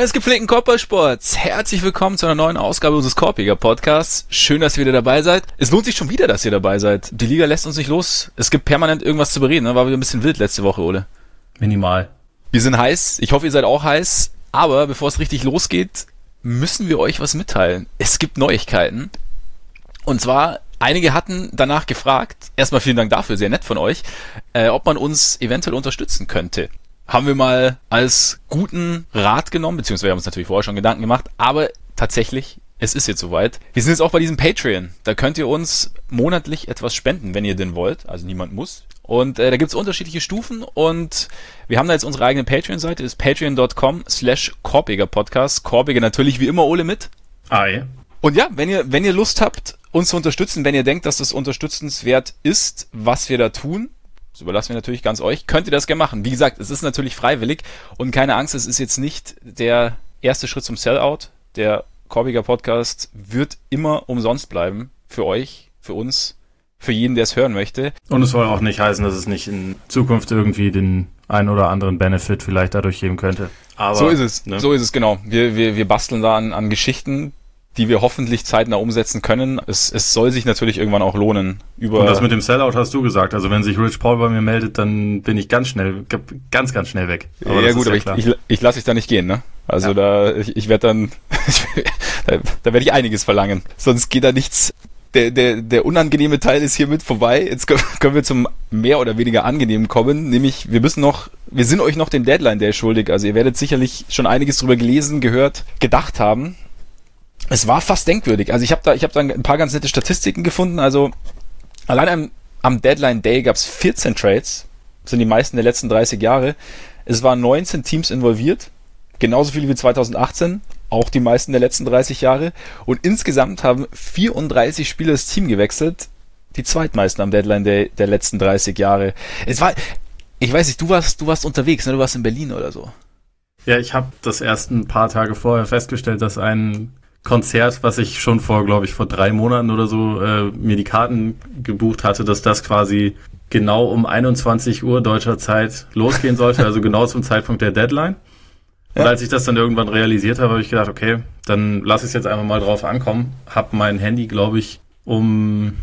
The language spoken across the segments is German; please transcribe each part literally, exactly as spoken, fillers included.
Freunde des gepflegten Korbballsports, herzlich willkommen zu einer neuen Ausgabe unseres Korbjäger Podcasts. Schön, dass ihr wieder dabei seid. Es lohnt sich schon wieder, dass ihr dabei seid. Die Liga lässt uns nicht los. Es gibt permanent irgendwas zu bereden. Ne? War wieder ein bisschen wild letzte Woche, Ole. Minimal. Wir sind heiß. Ich hoffe, ihr seid auch heiß. Aber bevor es richtig losgeht, müssen wir euch was mitteilen. Es gibt Neuigkeiten. Und zwar, einige hatten danach gefragt, erstmal vielen Dank dafür, sehr nett von euch, äh, ob man uns eventuell unterstützen könnte. Haben wir mal als guten Rat genommen, beziehungsweise wir haben uns natürlich vorher schon Gedanken gemacht, aber tatsächlich, es ist jetzt soweit. Wir sind jetzt auch bei diesem Patreon. Da könnt ihr uns monatlich etwas spenden, wenn ihr denn wollt. Also niemand muss. Und äh, da gibt's unterschiedliche Stufen und wir haben da jetzt unsere eigene Patreon-Seite, das ist patreon.com slash korbjägerpodcast. Korbjäger natürlich wie immer Ole mit. Ah, ja. Und ja, wenn ihr, wenn ihr Lust habt, uns zu unterstützen, wenn ihr denkt, dass das unterstützenswert ist, was wir da tun, das überlassen wir natürlich ganz euch, könnt ihr das gerne machen. Wie gesagt, es ist natürlich freiwillig und keine Angst, es ist jetzt nicht der erste Schritt zum Sellout. Der Korbjäger Podcast wird immer umsonst bleiben. Für euch, für uns, für jeden, der es hören möchte. Und es soll auch nicht heißen, dass es nicht in Zukunft irgendwie den einen oder anderen Benefit vielleicht dadurch geben könnte. Aber, so ist es, ne? so ist es, genau. Wir, wir, wir basteln da an, an Geschichten, die wir hoffentlich zeitnah umsetzen können. Es, es soll sich natürlich irgendwann auch lohnen. Über Und das mit dem Sellout hast du gesagt. Also wenn sich Rich Paul bei mir meldet, dann bin ich ganz schnell, ganz, ganz schnell weg. Aber ja gut, aber ich, ich, ich lasse dich da nicht gehen, ne? Also ja. da, ich, ich werde dann, da, da werde ich einiges verlangen. Sonst geht da nichts. Der, der, der unangenehme Teil ist hiermit vorbei. Jetzt können wir zum mehr oder weniger angenehmen kommen. Nämlich, wir müssen noch, wir sind euch noch den Deadline Day schuldig. Also ihr werdet sicherlich schon einiges drüber gelesen, gehört, gedacht haben. Es war fast denkwürdig. Also ich habe da, ich habe da ein paar ganz nette Statistiken gefunden. Also allein am, am Deadline Day gab es vierzehn Trades. Das sind die meisten der letzten dreißig Jahre. Es waren neunzehn Teams involviert. Genauso viele wie zweitausendachtzehn. Auch die meisten der letzten dreißig Jahre. Und insgesamt haben vierunddreißig Spieler das Team gewechselt. Die zweitmeisten am Deadline Day der letzten dreißig Jahre. Es war, ich weiß nicht, du warst, du warst unterwegs, ne? Du warst in Berlin oder so. Ja, ich habe das erst ein paar Tage vorher festgestellt, dass ein Konzert, was ich schon vor, glaube ich, vor drei Monaten oder so äh, mir die Karten gebucht hatte, dass das quasi genau um einundzwanzig Uhr deutscher Zeit losgehen sollte, also genau zum Zeitpunkt der Deadline. Und ja. Als ich das dann irgendwann realisiert habe, habe ich gedacht, okay, dann lass ich es jetzt einfach mal drauf ankommen. Hab mein Handy, glaube ich, um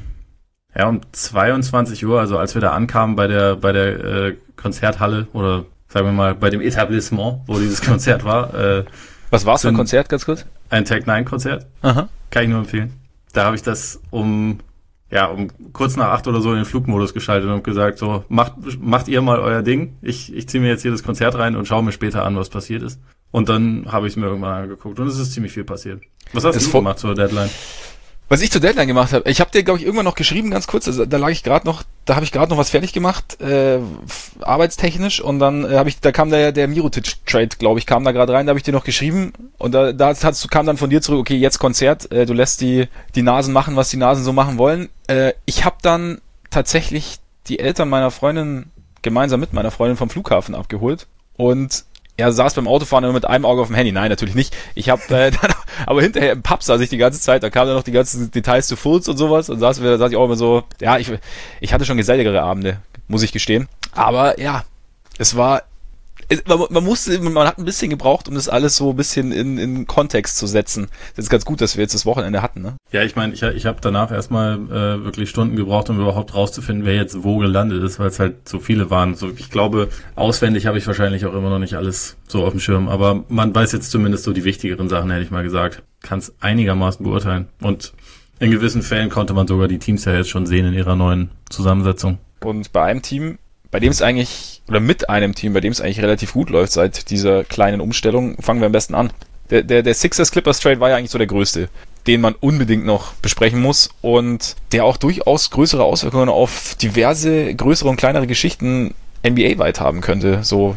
ja um zweiundzwanzig Uhr, also als wir da ankamen bei der bei der äh, Konzerthalle oder sagen wir mal bei dem Etablissement, wo dieses Konzert war. Äh, Was war es für ein Konzert, ganz kurz? Ein Tech Nine Konzert. Aha. Kann ich nur empfehlen. Da habe ich das um ja um kurz nach acht oder so in den Flugmodus geschaltet und gesagt, so macht macht ihr mal euer Ding. Ich ich ziehe mir jetzt hier das Konzert rein und schaue mir später an, was passiert ist. Und dann habe ich es mir irgendwann angeguckt und es ist ziemlich viel passiert. Was hast du gemacht zur Deadline? Was ich zur Deadline gemacht habe, ich habe dir, glaube ich, irgendwann noch geschrieben, ganz kurz, also da lag ich gerade noch, da habe ich gerade noch was fertig gemacht, äh, arbeitstechnisch, und dann äh, habe ich, da kam der der Mirotic-Trade, glaube ich, kam da gerade rein, da habe ich dir noch geschrieben und da, da hast, kam dann von dir zurück, okay, jetzt Konzert, äh, du lässt die die Nasen machen, was die Nasen so machen wollen. Äh, ich habe dann tatsächlich die Eltern meiner Freundin gemeinsam mit meiner Freundin vom Flughafen abgeholt und er saß beim Autofahren immer mit einem Auge auf dem Handy. Nein, natürlich nicht. Ich habe äh, dann, aber hinterher im Pub saß ich die ganze Zeit. Da kamen dann noch die ganzen Details zu Fulls und sowas. Und saß, da saß ich auch immer so, ja, ich, ich hatte schon geselligere Abende, muss ich gestehen. Aber ja, es war, es, man, man musste, man hat ein bisschen gebraucht, um das alles so ein bisschen in, in Kontext zu setzen. Das ist ganz gut, dass wir jetzt das Wochenende hatten, ne? Ja, ich meine, ich, ich habe danach erstmal äh, wirklich Stunden gebraucht, um überhaupt rauszufinden, wer jetzt wo gelandet ist, weil es halt so viele waren. So, ich glaube, auswendig habe ich wahrscheinlich auch immer noch nicht alles so auf dem Schirm, aber man weiß jetzt zumindest so die wichtigeren Sachen, hätte ich mal gesagt. Kann es einigermaßen beurteilen. Und in gewissen Fällen konnte man sogar die Teams ja jetzt schon sehen in ihrer neuen Zusammensetzung. Und bei einem Team, bei dem es eigentlich, oder mit einem Team, bei dem es eigentlich relativ gut läuft seit dieser kleinen Umstellung, fangen wir am besten an. Der, der, der Sixers-Clippers-Trade war ja eigentlich so der größte, den man unbedingt noch besprechen muss und der auch durchaus größere Auswirkungen auf diverse größere und kleinere Geschichten N B A-weit haben könnte, so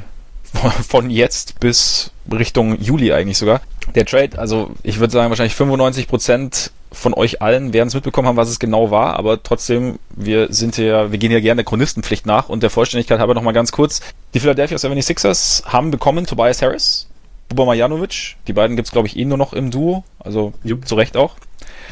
von jetzt bis Richtung Juli eigentlich sogar. Der Trade, also ich würde sagen wahrscheinlich fünfundneunzig Prozent von euch allen werden es mitbekommen haben, was es genau war, aber trotzdem, wir sind ja, wir gehen ja gerne der Chronistenpflicht nach und der Vollständigkeit halber nochmal ganz kurz. Die Philadelphia seventy-sixers haben bekommen Tobias Harris, Boban Marjanovic, die beiden gibt's glaube ich eh nur noch im Duo, also Jupp. Zu Recht auch.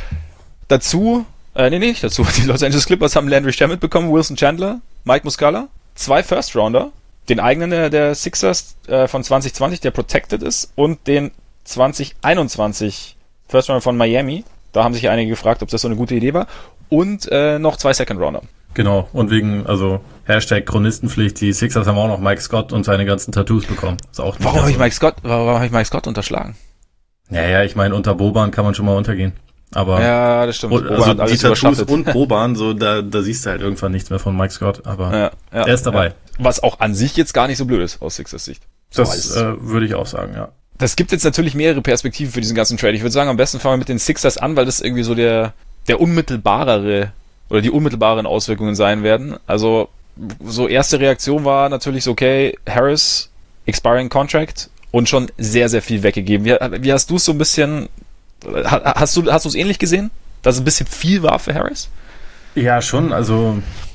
Dazu, äh, nee, nee, nicht dazu, die Los Angeles Clippers haben Landry Shamet bekommen, Wilson Chandler, Mike Muscala, zwei First-Rounder, Den eigenen der, der Sixers äh, von zwanzig zwanzig, der protected ist, und den zwanzig einundzwanzig First Rounder von Miami. Da haben sich einige gefragt, ob das so eine gute Idee war. Und äh, noch zwei Second Rounder. Genau, und wegen, also Hashtag Chronistenpflicht, die Sixers haben auch noch Mike Scott und seine ganzen Tattoos bekommen. Ist auch nicht warum habe ich Mike Scott, warum habe ich Mike Scott unterschlagen? Naja, ich meine, unter Boban kann man schon mal untergehen. Aber ja, das stimmt. Und, also die Tattoos und Boban, so da, da siehst du halt irgendwann nichts mehr von Mike Scott, aber ja, ja, er ist dabei. Ja. Was auch an sich jetzt gar nicht so blöd ist, aus Sixers Sicht. Das äh, würde ich auch sagen, ja. Das gibt jetzt natürlich mehrere Perspektiven für diesen ganzen Trade. Ich würde sagen, am besten fangen wir mit den Sixers an, weil das irgendwie so der, der unmittelbarere oder die unmittelbaren Auswirkungen sein werden. Also, so erste Reaktion war natürlich so, okay, Harris, expiring contract und schon sehr, sehr viel weggegeben. Wie, wie hast du es so ein bisschen, hast du, hast du es ähnlich gesehen? Dass es ein bisschen viel war für Harris? Ja, schon, also,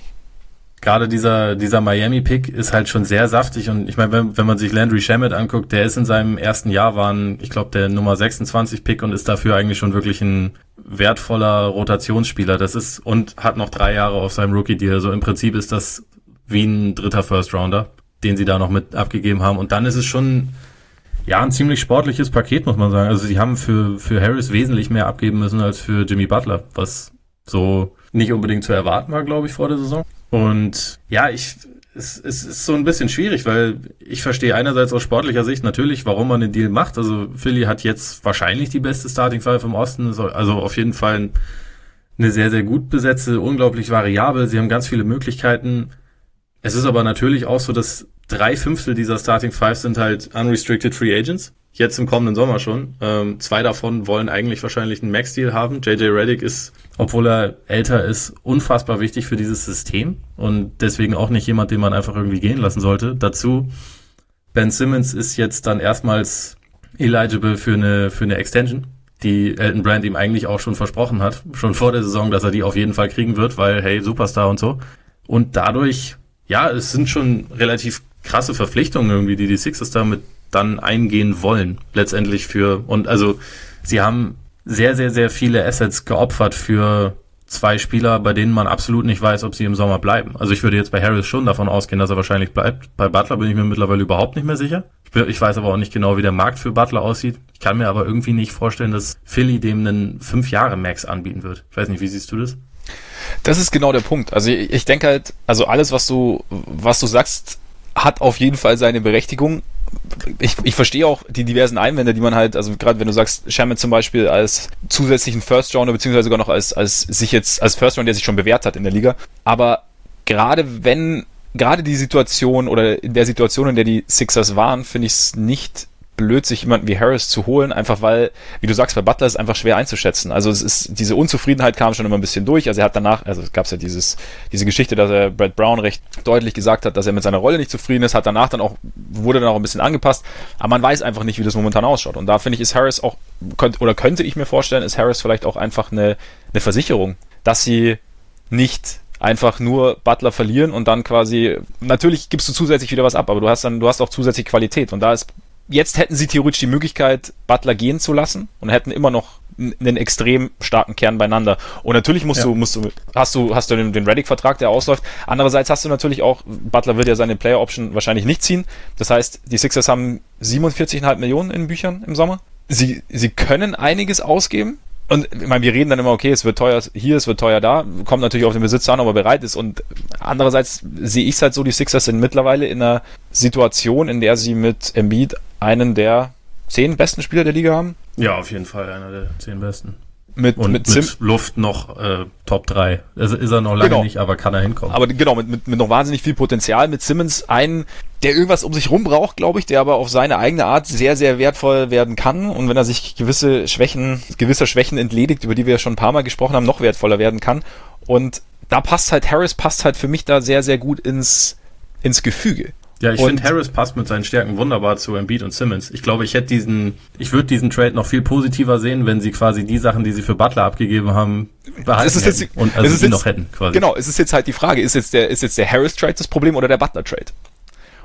gerade dieser, dieser Miami-Pick ist halt schon sehr saftig und ich meine, wenn, wenn man sich Landry Shamet anguckt, der ist in seinem ersten Jahr, waren, ich glaube, der Nummer sechsundzwanzig Pick und ist dafür eigentlich schon wirklich ein wertvoller Rotationsspieler. Das ist, und hat noch drei Jahre auf seinem Rookie-Deal. Also im Prinzip ist das wie ein dritter First-Rounder, den sie da noch mit abgegeben haben. Und dann ist es schon, ja, ein ziemlich sportliches Paket, muss man sagen. Also sie haben für, für Harris wesentlich mehr abgeben müssen als für Jimmy Butler, was so nicht unbedingt zu erwarten war, glaube ich, vor der Saison. Und ja, ich, es, es ist so ein bisschen schwierig, weil ich verstehe einerseits aus sportlicher Sicht natürlich, warum man den Deal macht. Also Philly hat jetzt wahrscheinlich die beste Starting Five im Osten, also auf jeden Fall eine sehr, sehr gut besetzte, unglaublich variabel. Sie haben ganz viele Möglichkeiten. Es ist aber natürlich auch so, dass drei Fünftel dieser Starting Five sind halt unrestricted Free Agents. Jetzt im kommenden Sommer schon. Ähm, zwei davon wollen eigentlich wahrscheinlich einen Max-Deal haben. J J Redick ist, obwohl er älter ist, unfassbar wichtig für dieses System und deswegen auch nicht jemand, den man einfach irgendwie gehen lassen sollte. Dazu, Ben Simmons ist jetzt dann erstmals eligible für eine, für eine Extension, die Elton Brand ihm eigentlich auch schon versprochen hat, schon vor der Saison, dass er die auf jeden Fall kriegen wird, weil, hey, Superstar und so. Und dadurch, ja, es sind schon relativ krasse Verpflichtungen irgendwie, die die Sixers damit dann eingehen wollen, letztendlich für, und also sie haben sehr, sehr, sehr viele Assets geopfert für zwei Spieler, bei denen man absolut nicht weiß, ob sie im Sommer bleiben. Also ich würde jetzt bei Harris schon davon ausgehen, dass er wahrscheinlich bleibt. Bei Butler bin ich mir mittlerweile überhaupt nicht mehr sicher. Ich, bin, ich weiß aber auch nicht genau, wie der Markt für Butler aussieht. Ich kann mir aber irgendwie nicht vorstellen, dass Philly dem einen fünf Jahre Max anbieten wird. Ich weiß nicht, wie siehst du das? Das ist genau der Punkt. Also ich, ich denke halt, also alles, was du, was du sagst, hat auf jeden Fall seine Berechtigung. Ich, ich verstehe auch die diversen Einwände, die man halt, also gerade wenn du sagst, Shamet zum Beispiel als zusätzlichen First Rounder, beziehungsweise sogar noch als, als sich jetzt, als First Rounder, der sich schon bewährt hat in der Liga. Aber gerade wenn, gerade die Situation oder in der Situation, in der die Sixers waren, finde ich es nicht blöd, sich jemanden wie Harris zu holen, einfach weil, wie du sagst, bei Butler ist einfach schwer einzuschätzen. Also es ist, diese Unzufriedenheit kam schon immer ein bisschen durch. Also er hat danach, also es gab ja dieses, diese Geschichte, dass er Brett Brown recht deutlich gesagt hat, dass er mit seiner Rolle nicht zufrieden ist, hat danach dann auch, wurde dann auch ein bisschen angepasst, aber man weiß einfach nicht, wie das momentan ausschaut. Und da finde ich, ist Harris auch, könnt, oder könnte ich mir vorstellen, ist Harris vielleicht auch einfach eine, eine Versicherung, dass sie nicht einfach nur Butler verlieren und dann quasi, natürlich gibst du zusätzlich wieder was ab, aber du hast dann, du hast auch zusätzlich Qualität und da ist, jetzt hätten sie theoretisch die Möglichkeit, Butler gehen zu lassen und hätten immer noch einen extrem starken Kern beieinander. Und natürlich musst ja. du, musst du, hast du, hast du den, den Redick-Vertrag, der ausläuft. Andererseits hast du natürlich auch, Butler wird ja seine Player-Option wahrscheinlich nicht ziehen. Das heißt, die Sixers haben siebenundvierzig Komma fünf Millionen in Büchern im Sommer. Sie, sie können einiges ausgeben. Und ich meine, wir reden dann immer, okay, es wird teuer hier, es wird teuer da, kommt natürlich auf den Besitzer an, ob er bereit ist. Und andererseits sehe ich es halt so, die Sixers sind mittlerweile in einer Situation, in der sie mit Embiid einen der zehn besten Spieler der Liga haben. Ja, auf jeden Fall einer der zehn besten. Mit, und mit, mit Luft noch äh, Top drei. Also ist er noch lange genau. nicht, aber kann er hinkommen. Aber genau, mit, mit, mit noch wahnsinnig viel Potenzial. Mit Simmons einen, der irgendwas um sich rum braucht, glaube ich, der aber auf seine eigene Art sehr, sehr wertvoll werden kann. Und wenn er sich gewisse Schwächen, gewisser Schwächen entledigt, über die wir ja schon ein paar Mal gesprochen haben, noch wertvoller werden kann. Und da passt halt, Harris passt halt für mich da sehr, sehr gut ins, ins Gefüge. Ja, ich finde, Harris passt mit seinen Stärken wunderbar zu Embiid und Simmons. Ich glaube, ich hätte diesen, ich würde diesen Trade noch viel positiver sehen, wenn sie quasi die Sachen, die sie für Butler abgegeben haben, behalten hätten. Jetzt, und also sie noch hätten, quasi. Genau, es ist jetzt halt die Frage, ist jetzt der, ist jetzt der Harris-Trade das Problem oder der Butler-Trade?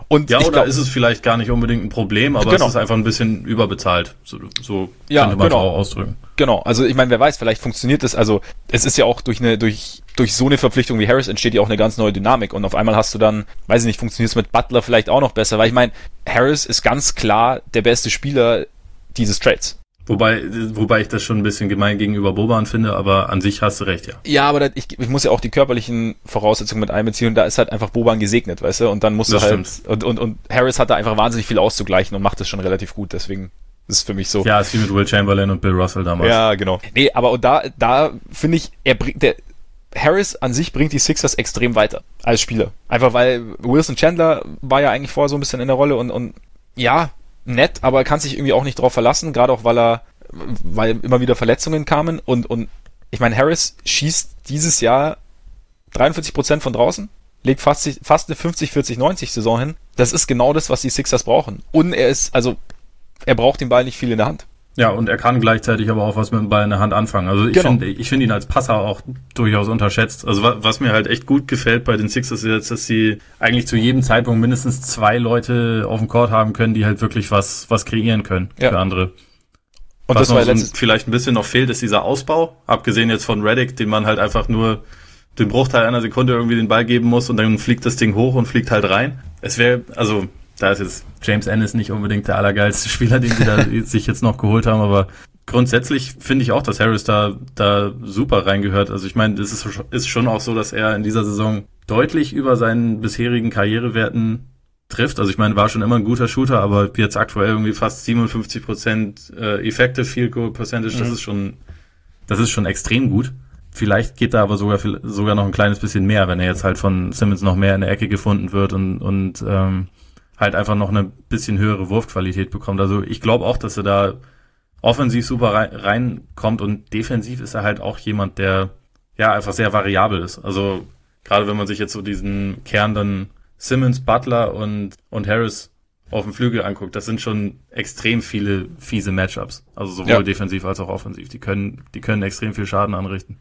Und ja, ich oder glaub, ist es vielleicht gar nicht unbedingt ein Problem, aber genau. es ist einfach ein bisschen überbezahlt. So, so ja, könnte man genau. es auch ausdrücken. Genau, also ich meine, wer weiß, vielleicht funktioniert das, also es ist ja auch durch eine, durch, durch so eine Verpflichtung wie Harris entsteht ja auch eine ganz neue Dynamik und auf einmal hast du dann, weiß ich nicht, funktioniert es mit Butler vielleicht auch noch besser, weil ich meine, Harris ist ganz klar der beste Spieler dieses Trades. Wobei, wobei ich das schon ein bisschen gemein gegenüber Boban finde, aber an sich hast du recht, ja. Ja, aber das, ich, ich muss ja auch die körperlichen Voraussetzungen mit einbeziehen und da ist halt einfach Boban gesegnet, weißt du, und dann musst du halt, und, und, und Harris hat da einfach wahnsinnig viel auszugleichen und macht das schon relativ gut, deswegen ist es für mich so. Ja, ist wie mit Will Chamberlain und Bill Russell damals. Ja, genau. Nee, aber und da, da finde ich, er bringt, der, Harris an sich bringt die Sixers extrem weiter als Spieler. Einfach weil Wilson Chandler war ja eigentlich vorher so ein bisschen in der Rolle und, und ja, nett, aber er kann sich irgendwie auch nicht drauf verlassen, gerade auch weil er, weil immer wieder Verletzungen kamen und, und ich meine, Harris schießt dieses Jahr dreiundvierzig Prozent von draußen, legt fast, fast eine fünfzig vierzig neunzig Saison hin. Das ist genau das, was die Sixers brauchen. Und er ist, also, er braucht den Ball nicht viel in der Hand. Ja, und er kann gleichzeitig aber auch was mit dem Ball in der Hand anfangen. Also ich Genau. finde ich finde ihn als Passer auch durchaus unterschätzt. Also was, was mir halt echt gut gefällt bei den Sixers ist jetzt, dass sie eigentlich zu jedem Zeitpunkt mindestens zwei Leute auf dem Court haben können, die halt wirklich was was kreieren können Ja. für andere. Und was das war noch so letztes, vielleicht ein bisschen noch fehlt, ist dieser Ausbau. Abgesehen jetzt von Redick, den man halt einfach nur den Bruchteil einer Sekunde irgendwie den Ball geben muss und dann fliegt das Ding hoch und fliegt halt rein. Es wäre, also da ist jetzt James Ennis nicht unbedingt der allergeilste Spieler, den sie da sich jetzt noch geholt haben, aber grundsätzlich finde ich auch, dass Harris da da super reingehört. Also ich meine, es ist, ist schon auch so, dass er in dieser Saison deutlich über seinen bisherigen Karrierewerten trifft. Also ich meine, war schon immer ein guter Shooter, aber jetzt aktuell irgendwie fast siebenundfünfzig Prozent äh, Effective Field Goal Percentage, mhm. das ist schon das ist schon extrem gut. Vielleicht geht da aber sogar sogar noch ein kleines bisschen mehr, wenn er jetzt halt von Simmons noch mehr in der Ecke gefunden wird und und ähm, halt einfach noch eine bisschen höhere Wurfqualität bekommt. Also ich glaube auch, dass er da offensiv super rein, reinkommt und defensiv ist er halt auch jemand, der ja einfach sehr variabel ist. Also gerade wenn man sich jetzt so diesen Kern dann Simmons, Butler und und Harris auf dem Flügel anguckt, das sind schon extrem viele fiese Matchups. Also sowohl ja. defensiv als auch offensiv. Die können die können extrem viel Schaden anrichten.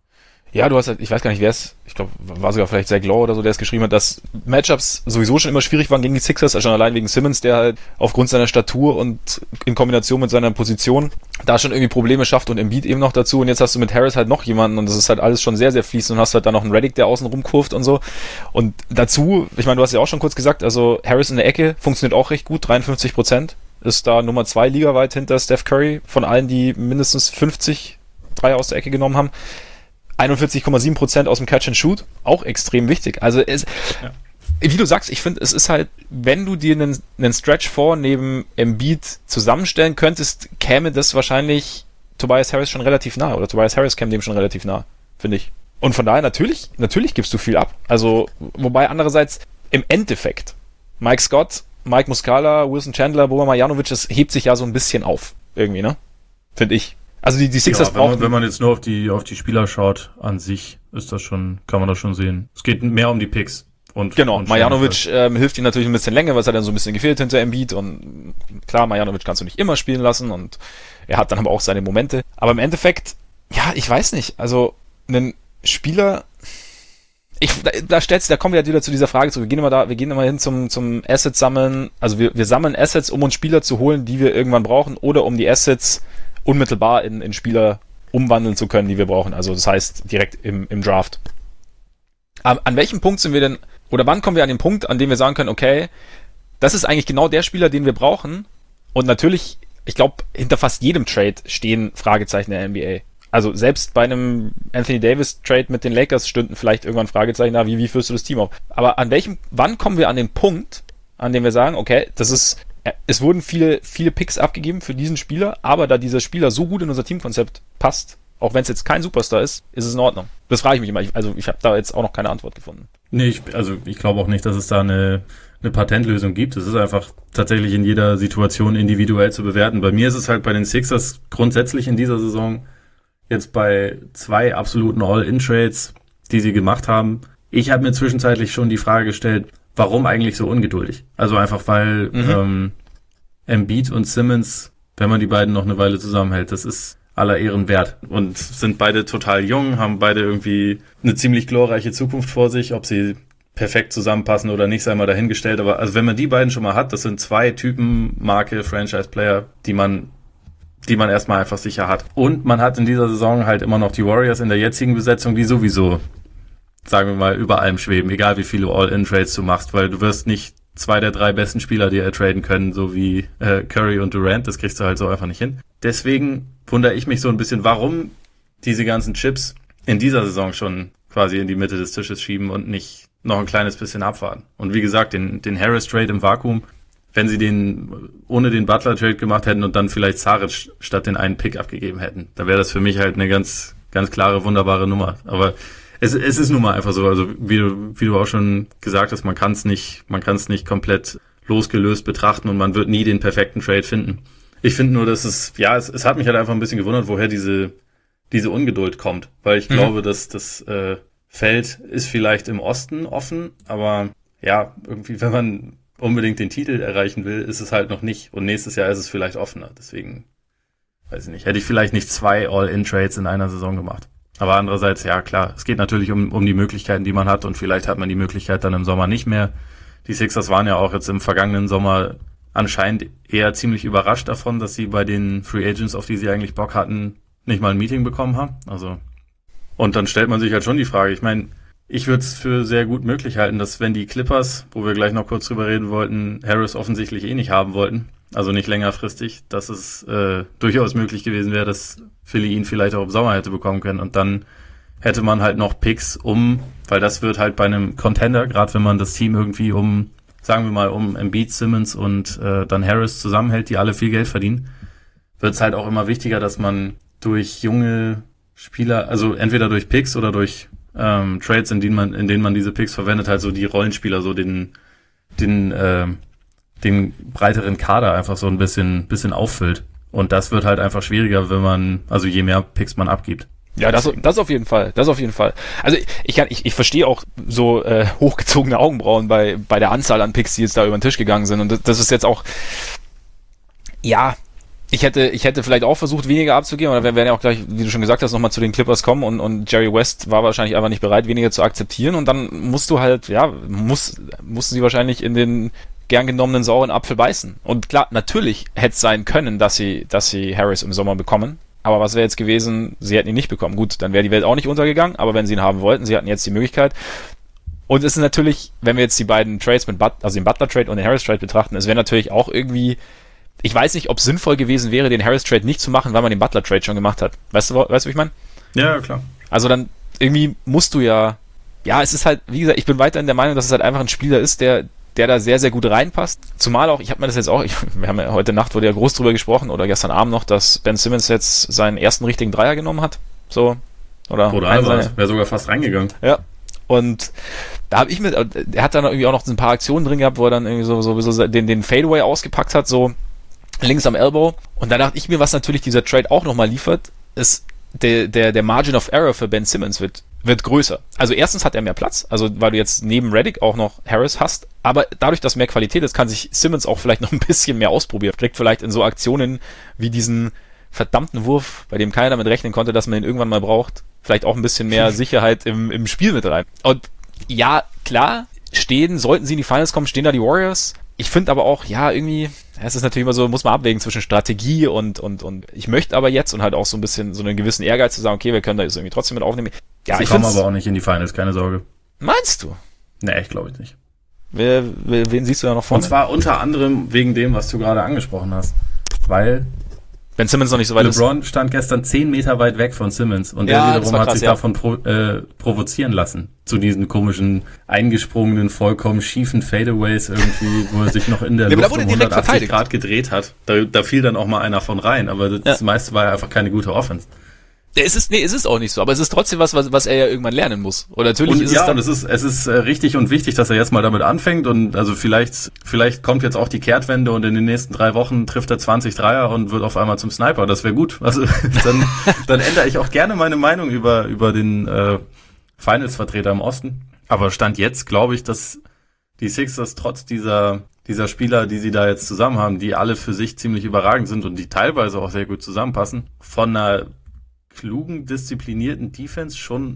Ja, du hast halt, ich weiß gar nicht, wer es, ich glaube, war sogar vielleicht Zach Lowe oder so, der es geschrieben hat, dass Matchups sowieso schon immer schwierig waren gegen die Sixers, also schon allein wegen Simmons, der halt aufgrund seiner Statur und in Kombination mit seiner Position da schon irgendwie Probleme schafft und Embiid eben noch dazu und jetzt hast du mit Harris halt noch jemanden und das ist halt alles schon sehr, sehr fließend und hast halt dann noch einen Redick, der außen rumkurvt und so und dazu, ich meine, du hast ja auch schon kurz gesagt, also Harris in der Ecke funktioniert auch recht gut, dreiundfünfzig Prozent, ist da Nummer zwei ligaweit hinter Steph Curry, von allen, die mindestens fünfzig Dreier aus der Ecke genommen haben. einundvierzig Komma sieben Prozent aus dem Catch and Shoot, auch extrem wichtig. Also es, ja. wie du sagst, ich finde, es ist halt, wenn du dir einen, einen Stretch vor neben Embiid zusammenstellen könntest, käme das wahrscheinlich Tobias Harris schon relativ nah oder Tobias Harris käme dem schon relativ nah, finde ich. Und von daher natürlich, natürlich gibst du viel ab. Also, wobei andererseits im Endeffekt Mike Scott, Mike Muscala, Wilson Chandler, Boban Marjanovic, das hebt sich ja so ein bisschen auf, irgendwie, ne? Finde ich. Also die, die Sixers ja, wenn man, brauchen... wenn man jetzt nur auf die auf die Spieler schaut, an sich ist das schon, kann man das schon sehen. Es geht mehr um die Picks. Und, genau, und Marjanovic ähm, hilft ihm natürlich ein bisschen länger, weil es hat dann so ein bisschen gefehlt hinter Embiid und klar, Marjanovic kannst du nicht immer spielen lassen und er hat dann aber auch seine Momente. Aber im Endeffekt, ja, ich weiß nicht, also einen Spieler... Ich, da, da stellst, da kommen wir ja wieder zu dieser Frage zurück. Wir gehen immer da, wir gehen immer hin zum, zum Asset sammeln. Also wir, wir sammeln Assets, um uns Spieler zu holen, die wir irgendwann brauchen oder um die Assets unmittelbar in, in Spieler umwandeln zu können, die wir brauchen. Also das heißt direkt im, im Draft. Aber an welchem Punkt sind wir denn, oder wann kommen wir an den Punkt, an dem wir sagen können, okay, das ist eigentlich genau der Spieler, den wir brauchen. Und natürlich, ich glaube, hinter fast jedem Trade stehen Fragezeichen der N B A. Also selbst bei einem Anthony Davis Trade mit den Lakers stünden vielleicht irgendwann Fragezeichen da, wie, wie führst du das Team auf? Aber an welchem, wann kommen wir an den Punkt, an dem wir sagen, okay, das ist, es wurden viele, viele Picks abgegeben für diesen Spieler, aber da dieser Spieler so gut in unser Teamkonzept passt, auch wenn es jetzt kein Superstar ist, ist es in Ordnung. Das frage ich mich immer. Ich, also ich habe da jetzt auch noch keine Antwort gefunden. Nee, ich, also ich glaube auch nicht, dass es da eine, eine Patentlösung gibt. Es ist einfach tatsächlich in jeder Situation individuell zu bewerten. Bei mir ist es halt bei den Sixers grundsätzlich in dieser Saison jetzt bei zwei absoluten All-In-Trades, die sie gemacht haben. Ich habe mir zwischenzeitlich schon die Frage gestellt, warum eigentlich so ungeduldig? Also einfach, weil mhm. ähm, Embiid und Simmons, wenn man die beiden noch eine Weile zusammenhält, das ist aller Ehren wert und sind beide total jung, haben beide irgendwie eine ziemlich glorreiche Zukunft vor sich. Ob sie perfekt zusammenpassen oder nicht, sei mal dahingestellt. Aber also wenn man die beiden schon mal hat, das sind zwei Typen Marke, Franchise-Player, die man die man erstmal einfach sicher hat. Und man hat in dieser Saison halt immer noch die Warriors in der jetzigen Besetzung, die sowieso, sagen wir mal, über allem schweben, egal wie viele All-In-Trades du machst, weil du wirst nicht zwei der drei besten Spieler dir ertraden können, so wie äh, Curry und Durant, das kriegst du halt so einfach nicht hin. Deswegen wundere ich mich so ein bisschen, warum diese ganzen Chips in dieser Saison schon quasi in die Mitte des Tisches schieben und nicht noch ein kleines bisschen abwarten. Und wie gesagt, den, den Harris-Trade im Vakuum, wenn sie den ohne den Butler-Trade gemacht hätten und dann vielleicht Saric statt den einen Pick abgegeben hätten, da wäre das für mich halt eine ganz ganz klare, wunderbare Nummer. Aber es, es ist nun mal einfach so, also wie du, wie du auch schon gesagt hast, man kann es nicht, man kann es nicht komplett losgelöst betrachten und man wird nie den perfekten Trade finden. Ich finde nur, dass es, ja, es, es hat mich halt einfach ein bisschen gewundert, woher diese diese Ungeduld kommt, weil ich mhm. glaube, dass das äh, Feld ist vielleicht im Osten offen, aber ja, irgendwie, wenn man unbedingt den Titel erreichen will, ist es halt noch nicht. Und nächstes Jahr ist es vielleicht offener. Deswegen, weiß ich nicht, hätte ich vielleicht nicht zwei All-In-Trades in einer Saison gemacht. Aber andererseits, ja klar, es geht natürlich um, um die Möglichkeiten, die man hat. Und vielleicht hat man die Möglichkeit dann im Sommer nicht mehr. Die Sixers waren ja auch jetzt im vergangenen Sommer anscheinend eher ziemlich überrascht davon, dass sie bei den Free Agents, auf die sie eigentlich Bock hatten, nicht mal ein Meeting bekommen haben. Also, und dann stellt man sich halt schon die Frage, ich meine, ich würde es für sehr gut möglich halten, dass wenn die Clippers, wo wir gleich noch kurz drüber reden wollten, Harris offensichtlich eh nicht haben wollten, also nicht längerfristig, dass es äh, durchaus möglich gewesen wäre, dass Philly ihn vielleicht auch im Sommer hätte bekommen können. Und dann hätte man halt noch Picks um, weil das wird halt bei einem Contender, gerade wenn man das Team irgendwie um, sagen wir mal, um Embiid, Simmons und äh, dann Harris zusammenhält, die alle viel Geld verdienen, wird es halt auch immer wichtiger, dass man durch junge Spieler, also entweder durch Picks oder durch Ähm, Trades, in denen man, in denen man diese Picks verwendet, halt so die Rollenspieler, so den, den, äh, den breiteren Kader einfach so ein bisschen, bisschen auffüllt. Und das wird halt einfach schwieriger, wenn man, also je mehr Picks man abgibt. Ja, das, das auf jeden Fall, das auf jeden Fall. Also ich kann, ich, ich verstehe auch so äh, hochgezogene Augenbrauen bei bei der Anzahl an Picks, die jetzt da über den Tisch gegangen sind. Und das, das ist jetzt auch, ja. Ich hätte, ich hätte vielleicht auch versucht, weniger abzugeben, oder wir werden ja auch gleich, wie du schon gesagt hast, nochmal zu den Clippers kommen und, und Jerry West war wahrscheinlich einfach nicht bereit, weniger zu akzeptieren und dann musst du halt, ja, muss, mussten sie wahrscheinlich in den gern genommenen sauren Apfel beißen. Und klar, natürlich hätte es sein können, dass sie, dass sie Harris im Sommer bekommen, aber was wäre jetzt gewesen, sie hätten ihn nicht bekommen. Gut, dann wäre die Welt auch nicht untergegangen, aber wenn sie ihn haben wollten, sie hatten jetzt die Möglichkeit. Und es ist natürlich, wenn wir jetzt die beiden Trades mit But- also den Butler-Trade und den Harris-Trade betrachten, es wäre natürlich auch irgendwie, ich weiß nicht, ob es sinnvoll gewesen wäre, den Harris-Trade nicht zu machen, weil man den Butler-Trade schon gemacht hat. Weißt du, weißt du, wie ich meine? Ja, klar. Also dann irgendwie musst du ja, ja, es ist halt, wie gesagt, ich bin weiterhin der Meinung, dass es halt einfach ein Spieler ist, der der da sehr, sehr gut reinpasst. Zumal auch, ich habe mir das jetzt auch, ich, wir haben ja heute Nacht wurde ja groß drüber gesprochen, oder gestern Abend noch, dass Ben Simmons jetzt seinen ersten richtigen Dreier genommen hat. So, oder? Oder einmal, wäre sogar fast reingegangen. Ja. Und da habe ich mit, er hat dann irgendwie auch noch ein paar Aktionen drin gehabt, wo er dann irgendwie so, so, so den, den Fadeaway ausgepackt hat, so links am Elbow. Und da dachte ich mir, was natürlich dieser Trade auch nochmal liefert, ist, der, der, der Margin of Error für Ben Simmons wird, wird größer. Also erstens hat er mehr Platz, also weil du jetzt neben Redick auch noch Harris hast, aber dadurch, dass mehr Qualität ist, kann sich Simmons auch vielleicht noch ein bisschen mehr ausprobieren. Kriegt vielleicht in so Aktionen wie diesen verdammten Wurf, bei dem keiner damit rechnen konnte, dass man ihn irgendwann mal braucht, vielleicht auch ein bisschen mehr Sicherheit im, im Spiel mit rein. Und ja, klar, stehen, sollten sie in die Finals kommen, stehen da die Warriors. Ich finde aber auch, ja, irgendwie, es ist natürlich immer so, muss man abwägen zwischen Strategie und, und, und ich möchte aber jetzt und halt auch so ein bisschen so einen gewissen Ehrgeiz zu sagen, okay, wir können da jetzt irgendwie trotzdem mit aufnehmen. Ja, sie ich kommen aber auch nicht in die Finals, keine Sorge. Meinst du? Nee, ich glaube ich nicht. Wer, wer, wen siehst du da noch vorne? Und zwar unter anderem wegen dem, was du gerade angesprochen hast. Weil Ben Simmons noch nicht so weit ist. LeBron stand gestern zehn Meter weit weg von Simmons und ja, der wiederum krass, hat sich ja. davon pro, äh, provozieren lassen. Zu diesen komischen, eingesprungenen, vollkommen schiefen Fadeaways irgendwie, wo er sich noch in der ja, Luft um hundertachtzig Grad gedreht hat. Da, da fiel dann auch mal einer von rein, aber das ja. meiste war ja einfach keine gute Offense. Es ist, nee, es ist auch nicht so, aber es ist trotzdem was, was, was er ja irgendwann lernen muss. Oder natürlich und, ist ja, es dann, und es ist, es ist äh, richtig und wichtig, dass er jetzt mal damit anfängt und also vielleicht, vielleicht kommt jetzt auch die Kehrtwende und in den nächsten drei Wochen trifft er zwanzig Dreier und wird auf einmal zum Sniper. Das wäre gut. Also dann, dann ändere ich auch gerne meine Meinung über, über den äh, Finals-Vertreter im Osten. Aber Stand jetzt glaube ich, dass die Sixers trotz dieser dieser Spieler, die sie da jetzt zusammen haben, die alle für sich ziemlich überragend sind und die teilweise auch sehr gut zusammenpassen, von einer klugen, disziplinierten Defense schon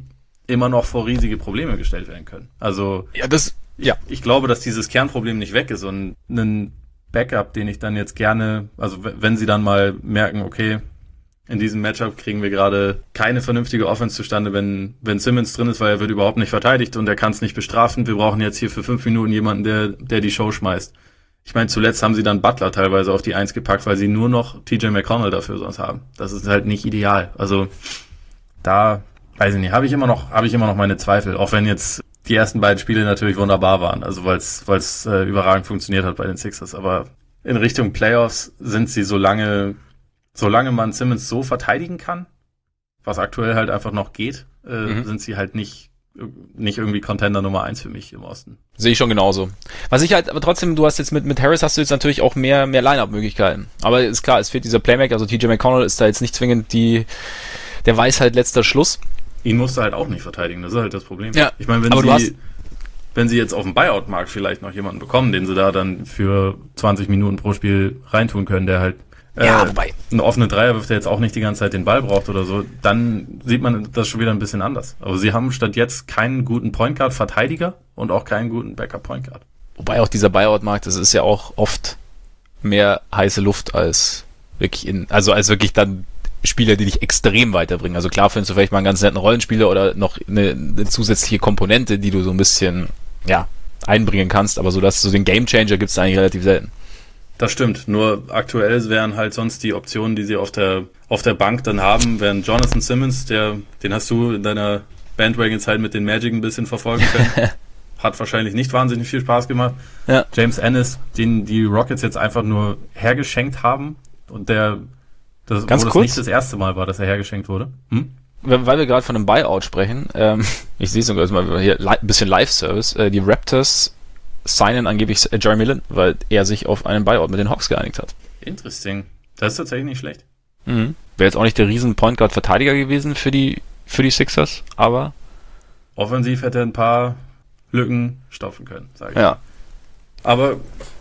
immer noch vor riesige Probleme gestellt werden können. Also ja, das, ja. Ich, ich glaube, dass dieses Kernproblem nicht weg ist und einen Backup, den ich dann jetzt gerne, also wenn sie dann mal merken, okay, in diesem Matchup kriegen wir gerade keine vernünftige Offense zustande, wenn wenn Simmons drin ist, weil er wird überhaupt nicht verteidigt und er kann es nicht bestrafen. Wir brauchen jetzt hier für fünf Minuten jemanden, der der die Show schmeißt. Ich meine, zuletzt haben sie dann Butler teilweise auf die Eins gepackt, weil sie nur noch T J McConnell dafür sonst haben. Das ist halt nicht ideal. Also da, weiß ich nicht, habe ich immer noch habe ich immer noch meine Zweifel, auch wenn jetzt die ersten beiden Spiele natürlich wunderbar waren, also weil es weil es äh, überragend funktioniert hat bei den Sixers. Aber in Richtung Playoffs sind sie so lange Solange man Simmons so verteidigen kann, was aktuell halt einfach noch geht, äh, mhm. sind sie halt nicht nicht irgendwie Contender Nummer eins für mich im Osten. Sehe ich schon genauso. Was ich halt, aber trotzdem, du hast jetzt mit mit Harris hast du jetzt natürlich auch mehr mehr Line-Up-Möglichkeiten. Aber ist klar, es fehlt dieser Playmaker, also T J McConnell ist da jetzt nicht zwingend die der Weisheit letzter Schluss. Ihn musst du halt auch nicht verteidigen, das ist halt das Problem. Ja, ich meine, wenn aber sie du hast wenn sie jetzt auf dem Buyout-Markt vielleicht noch jemanden bekommen, den sie da dann für zwanzig Minuten pro Spiel reintun können, der halt Ja, äh, wobei. Einen offenen Dreier wirft, der jetzt auch nicht die ganze Zeit den Ball braucht oder so, dann sieht man das schon wieder ein bisschen anders. Aber sie haben statt jetzt keinen guten Point Guard Verteidiger und auch keinen guten Backup Point Guard. Wobei auch dieser Buyout-Markt, das ist ja auch oft mehr heiße Luft als wirklich in, also als wirklich dann Spieler, die dich extrem weiterbringen. Also klar findest du vielleicht mal einen ganz netten Rollenspieler oder noch eine, eine zusätzliche Komponente, die du so ein bisschen, ja, einbringen kannst, aber so dass so den Gamechanger gibt es eigentlich relativ selten. Das stimmt, nur aktuell wären halt sonst die Optionen, die sie auf der auf der Bank dann haben, wären Jonathan Simmons, der den hast du in deiner Bandwagon-Zeit mit den Magic ein bisschen verfolgen können. Hat wahrscheinlich nicht wahnsinnig viel Spaß gemacht. Ja. James Ennis, den die Rockets jetzt einfach nur hergeschenkt haben und der das, Ganz wo das kurz? nicht das erste Mal war, dass er hergeschenkt wurde. Hm? Weil wir gerade von einem Buyout sprechen, ähm, ich sehe sogar mal hier li- ein bisschen Live-Service, äh, die Raptors signen angeblich äh, Jeremy Lin, weil er sich auf einen Buyout mit den Hawks geeinigt hat. Interesting. Das ist tatsächlich nicht schlecht. Mhm. Wäre jetzt auch nicht der riesen Point Guard Verteidiger gewesen für die für die Sixers, aber offensiv hätte er ein paar Lücken stopfen können, sage ich. Ja. Aber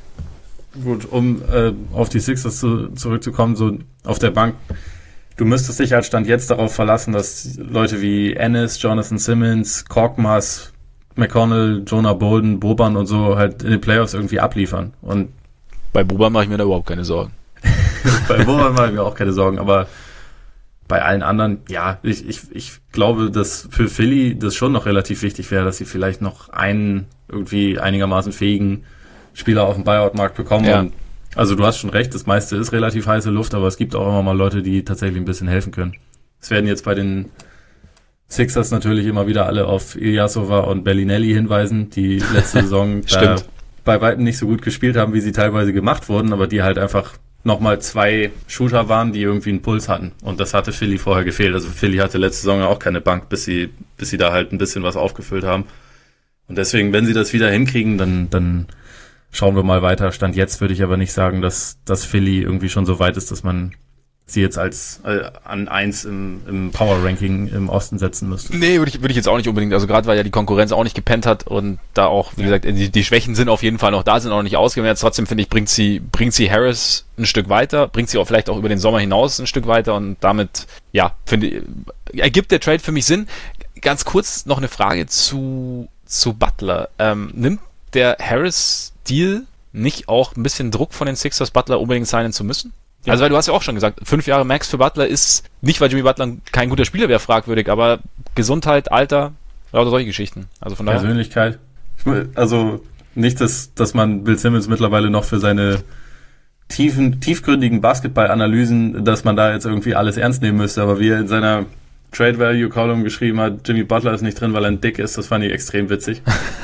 gut, um äh, auf die Sixers zu, zurückzukommen, so auf der Bank, du müsstest dich als Stand jetzt darauf verlassen, dass Leute wie Ennis, Jonathan Simmons, Korkmaz, McConnell, Jonah Bolden, Boban und so halt in den Playoffs irgendwie abliefern. Und bei Boban mache ich mir da überhaupt keine Sorgen. bei Boban mache ich mir auch keine Sorgen, aber bei allen anderen, ja, ich, ich, ich glaube, dass für Philly das schon noch relativ wichtig wäre, dass sie vielleicht noch einen irgendwie einigermaßen fähigen Spieler auf dem Buyout-Markt bekommen. Ja. Und also du hast schon recht, das meiste ist relativ heiße Luft, aber es gibt auch immer mal Leute, die tatsächlich ein bisschen helfen können. Es werden jetzt bei den Sixers natürlich immer wieder alle auf Ilyasova und Bellinelli hinweisen, die letzte Saison da bei weitem nicht so gut gespielt haben, wie sie teilweise gemacht wurden, aber die halt einfach nochmal zwei Shooter waren, die irgendwie einen Puls hatten. Und das hatte Philly vorher gefehlt. Also Philly hatte letzte Saison auch keine Bank, bis sie, bis sie da halt ein bisschen was aufgefüllt haben. Und deswegen, wenn sie das wieder hinkriegen, dann, dann schauen wir mal weiter. Stand jetzt würde ich aber nicht sagen, dass, dass Philly irgendwie schon so weit ist, dass man sie jetzt als äh, an eins im, im Power-Ranking im Osten setzen müsste. Nee, würde ich, würde ich jetzt auch nicht unbedingt. Also gerade weil ja die Konkurrenz auch nicht gepennt hat und da auch, wie ja. gesagt, die, die Schwächen sind auf jeden Fall noch da, sind auch noch nicht ausgemerzt. Trotzdem finde ich, bringt sie, bringt sie Harris ein Stück weiter, bringt sie auch vielleicht auch über den Sommer hinaus ein Stück weiter und damit, ja, finde ich, ergibt der Trade für mich Sinn. Ganz kurz noch eine Frage zu, zu Butler. Ähm, nimmt der Harris-Deal nicht auch ein bisschen Druck von den Sixers, Butler unbedingt signen zu müssen? Ja. Also weil du hast ja auch schon gesagt, fünf Jahre Max für Butler ist, nicht weil Jimmy Butler kein guter Spieler wäre, fragwürdig, aber Gesundheit, Alter, lauter solche Geschichten. Also von daher. Persönlichkeit. Also nicht, dass, dass man Bill Simmons mittlerweile noch für seine tiefen, tiefgründigen Basketball-Analysen, dass man da jetzt irgendwie alles ernst nehmen müsste, aber wie er in seiner Trade Value Column geschrieben hat, Jimmy Butler ist nicht drin, weil er ein Dick ist, das fand ich extrem witzig.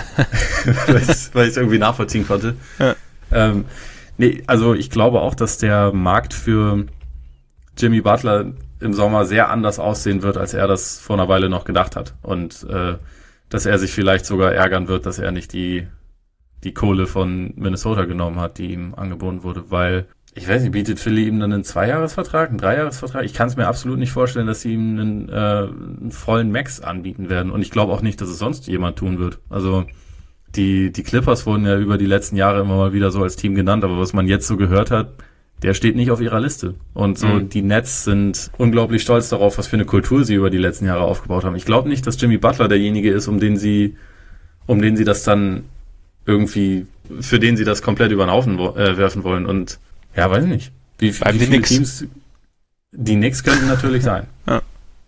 weil ich es irgendwie nachvollziehen konnte. Ja. Ähm, Nee, also ich glaube auch, dass der Markt für Jimmy Butler im Sommer sehr anders aussehen wird, als er das vor einer Weile noch gedacht hat. Und äh, dass er sich vielleicht sogar ärgern wird, dass er nicht die die Kohle von Minnesota genommen hat, die ihm angeboten wurde. Weil, ich weiß nicht, bietet Philly ihm dann einen Zweijahresvertrag, einen Dreijahresvertrag? Ich kann es mir absolut nicht vorstellen, dass sie ihm einen, äh, einen vollen Max anbieten werden. Und ich glaube auch nicht, dass es sonst jemand tun wird. Also Die, die Clippers wurden ja über die letzten Jahre immer mal wieder so als Team genannt, aber was man jetzt so gehört hat, der steht nicht auf ihrer Liste. Und so, Mhm. die Nets sind unglaublich stolz darauf, was für eine Kultur sie über die letzten Jahre aufgebaut haben. Ich glaube nicht, dass Jimmy Butler derjenige ist, um den sie, um den sie das dann irgendwie, für den sie das komplett über den Haufen wo- äh, werfen wollen. Und ja, weiß ich nicht. Wie, Bleiben wie die viele Knicks. Teams, die Knicks könnten natürlich sein. Ja.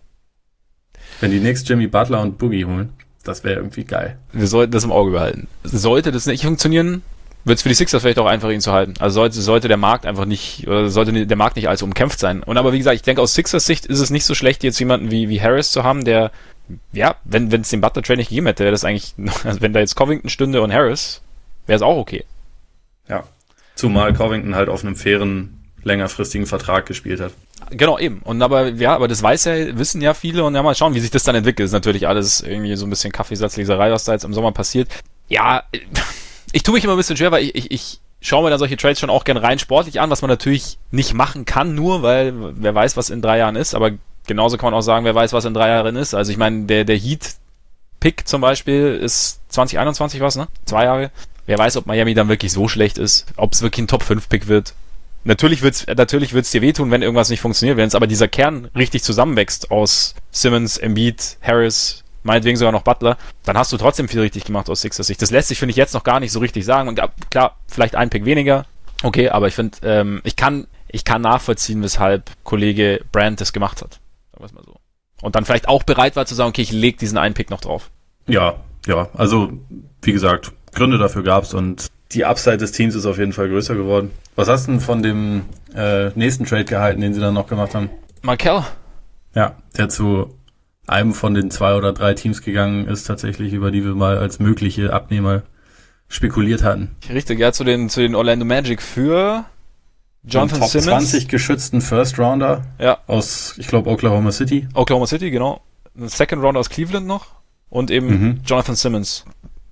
Wenn die Knicks Jimmy Butler und Boogie holen, das wäre irgendwie geil. Wir sollten das im Auge behalten. Sollte das nicht funktionieren, wird es für die Sixers vielleicht auch einfach, ihn zu halten. Also sollte, sollte der Markt einfach nicht, oder sollte der Markt nicht allzu umkämpft sein. Und aber wie gesagt, ich denke, aus Sixers Sicht ist es nicht so schlecht, jetzt jemanden wie, wie Harris zu haben, der, ja, wenn wenn es den Butler-Trade nicht gegeben hätte, wäre das eigentlich, also wenn da jetzt Covington stünde und Harris, wäre es auch okay. Ja. Zumal Covington halt auf einem fairen, längerfristigen Vertrag gespielt hat. Genau, eben. Und aber, ja, aber das weiß ja, wissen ja viele und ja, mal schauen, wie sich das dann entwickelt. Das ist natürlich alles irgendwie so ein bisschen Kaffeesatzleserei, was da jetzt im Sommer passiert. Ja, ich tue mich immer ein bisschen schwer, weil ich, ich, ich schaue mir dann solche Trades schon auch gern rein sportlich an, was man natürlich nicht machen kann, nur weil wer weiß, was in drei Jahren ist, aber genauso kann man auch sagen, wer weiß, was in drei Jahren ist. Also ich meine, der, der Heat-Pick zum Beispiel ist zwanzig einundzwanzig was, ne? Zwei Jahre. Wer weiß, ob Miami dann wirklich so schlecht ist, ob es wirklich ein Top fünf Pick wird. Natürlich wird's, natürlich wird's dir wehtun, wenn irgendwas nicht funktioniert, wenn es aber dieser Kern richtig zusammenwächst aus Simmons, Embiid, Harris, meinetwegen sogar noch Butler, dann hast du trotzdem viel richtig gemacht aus Sixers Sicht. Das lässt sich, finde ich, jetzt noch gar nicht so richtig sagen. Und ja, klar, vielleicht ein Pick weniger, okay, aber ich finde, ähm, ich kann, ich kann nachvollziehen, weshalb Kollege Brandt das gemacht hat. Sagen wir es mal so. Und dann vielleicht auch bereit war zu sagen, okay, ich leg diesen einen Pick noch drauf. Ja, ja, also wie gesagt, Gründe dafür gab's und die Upside des Teams ist auf jeden Fall größer geworden. Was hast du denn von dem äh, nächsten Trade gehalten, den sie dann noch gemacht haben? Markel? Ja, der zu einem von den zwei oder drei Teams gegangen ist tatsächlich, über die wir mal als mögliche Abnehmer spekuliert hatten. Richtig, ja, zu den, zu den Orlando Magic für Jonathan Top Simmons. zwanzig geschützten First Rounder Ja. aus, ich glaube, Oklahoma City. Oklahoma City, genau. Ein Second Round aus Cleveland noch. Und eben Mhm. Jonathan Simmons.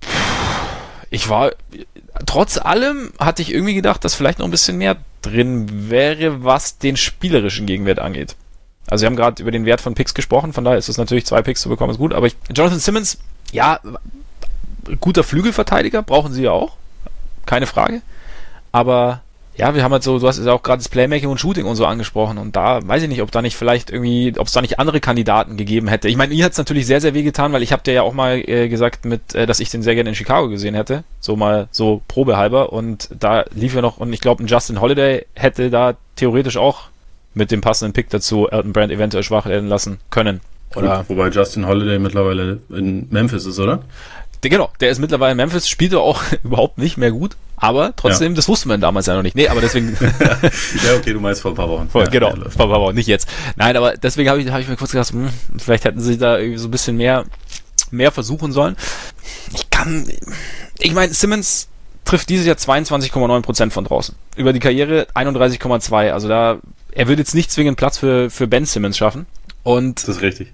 Ich war, trotz allem hatte ich irgendwie gedacht, dass vielleicht noch ein bisschen mehr drin wäre, was den spielerischen Gegenwert angeht. Also wir haben gerade über den Wert von Picks gesprochen, von daher ist es natürlich, zwei Picks zu bekommen, ist gut. Aber ich, Jonathan Simmons, ja, guter Flügelverteidiger, brauchen sie ja auch. Keine Frage. Aber ja, wir haben halt so, du hast ja auch gerade das Playmaking und Shooting und so angesprochen und da weiß ich nicht, ob da nicht vielleicht irgendwie, ob es da nicht andere Kandidaten gegeben hätte. Ich meine, ihr hat es natürlich sehr, sehr weh getan, weil ich habe dir ja auch mal äh, gesagt, mit, äh, dass ich den sehr gerne in Chicago gesehen hätte, so mal so probehalber und da lief ja noch, und ich glaube, ein Justin Holiday hätte da theoretisch auch mit dem passenden Pick dazu Elton Brand eventuell schwach werden lassen können. Oder Gut, wobei Justin Holiday mittlerweile in Memphis ist, oder? Der, genau, der ist mittlerweile in Memphis, spielt er auch überhaupt nicht mehr gut, aber trotzdem, ja. Das wusste man damals ja noch nicht. Nee, aber deswegen... ja, okay, du meinst vor ein paar Wochen. Vor, ja, genau, ja, vor ein paar Wochen, nicht jetzt. Nein, aber deswegen habe ich, hab ich mir kurz gedacht, hm, vielleicht hätten sie da irgendwie so ein bisschen mehr, mehr versuchen sollen. Ich kann... Ich meine, Simmons trifft dieses Jahr zweiundzwanzig Komma neun Prozent von draußen. Über die Karriere einunddreißig Komma zwei. Also da... Er wird jetzt nicht zwingend Platz für, für Ben Simmons schaffen. Und das ist richtig.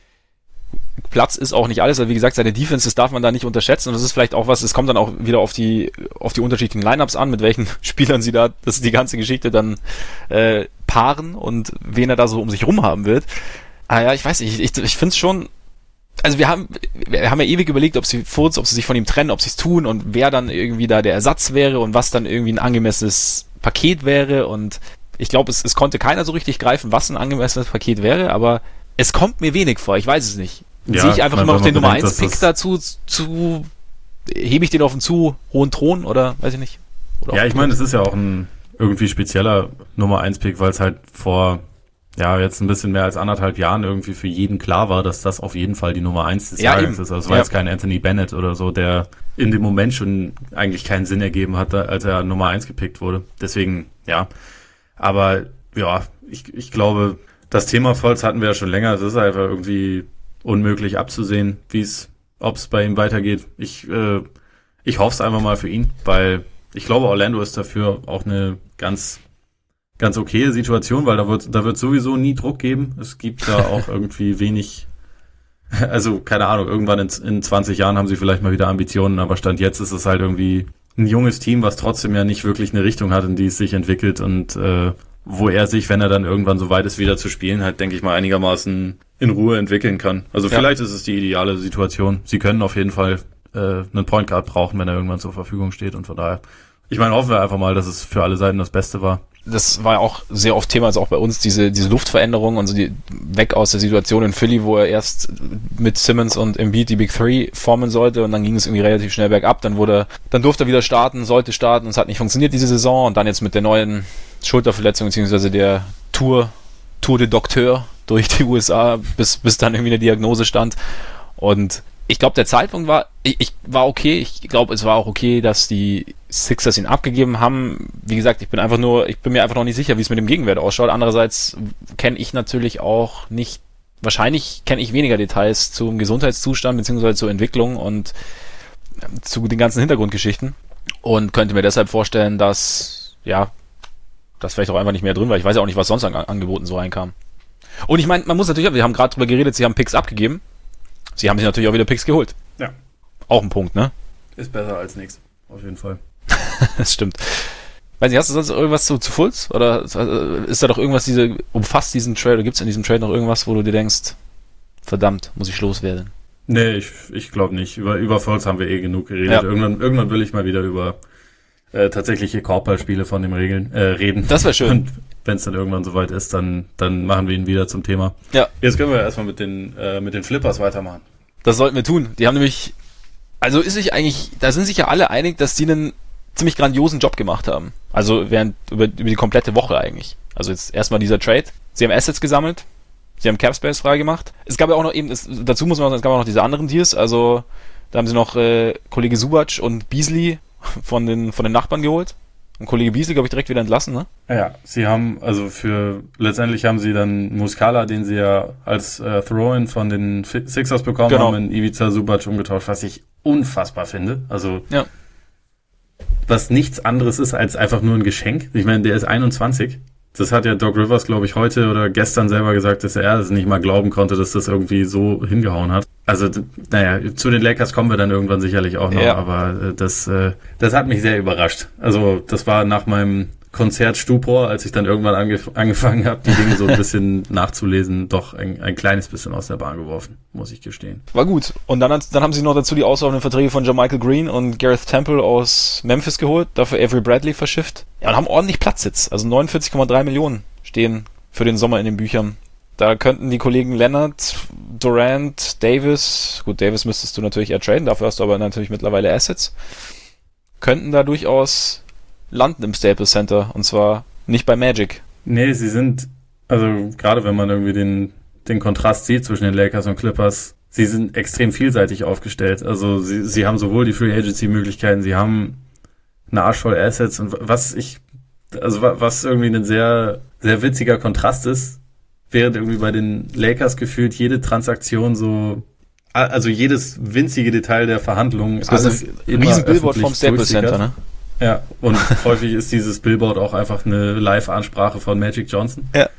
Platz ist auch nicht alles, weil wie gesagt, seine Defense, das darf man da nicht unterschätzen und das ist vielleicht auch was, es kommt dann auch wieder auf die auf die unterschiedlichen Lineups an, mit welchen Spielern sie da, das ist die ganze Geschichte dann äh, paaren und wen er da so um sich rum haben wird. Ah ja, ich weiß nicht, ich, ich finde es schon, also wir haben wir haben ja ewig überlegt, ob sie Furz, ob sie sich von ihm trennen, ob sie es tun und wer dann irgendwie da der Ersatz wäre und was dann irgendwie ein angemessenes Paket wäre und ich glaube, es, es konnte keiner so richtig greifen, was ein angemessenes Paket wäre, aber es kommt mir wenig vor, ich weiß es nicht. Ja, sehe ich einfach immer noch den Nummer eins Pick dazu, zu, hebe ich den auf einen zu hohen Thron oder weiß ich nicht. Oder ja, ich meine, es ist ja auch ein irgendwie spezieller Nummer eins Pick, weil es halt vor, ja, jetzt ein bisschen mehr als anderthalb Jahren irgendwie für jeden klar war, dass das auf jeden Fall die Nummer eins des ja, Jahrgangs ist. Also es war ja. jetzt kein Anthony Bennett oder so, der in dem Moment schon eigentlich keinen Sinn ergeben hat, als er Nummer eins gepickt wurde. Deswegen, ja. Aber, ja, ich, ich glaube, das Thema Fultz hatten wir ja schon länger. Es ist einfach irgendwie unmöglich abzusehen, wie es, ob es bei ihm weitergeht. Ich, äh, ich hoffe es einfach mal für ihn, weil ich glaube, Orlando ist dafür auch eine ganz, ganz okaye Situation, weil da wird, da wird sowieso nie Druck geben. Es gibt da auch irgendwie wenig, also keine Ahnung, irgendwann in, in zwanzig Jahren haben sie vielleicht mal wieder Ambitionen, aber Stand jetzt ist es halt irgendwie ein junges Team, was trotzdem ja nicht wirklich eine Richtung hat, in die es sich entwickelt und äh, wo er sich, wenn er dann irgendwann so weit ist, wieder zu spielen, halt, denke ich mal, einigermaßen in Ruhe entwickeln kann. Also ja. Vielleicht ist es die ideale Situation. Sie können auf jeden Fall äh, einen Point Guard brauchen, wenn er irgendwann zur Verfügung steht und von daher, ich meine, hoffen wir einfach mal, dass es für alle Seiten das Beste war. das war ja auch sehr oft Thema, also auch bei uns, diese, diese Luftveränderung und so die, weg aus der Situation in Philly, wo er erst mit Simmons und Embiid die Big Three formen sollte und dann ging es irgendwie relativ schnell bergab, dann wurde, dann durfte er wieder starten, sollte starten und es hat nicht funktioniert diese Saison und dann jetzt mit der neuen Schulterverletzung beziehungsweise der Tour, Tour de Docteur durch die U S A, bis, bis dann irgendwie eine Diagnose stand und ich glaube, der Zeitpunkt war, ich, ich war okay. Ich glaube, es war auch okay, dass die Sixers ihn abgegeben haben. Wie gesagt, ich bin einfach nur, ich bin mir einfach noch nicht sicher, wie es mit dem Gegenwert ausschaut. Andererseits kenne ich natürlich auch nicht, wahrscheinlich kenne ich weniger Details zum Gesundheitszustand beziehungsweise zur Entwicklung und zu den ganzen Hintergrundgeschichten und könnte mir deshalb vorstellen, dass, ja, das vielleicht auch einfach nicht mehr drin war. Ich weiß ja auch nicht, was sonst an Angeboten so reinkam. Und ich meine, man muss natürlich, wir haben gerade drüber geredet, sie haben Picks abgegeben. Sie haben sich natürlich auch wieder Picks geholt. Ja. Auch ein Punkt, ne? Ist besser als nichts. Auf jeden Fall. Das stimmt. Weiß nicht, hast du sonst irgendwas zu, zu Fultz? Oder ist da doch irgendwas, diese, umfasst diesen Trade, oder gibt es in diesem Trade noch irgendwas, wo du dir denkst, verdammt, muss ich loswerden? Nee, ich, ich glaube nicht. Über, über Fultz haben wir eh genug geredet. Ja. Irgendwann, irgendwann will ich mal wieder über äh, tatsächliche Korbballspiele von dem Regeln äh, reden. Das wäre schön. Und wenn es dann irgendwann soweit ist, dann, dann machen wir ihn wieder zum Thema. Ja. Jetzt können wir erstmal mit den, äh, mit den Flippers weitermachen. Das sollten wir tun. Die haben nämlich, also ist sich eigentlich, da sind sich ja alle einig, dass die einen ziemlich grandiosen Job gemacht haben. Also während, über, über die komplette Woche eigentlich. Also jetzt erstmal dieser Trade. Sie haben Assets gesammelt. Sie haben Capspace freigemacht. Es gab ja auch noch eben, es, dazu muss man sagen, es gab auch noch diese anderen Deals. Also da haben sie noch äh, Kollege Subac und Beasley von den, von den Nachbarn geholt. Und Kollege Beasley, glaube ich, direkt wieder entlassen, ne? Ja, sie haben, also für, letztendlich haben sie dann Muscala, den sie ja als äh, Throw-In von den Sixers bekommen genau. haben, in Ivica Subac umgetauscht, was ich unfassbar finde. Also, ja. Was nichts anderes ist als einfach nur ein Geschenk. Ich meine, der ist einundzwanzig. Das hat ja Doc Rivers, glaube ich, heute oder gestern selber gesagt, dass er es nicht mal glauben konnte, dass das irgendwie so hingehauen hat. Also, naja, zu den Lakers kommen wir dann irgendwann sicherlich auch noch, ja. aber äh, das, äh, das hat mich sehr überrascht. Also, das war nach meinem Konzert Stupor, als ich dann irgendwann angef- angefangen habe, die Dinge so ein bisschen nachzulesen, doch ein, ein kleines bisschen aus der Bahn geworfen, muss ich gestehen. War gut. Und dann, dann haben sie noch dazu die auslaufenden Verträge von JaMychal Green und Gareth Temple aus Memphis geholt, dafür Avery Bradley verschifft. Ja, und haben ordentlich Platz jetzt. Also neunundvierzig Komma drei Millionen stehen für den Sommer in den Büchern. Da könnten die Kollegen Leonard, Durant, Davis, gut, Davis müsstest du natürlich eher traden, dafür hast du aber natürlich mittlerweile Assets, könnten da durchaus landen im Staples Center, und zwar nicht bei Magic. Nee, sie sind, also gerade wenn man irgendwie den, den Kontrast sieht zwischen den Lakers und Clippers, sie sind extrem vielseitig aufgestellt. Also sie, sie haben sowohl die Free Agency Möglichkeiten, sie haben eine Arsch voll Assets und was ich, also was irgendwie ein sehr, sehr witziger Kontrast ist, während irgendwie bei den Lakers gefühlt jede Transaktion so, also jedes winzige Detail der Verhandlungen, das ist ein riesen Billboard vom Staples Center, ne? Ja, und häufig ist dieses Billboard auch einfach eine Live-Ansprache von Magic Johnson. Ja.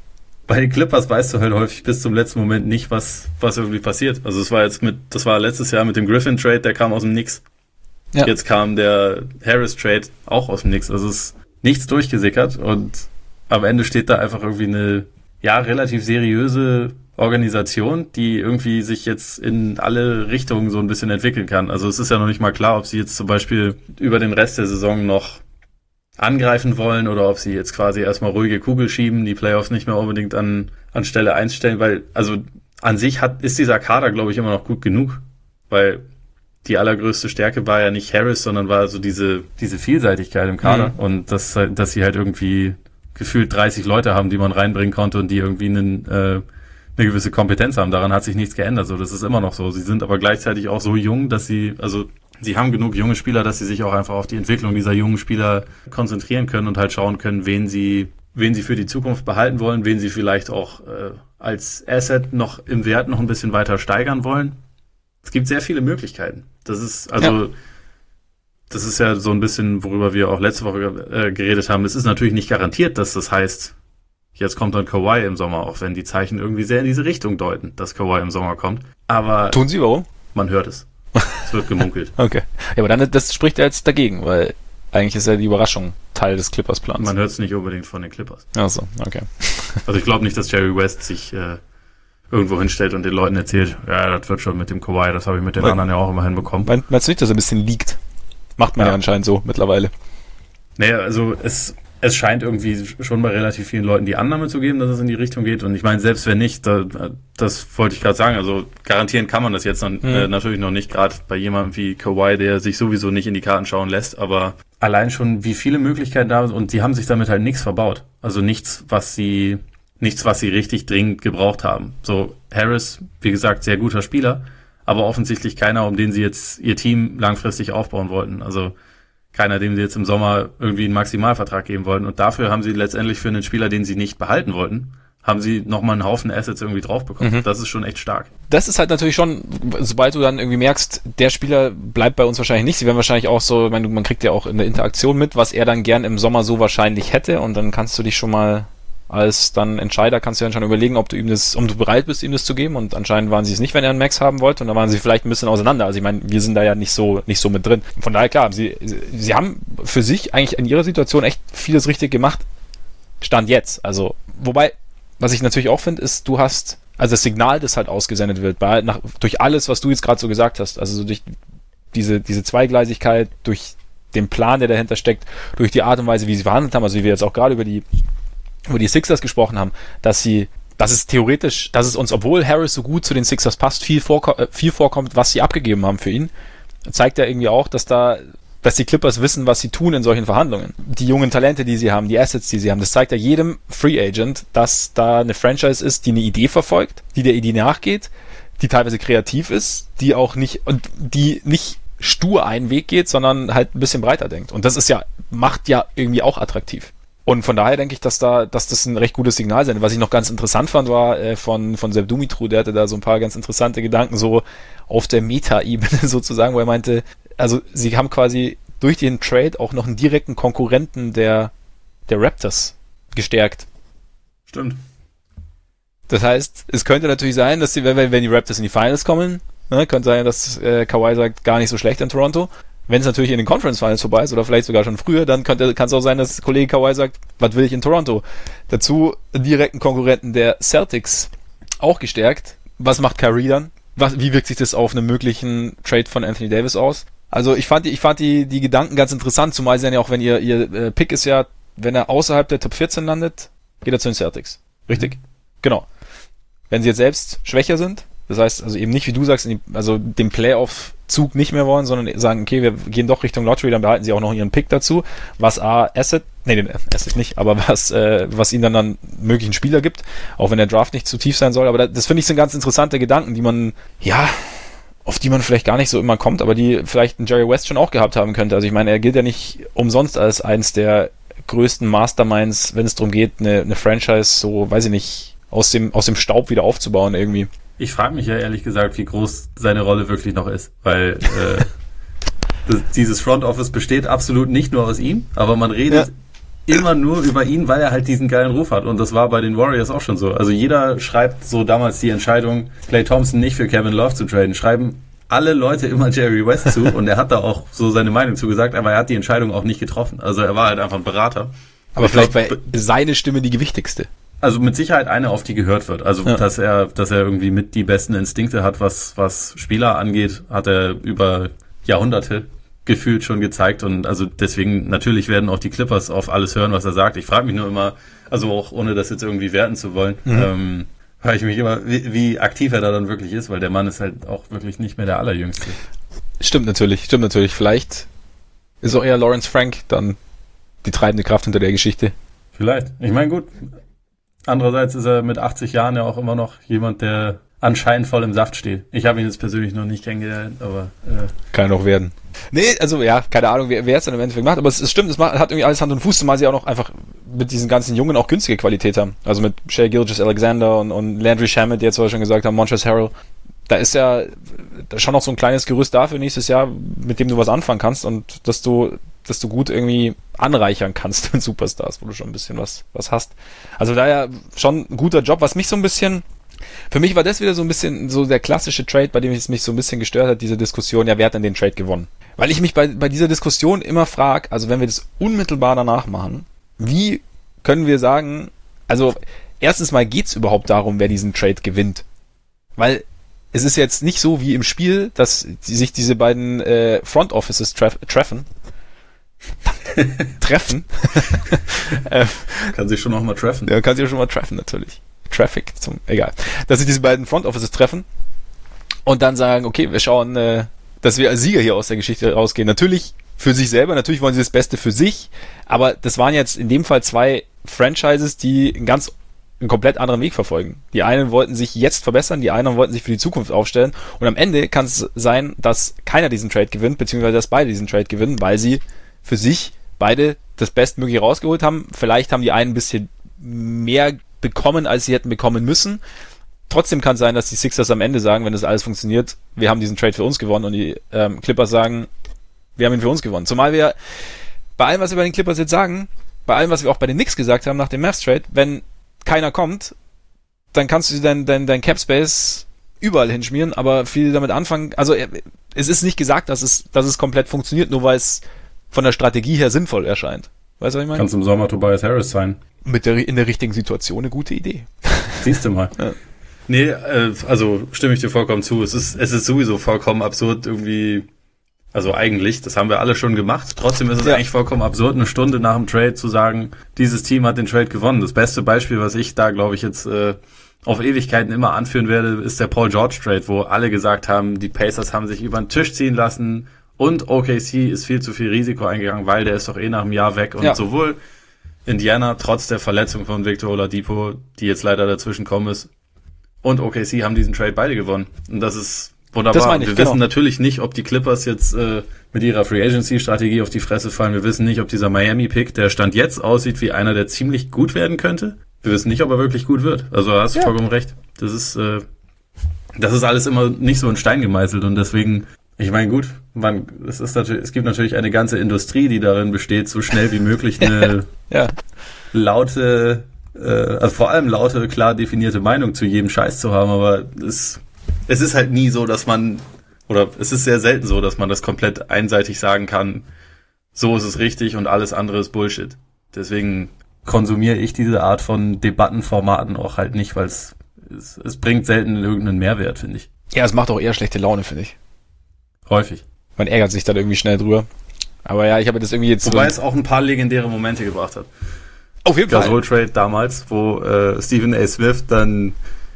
Bei den Clippers weißt du halt häufig bis zum letzten Moment nicht, was, was irgendwie passiert. Also es war jetzt mit, das war letztes Jahr mit dem Griffin-Trade, der kam aus dem Nix. Ja. Jetzt kam der Harris-Trade auch aus dem Nix. Also es ist nichts durchgesickert und am Ende steht da einfach irgendwie eine, ja, relativ seriöse Organisation, die irgendwie sich jetzt in alle Richtungen so ein bisschen entwickeln kann. Also es ist ja noch nicht mal klar, ob sie jetzt zum Beispiel über den Rest der Saison noch angreifen wollen oder ob sie jetzt quasi erstmal ruhige Kugel schieben, die Playoffs nicht mehr unbedingt an, an Stelle eins stellen, weil also an sich hat ist dieser Kader, glaube ich, immer noch gut genug, weil die allergrößte Stärke war ja nicht Harris, sondern war so diese diese Vielseitigkeit im Kader mhm. und dass, dass sie halt irgendwie gefühlt dreißig Leute haben, die man reinbringen konnte und die irgendwie einen äh, eine gewisse Kompetenz haben. Daran hat sich nichts geändert. So, das ist immer noch so. Sie sind aber gleichzeitig auch so jung, dass sie, also sie haben genug junge Spieler, dass sie sich auch einfach auf die Entwicklung dieser jungen Spieler konzentrieren können und halt schauen können, wen sie, wen sie für die Zukunft behalten wollen, wen sie vielleicht auch äh, als Asset noch im Wert noch ein bisschen weiter steigern wollen. Es gibt sehr viele Möglichkeiten. Das ist also, ja. das ist ja so ein bisschen, worüber wir auch letzte Woche äh, geredet haben. Es ist natürlich nicht garantiert, dass das heißt, jetzt kommt dann Kawhi im Sommer, auch wenn die Zeichen irgendwie sehr in diese Richtung deuten, dass Kawhi im Sommer kommt. Aber tun sie, warum? Man hört es. Es wird gemunkelt. Okay. Ja, aber dann, das spricht ja jetzt dagegen, weil eigentlich ist ja die Überraschung Teil des Clippers-Plans. Man hört es nicht unbedingt von den Clippers. Ach so, okay. Also ich glaube nicht, dass Jerry West sich äh, irgendwo hinstellt und den Leuten erzählt, ja, das wird schon mit dem Kawhi, das habe ich mit den weil, anderen ja auch immer hinbekommen. Meinst du nicht, dass er ein bisschen liegt? Macht man ja, ja anscheinend so mittlerweile. Naja, also es es scheint irgendwie schon bei relativ vielen Leuten die Annahme zu geben, dass es in die Richtung geht. Und ich meine, selbst wenn nicht, da, das wollte ich gerade sagen, also garantieren kann man das jetzt noch, mhm. äh, natürlich noch nicht, gerade bei jemandem wie Kawhi, der sich sowieso nicht in die Karten schauen lässt, aber allein schon, wie viele Möglichkeiten da sind, und sie haben sich damit halt nichts verbaut. Also nichts, was sie, nichts, was sie richtig dringend gebraucht haben. So, Harris, wie gesagt, sehr guter Spieler, aber offensichtlich keiner, um den sie jetzt ihr Team langfristig aufbauen wollten. Also keiner, dem sie jetzt im Sommer irgendwie einen Maximalvertrag geben wollten. Und dafür haben sie letztendlich für einen Spieler, den sie nicht behalten wollten, haben sie nochmal einen Haufen Assets irgendwie drauf bekommen. Mhm. Das ist schon echt stark. Das ist halt natürlich schon, sobald du dann irgendwie merkst, der Spieler bleibt bei uns wahrscheinlich nicht. Sie werden wahrscheinlich auch so, ich meine, man kriegt ja auch in der Interaktion mit, was er dann gern im Sommer so wahrscheinlich hätte. Und dann kannst du dich schon mal als dann Entscheider, kannst du dann schon überlegen, ob du ihm das, ob du bereit bist, ihm das zu geben. Und anscheinend waren sie es nicht, wenn er einen Max haben wollte. Und da waren sie vielleicht ein bisschen auseinander. Also ich meine, wir sind da ja nicht so, nicht so mit drin. Von daher, klar, sie, sie haben für sich eigentlich in ihrer Situation echt vieles richtig gemacht. Stand jetzt. Also, wobei, was ich natürlich auch finde, ist, du hast, also das Signal, das halt ausgesendet wird, bei, nach, durch alles, was du jetzt gerade so gesagt hast, also so durch diese, diese Zweigleisigkeit, durch den Plan, der dahinter steckt, durch die Art und Weise, wie sie verhandelt haben, also wie wir jetzt auch gerade über die über die Sixers gesprochen haben, dass sie, dass es theoretisch, dass es uns, obwohl Harris so gut zu den Sixers passt, viel, vorko- viel vorkommt, was sie abgegeben haben für ihn, zeigt ja irgendwie auch, dass da, dass die Clippers wissen, was sie tun in solchen Verhandlungen. Die jungen Talente, die sie haben, die Assets, die sie haben, das zeigt ja jedem Free Agent, dass da eine Franchise ist, die eine Idee verfolgt, die der Idee nachgeht, die teilweise kreativ ist, die auch nicht, und die nicht stur einen Weg geht, sondern halt ein bisschen breiter denkt. Und das ist ja, macht ja irgendwie auch attraktiv. Und von daher denke ich, dass da, dass das ein recht gutes Signal sein. Was ich noch ganz interessant fand, war äh, von von Sepp Dumitru, der hatte da so ein paar ganz interessante Gedanken so auf der Meta-Ebene sozusagen, wo er meinte, also sie haben quasi durch den Trade auch noch einen direkten Konkurrenten der der Raptors gestärkt. Stimmt. Das heißt, es könnte natürlich sein, dass sie, wenn, wenn die Raptors in die Finals kommen, ne, könnte sein, dass äh, Kawhi sagt, gar nicht so schlecht in Toronto. Wenn es natürlich in den Conference Finals vorbei ist oder vielleicht sogar schon früher, dann könnte kann es auch sein, dass Kollege Kawhi sagt, was will ich in Toronto? Dazu einen direkten Konkurrenten der Celtics auch gestärkt. Was macht Kyrie dann? Was, wie wirkt sich das auf einen möglichen Trade von Anthony Davis aus? Also ich fand die, ich fand die, die Gedanken ganz interessant, zumal sie dann ja auch, wenn ihr, ihr äh, Pick ist ja, wenn er außerhalb der Top vierzehn landet, geht er zu den Celtics. Richtig? Mhm. Genau. Wenn sie jetzt selbst schwächer sind, das heißt, also eben nicht, wie du sagst, in die, also den Playoff-Zug nicht mehr wollen, sondern sagen, okay, wir gehen doch Richtung Lottery, dann behalten sie auch noch ihren Pick dazu, was A, Asset, nee, den Asset nicht, aber was, äh, was ihnen dann dann möglichen Spieler gibt, auch wenn der Draft nicht zu tief sein soll, aber das, das finde ich sind ganz interessante Gedanken, die man, ja, auf die man vielleicht gar nicht so immer kommt, aber die vielleicht ein Jerry West schon auch gehabt haben könnte. Also ich meine, er gilt ja nicht umsonst als eins der größten Masterminds, wenn es darum geht, eine, eine Franchise so, weiß ich nicht, aus dem, aus dem Staub wieder aufzubauen irgendwie. Ich frage mich ja ehrlich gesagt, wie groß seine Rolle wirklich noch ist, weil äh, das, dieses Front Office besteht absolut nicht nur aus ihm, aber man redet ja. immer nur über ihn, weil er halt diesen geilen Ruf hat, und das war bei den Warriors auch schon so. Also jeder schreibt so damals die Entscheidung, Klay Thompson nicht für Kevin Love zu traden, schreiben alle Leute immer Jerry West zu, und er hat da auch so seine Meinung zugesagt, aber er hat die Entscheidung auch nicht getroffen. Also er war halt einfach ein Berater. Aber vielleicht war seine Stimme die gewichtigste. Also mit Sicherheit eine, auf die gehört wird. Also, ja. dass er, dass er irgendwie mit die besten Instinkte hat, was, was Spieler angeht, hat er über Jahrhunderte gefühlt schon gezeigt. Und also deswegen, natürlich werden auch die Clippers auf alles hören, was er sagt. Ich frage mich nur immer, also auch ohne das jetzt irgendwie werten zu wollen, mhm. ähm, frage ich mich immer, wie, wie aktiv er da dann wirklich ist, weil der Mann ist halt auch wirklich nicht mehr der Allerjüngste. Stimmt natürlich, stimmt natürlich. Vielleicht ist auch eher Lawrence Frank dann die treibende Kraft hinter der Geschichte. Vielleicht. Ich meine, gut, andererseits ist er mit achtzig Jahren ja auch immer noch jemand, der anscheinend voll im Saft steht. Ich habe ihn jetzt persönlich noch nicht kennengelernt, aber... Äh Kann auch werden. Nee, also ja, keine Ahnung, wer, wer es dann im Endeffekt macht, aber es, es stimmt, es macht, hat irgendwie alles Hand und Fuß, zumal sie auch noch einfach mit diesen ganzen Jungen auch günstige Qualität haben. Also mit Shai Gilgeous-Alexander und, und Landry Shamet, die jetzt schon gesagt haben, Montrezl Harrell. Da ist ja da schon noch so ein kleines Gerüst da für nächstes Jahr, mit dem du was anfangen kannst und dass du dass du gut irgendwie anreichern kannst mit Superstars, wo du schon ein bisschen was was hast. Also daher schon ein guter Job, was mich so ein bisschen, für mich war das wieder so ein bisschen so der klassische Trade, bei dem es mich so ein bisschen gestört hat, diese Diskussion, ja, wer hat denn den Trade gewonnen? Weil ich mich bei bei dieser Diskussion immer frage, also wenn wir das unmittelbar danach machen, wie können wir sagen, also erstens mal geht's überhaupt darum, wer diesen Trade gewinnt? Weil es ist jetzt nicht so wie im Spiel, dass die, sich diese beiden äh, Front Offices tref- treffen. treffen. ähm, kann sich schon noch mal treffen. Ja, kann sich schon mal treffen, natürlich. Traffic, zum, egal. Dass sich diese beiden Front Offices treffen und dann sagen, okay, wir schauen, äh, dass wir als Sieger hier aus der Geschichte rausgehen. Natürlich für sich selber, natürlich wollen sie das Beste für sich, aber das waren jetzt in dem Fall zwei Franchises, die einen ganz einen komplett anderen Weg verfolgen. Die einen wollten sich jetzt verbessern, die anderen wollten sich für die Zukunft aufstellen und am Ende kann es sein, dass keiner diesen Trade gewinnt, beziehungsweise dass beide diesen Trade gewinnen, weil sie für sich beide das Bestmögliche rausgeholt haben. Vielleicht haben die einen ein bisschen mehr bekommen, als sie hätten bekommen müssen. Trotzdem kann es sein, dass die Sixers am Ende sagen, wenn das alles funktioniert, wir haben diesen Trade für uns gewonnen und die ähm, Clippers sagen, wir haben ihn für uns gewonnen. Zumal wir bei allem, was wir bei den Clippers jetzt sagen, bei allem, was wir auch bei den Knicks gesagt haben nach dem Mavs-Trade, wenn keiner kommt, dann kannst du dein, dein, dein Cap-Space überall hinschmieren, aber viel damit anfangen, also es ist nicht gesagt, dass es, dass es komplett funktioniert, nur weil es von der Strategie her sinnvoll erscheint. Weißt du, was ich meine? Kannst im Sommer Tobias Harris sein. Mit der, in der richtigen Situation eine gute Idee. Siehst du mal. Ja. Nee, äh, also stimme ich dir vollkommen zu. Es ist, es ist sowieso vollkommen absurd irgendwie, also eigentlich, das haben wir alle schon gemacht. Trotzdem ist es ja. eigentlich vollkommen absurd, eine Stunde nach dem Trade zu sagen, dieses Team hat den Trade gewonnen. Das beste Beispiel, was ich da, glaube ich, jetzt äh, auf Ewigkeiten immer anführen werde, ist der Paul George Trade, wo alle gesagt haben, die Pacers haben sich über den Tisch ziehen lassen und O K C ist viel zu viel Risiko eingegangen, weil der ist doch eh nach einem Jahr weg. Und ja. sowohl Indiana, trotz der Verletzung von Victor Oladipo, die jetzt leider dazwischen kommen ist, und O K C haben diesen Trade beide gewonnen. Und das ist wunderbar. Das meine ich, wir genau. wissen natürlich nicht, ob die Clippers jetzt äh, mit ihrer Free Agency Strategie auf die Fresse fallen. Wir wissen nicht, ob dieser Miami Pick, der Stand jetzt aussieht wie einer, der ziemlich gut werden könnte. Wir wissen nicht, ob er wirklich gut wird. Also da hast du ja. vollkommen recht. Das ist äh, das ist alles immer nicht so in Stein gemeißelt und deswegen, ich meine gut, man, es ist natürlich, es gibt natürlich eine ganze Industrie, die darin besteht, so schnell wie möglich eine ja. laute, äh, also vor allem laute, klar definierte Meinung zu jedem Scheiß zu haben, aber es Es ist halt nie so, dass man, oder es ist sehr selten so, dass man das komplett einseitig sagen kann, so ist es richtig und alles andere ist Bullshit. Deswegen konsumiere ich diese Art von Debattenformaten auch halt nicht, weil es, es, es bringt selten irgendeinen Mehrwert, finde ich. Ja, es macht auch eher schlechte Laune, finde ich. Häufig. Man ärgert sich dann irgendwie schnell drüber. Aber ja, ich habe das irgendwie jetzt... Wobei so es auch ein paar legendäre Momente gebracht hat. Auf jeden Fall. Gasol Trade damals, wo äh, Stephen A. Smith dann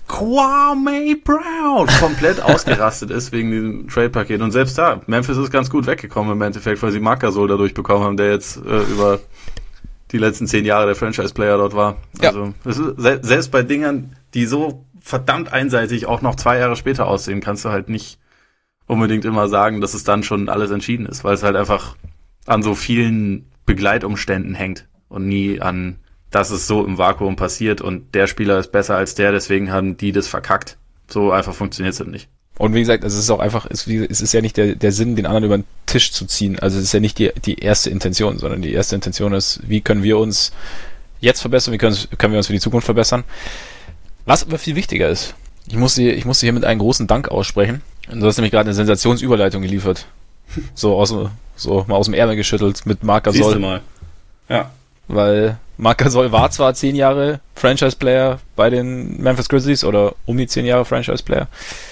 Kwame Brown komplett ausgerastet ist wegen diesem Trade-Paket. Und selbst da, Memphis ist ganz gut weggekommen im Endeffekt, weil sie Marc Gasol dadurch bekommen haben, der jetzt äh, über die letzten zehn Jahre der Franchise-Player dort war. Ja. Also es ist, se- selbst bei Dingern, die so verdammt einseitig auch noch zwei Jahre später aussehen, kannst du halt nicht unbedingt immer sagen, dass es dann schon alles entschieden ist, weil es halt einfach an so vielen Begleitumständen hängt und nie an, dass es so im Vakuum passiert und der Spieler ist besser als der, deswegen haben die das verkackt. So einfach funktioniert es halt nicht. Und wie gesagt, es ist auch einfach, es ist ja nicht der, der Sinn, den anderen über den Tisch zu ziehen. Also es ist ja nicht die, die erste Intention, sondern die erste Intention ist, wie können wir uns jetzt verbessern, wie können, können wir uns für die Zukunft verbessern. Was aber viel wichtiger ist, ich musste, ich musste hiermit einen großen Dank aussprechen. Du hast nämlich gerade eine Sensationsüberleitung geliefert. So aus, so mal aus dem Ärmel geschüttelt mit Marc Gasol. Siehst du mal. Ja. Weil Marc Gasol war zwar zehn Jahre Franchise-Player bei den Memphis Grizzlies oder um die zehn Jahre Franchise-Player,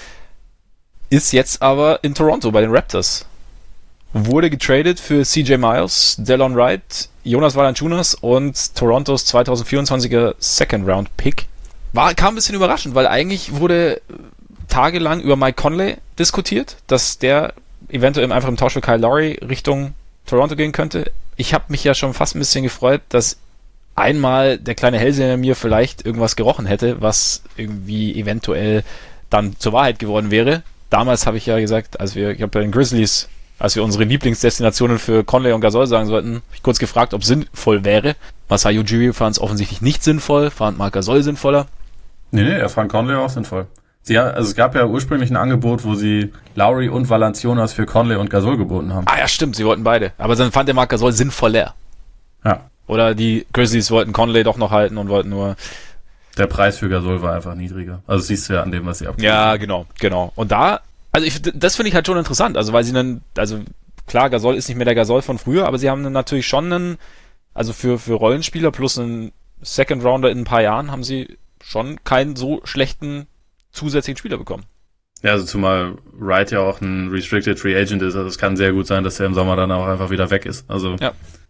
ist jetzt aber in Toronto bei den Raptors. Wurde getradet für C J Miles, Delon Wright, Jonas Valanciunas und Torontos zwanzig vierundzwanziger Second-Round-Pick. War, kam ein bisschen überraschend, weil eigentlich wurde tagelang über Mike Conley diskutiert, dass der eventuell einfach im Tausch für Kyle Lowry Richtung Toronto gehen könnte. Ich habe mich ja schon fast ein bisschen gefreut, dass einmal der kleine Hellseher in mir vielleicht irgendwas gerochen hätte, was irgendwie eventuell dann zur Wahrheit geworden wäre. Damals habe ich ja gesagt, als wir, ich glaube bei den Grizzlies, als wir unsere Lieblingsdestinationen für Conley und Gasol sagen sollten, habe ich kurz gefragt, ob es sinnvoll wäre. Masai Ujiri fand es offensichtlich nicht sinnvoll, fand Marc Gasol sinnvoller. Nee, nee, er fand Conley auch sinnvoll. Sie, also es gab ja ursprünglich ein Angebot, wo sie Lowry und Valanciunas für Conley und Gasol geboten haben. Ah ja, stimmt, sie wollten beide. Aber dann fand der Marc Gasol sinnvoller. Ja. Oder die Grizzlies wollten Conley doch noch halten und wollten nur... Der Preis für Gasol war einfach niedriger. Also siehst du ja an dem, was sie abgeben. Ja, genau, genau. Und da, also ich, das finde ich halt schon interessant, also weil sie dann, also klar, Gasol ist nicht mehr der Gasol von früher, aber sie haben dann natürlich schon einen, also für, für Rollenspieler plus einen Second Rounder in ein paar Jahren haben sie schon keinen so schlechten zusätzlichen Spieler bekommen. Ja, also zumal Wright ja auch ein Restricted Free Agent ist, also es kann sehr gut sein, dass er im Sommer dann auch einfach wieder weg ist. Also ja.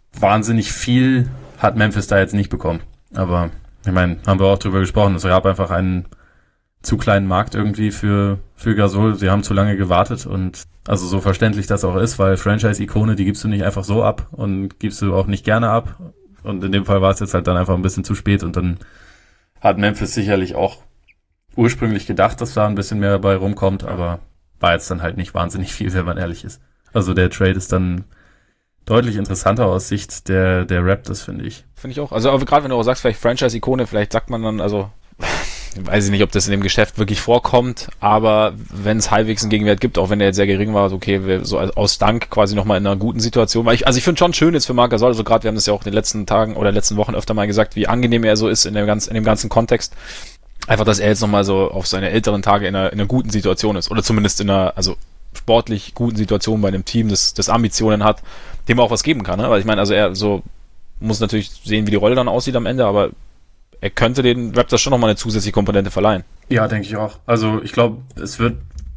wahnsinnig viel hat Memphis da jetzt nicht bekommen. Aber ich meine, haben wir auch drüber gesprochen, es gab einfach einen zu kleinen Markt irgendwie für für Gasol. Sie haben zu lange gewartet und also so verständlich das auch ist, weil Franchise-Ikone, die gibst du nicht einfach so ab und gibst du auch nicht gerne ab. Und in dem Fall war es jetzt halt dann einfach ein bisschen zu spät und dann hat Memphis sicherlich auch ursprünglich gedacht, dass da ein bisschen mehr dabei rumkommt, aber war jetzt dann halt nicht wahnsinnig viel, wenn man ehrlich ist. Also der Trade ist dann deutlich interessanter aus Sicht der der Raptors, finde ich. Finde ich auch. Also gerade wenn du auch sagst, vielleicht Franchise-Ikone, vielleicht sagt man dann, also weiß ich nicht, ob das in dem Geschäft wirklich vorkommt, aber wenn es halbwegs einen Gegenwert gibt, auch wenn der jetzt sehr gering war, okay, wir so aus Dank quasi nochmal in einer guten Situation. Weil ich, also ich finde schon schön jetzt für Marc Gasol, also gerade wir haben das ja auch in den letzten Tagen oder letzten Wochen öfter mal gesagt, wie angenehm er so ist in dem ganzen, in dem ganzen Kontext. Einfach, dass er jetzt nochmal so auf seine älteren Tage in einer, in einer guten Situation ist. Oder zumindest in einer, also sportlich guten Situation bei einem Team, das, das Ambitionen hat, dem er auch was geben kann. Ne? Weil ich meine, also er so muss natürlich sehen, wie die Rolle dann aussieht am Ende, aber er könnte den Raptors schon nochmal eine zusätzliche Komponente verleihen. Ja, denke ich auch. Also ich glaube, es wird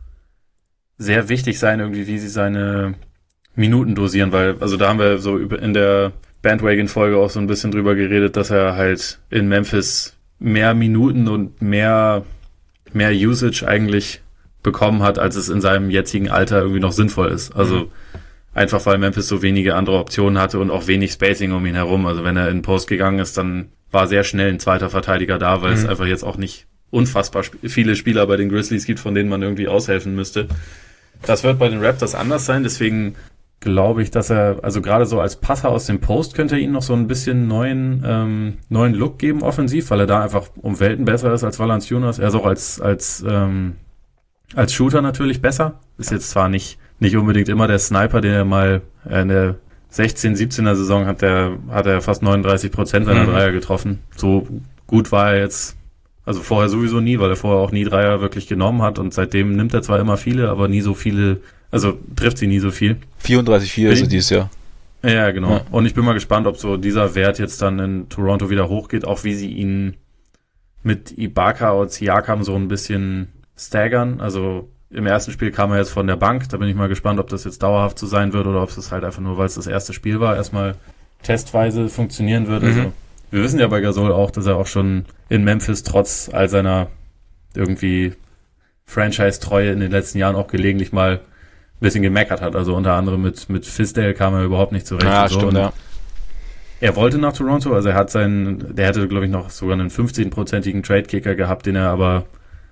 sehr wichtig sein, irgendwie, wie sie seine Minuten dosieren, weil, also da haben wir so in der Bandwagon-Folge auch so ein bisschen drüber geredet, dass er halt in Memphis mehr Minuten und mehr, mehr Usage eigentlich bekommen hat, als es in seinem jetzigen Alter irgendwie noch sinnvoll ist. Also mhm. einfach, weil Memphis so wenige andere Optionen hatte und auch wenig Spacing um ihn herum. Also wenn er in Post gegangen ist, dann war sehr schnell ein zweiter Verteidiger da, weil mhm. es einfach jetzt auch nicht unfassbar sp- viele Spieler bei den Grizzlies gibt, von denen man irgendwie aushelfen müsste. Das wird bei den Raptors anders sein, deswegen glaube ich, dass er, also gerade so als Passer aus dem Post könnte er ihnen noch so ein bisschen neuen ähm, neuen Look geben offensiv, weil er da einfach um Welten besser ist als Valanciunas. Er ist auch als als ähm, als Shooter natürlich besser. Ist jetzt zwar nicht nicht unbedingt immer der Sniper, den er mal äh, in der sechzehn, siebzehner Saison hat er hat er fast neununddreißig Prozent seiner mhm. Dreier getroffen. So gut war er jetzt, also vorher sowieso nie, weil er vorher auch nie Dreier wirklich genommen hat und seitdem nimmt er zwar immer viele, aber nie so viele, also trifft sie nie so viel. vierunddreißig Komma vier ist er dieses Jahr. Ja, genau. Ja. Und ich bin mal gespannt, ob so dieser Wert jetzt dann in Toronto wieder hochgeht, auch wie sie ihn mit Ibaka und Siakam so ein bisschen staggern. Also im ersten Spiel kam er jetzt von der Bank, da bin ich mal gespannt, ob das jetzt dauerhaft so sein wird oder ob es halt einfach nur, weil es das erste Spiel war, erstmal testweise funktionieren wird. Mhm. Also wir wissen ja bei Gasol auch, dass er auch schon in Memphis trotz all seiner irgendwie Franchise-Treue in den letzten Jahren auch gelegentlich mal ein bisschen gemeckert hat. Also unter anderem mit mit Fizdale kam er überhaupt nicht zurecht. Ja, so. stimmt, ja. Er wollte nach Toronto, also er hat seinen, der hätte, glaube ich, noch sogar einen fünfzehnprozentigen Trade-Kicker gehabt, den er aber